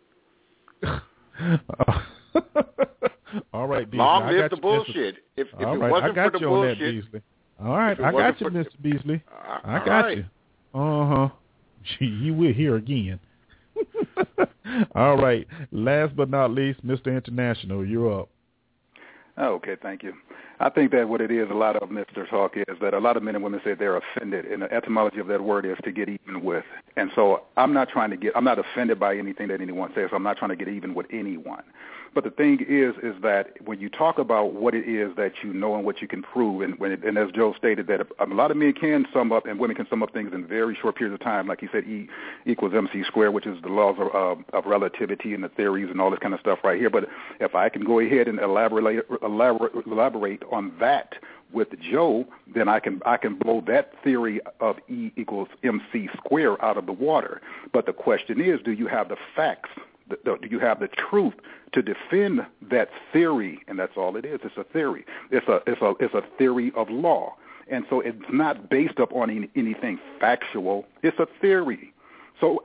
All right, Beasley. Long live the bullshit. If it wasn't for the bullshit... All right, I got you, Mr. Beasley. I got you. Uh-huh. Gee, you will hear again. All right. Last but not least, Mr. International, you're up. Okay, thank you. I think that what it is, a lot of Mr. Talk is that a lot of men and women say they're offended, and the etymology of that word is to get even with. And so I'm not offended by anything that anyone says. So I'm not trying to get even with anyone. But the thing is that when you talk about what it is that you know and what you can prove, and as Joe stated, that a lot of men can sum up and women can sum up things in very short periods of time, like he said, E equals mc squared, which is the laws of relativity and the theories and all this kind of stuff right here. But if I can go ahead and elaborate on that with Joe, then I can blow that theory of E equals mc squared out of the water. But the question is, do you have the facts? Do you have the truth to defend that theory? And that's all it is. It's a theory. It's a theory of law. And so it's not based upon anything factual. It's a theory. So,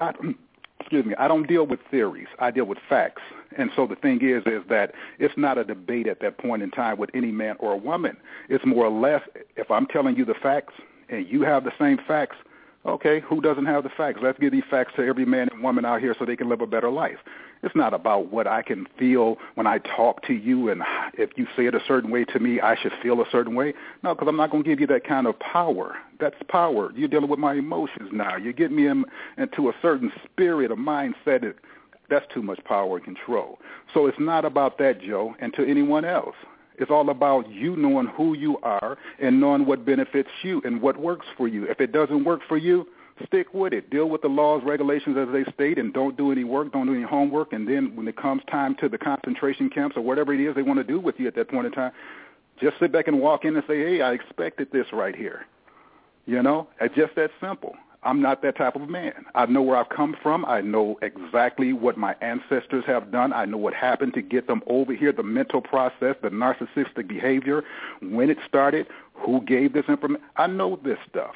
I don't deal with theories. I deal with facts. And so the thing is that it's not a debate at that point in time with any man or a woman. It's more or less, if I'm telling you the facts and you have the same facts, okay, who doesn't have the facts? Let's give these facts to every man and woman out here so they can live a better life. It's not about what I can feel when I talk to you, and if you say it a certain way to me, I should feel a certain way. No, because I'm not going to give you that kind of power. That's power. You're dealing with my emotions now. You're getting me into a certain spirit, a mindset. That's too much power and control. So it's not about that, Joe, and to anyone else. It's all about you knowing who you are and knowing what benefits you and what works for you. If it doesn't work for you, stick with it. Deal with the laws, regulations as they state, and don't do any work, don't do any homework. And then when it comes time to the concentration camps or whatever it is they want to do with you at that point in time, just sit back and walk in and say, hey, I expected this right here. You know, it's just that simple. I'm not that type of man. I know where I've come from. I know exactly what my ancestors have done. I know what happened to get them over here, the mental process, the narcissistic behavior, when it started, who gave this information. I know this stuff.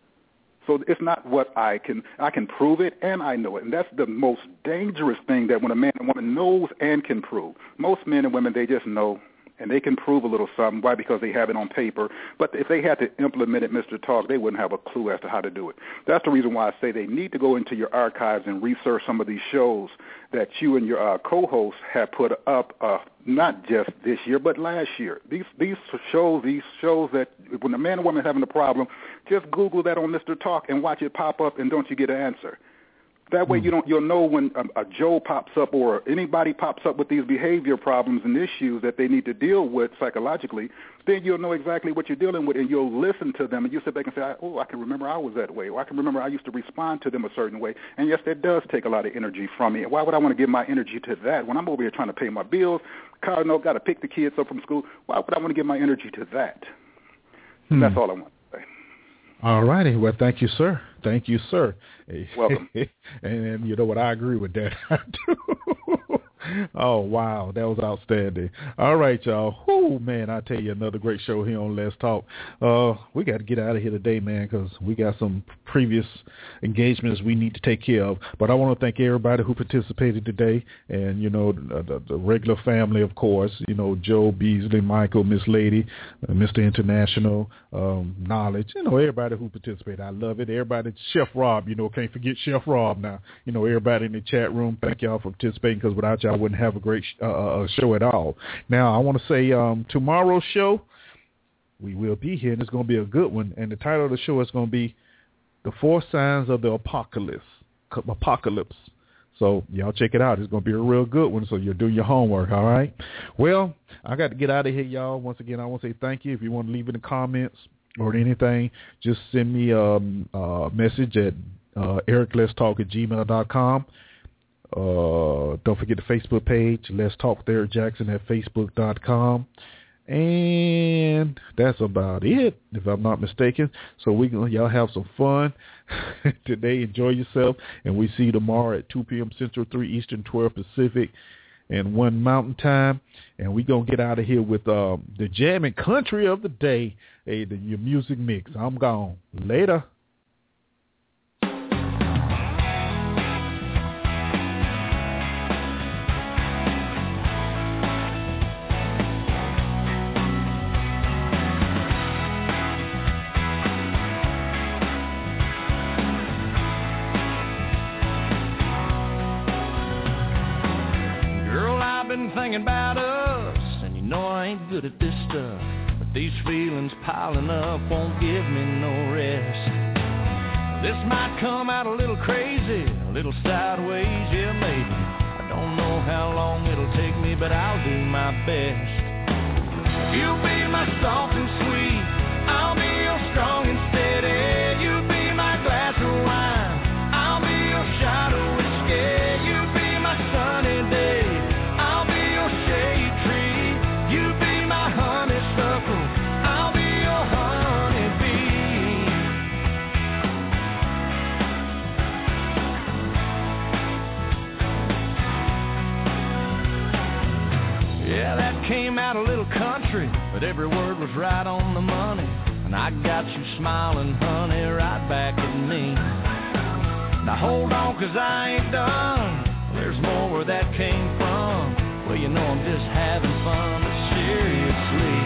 So it's not what I can prove it, and I know it. And that's the most dangerous thing, that when a man and woman knows and can prove. Most men and women, they just know, and they can prove a little something. Why? Because they have it on paper. But if they had to implement it, Mr. Talk, they wouldn't have a clue as to how to do it. That's the reason why I say they need to go into your archives and research some of these shows that you and your co-hosts have put up, not just this year, but last year. These shows that when a man and woman is having a problem, just Google that on Mr. Talk and watch it pop up, and don't you get an answer. That way you'll know when a Joe pops up or anybody pops up with these behavior problems and issues that they need to deal with psychologically, then you'll know exactly what you're dealing with, and you'll listen to them, and you'll sit back and say, oh, I can remember I was that way, or I can remember I used to respond to them a certain way. And, yes, that does take a lot of energy from me. And why would I want to give my energy to that when I'm over here trying to pay my bills, car note, got to pick the kids up from school? Why would I want to give my energy to that? That's all I want. All righty. Well, thank you, sir. Thank you, sir. Welcome. And you know what? I agree with that. I do. Oh, wow. That was outstanding. All right, y'all. Oh, man, I tell you, another great show here on Let's Talk. We got to get out of here today, man, because we got some previous engagements we need to take care of. But I want to thank everybody who participated today, and, you know, the regular family, of course, you know, Joe, Beasley, Michael, Miss Lady, Mr. International, Knowledge, you know, everybody who participated. I love it. Everybody, Chef Rob, you know, can't forget Chef Rob now. You know, everybody in the chat room, thank y'all for participating, because without y'all, I wouldn't have a great show at all. Now, I want to say tomorrow's show, we will be here, and it's going to be a good one. And the title of the show is going to be The 4 Signs of the Apocalypse. So y'all check it out. It's going to be a real good one, so you'll do your homework, all right? Well, I got to get out of here, y'all. Once again, I want to say thank you. If you want to leave in the comments or anything, just send me a message at ericletstalk@gmail.com. Don't forget the Facebook page, Let's Talk with Eric Jackson at facebook.com. And that's about it, if I'm not mistaken. So y'all have some fun today. Enjoy yourself. And we see you tomorrow at 2 p.m. Central, 3 Eastern, 12 Pacific, and 1 Mountain Time. And we're going to get out of here with the jamming country of the day, your music mix. I'm gone. Later. Thinking about us, and you know I ain't good at this stuff, but these feelings piling up won't give me no rest. This might come out a little crazy, a little sideways, yeah maybe. I don't know how long it'll take me, but I'll do my best. You'll be my soft and sweet, I'll be your strong and steady. You'll be my glass of wine, I'll be your shot of whiskey. You'll be my sunny day, came out a little country, but every word was right on the money. And And I got you smiling, honey, right back at me. Now hold on, 'cause I ain't done. There's more where that came from. Well, you know I'm just having fun, but seriously,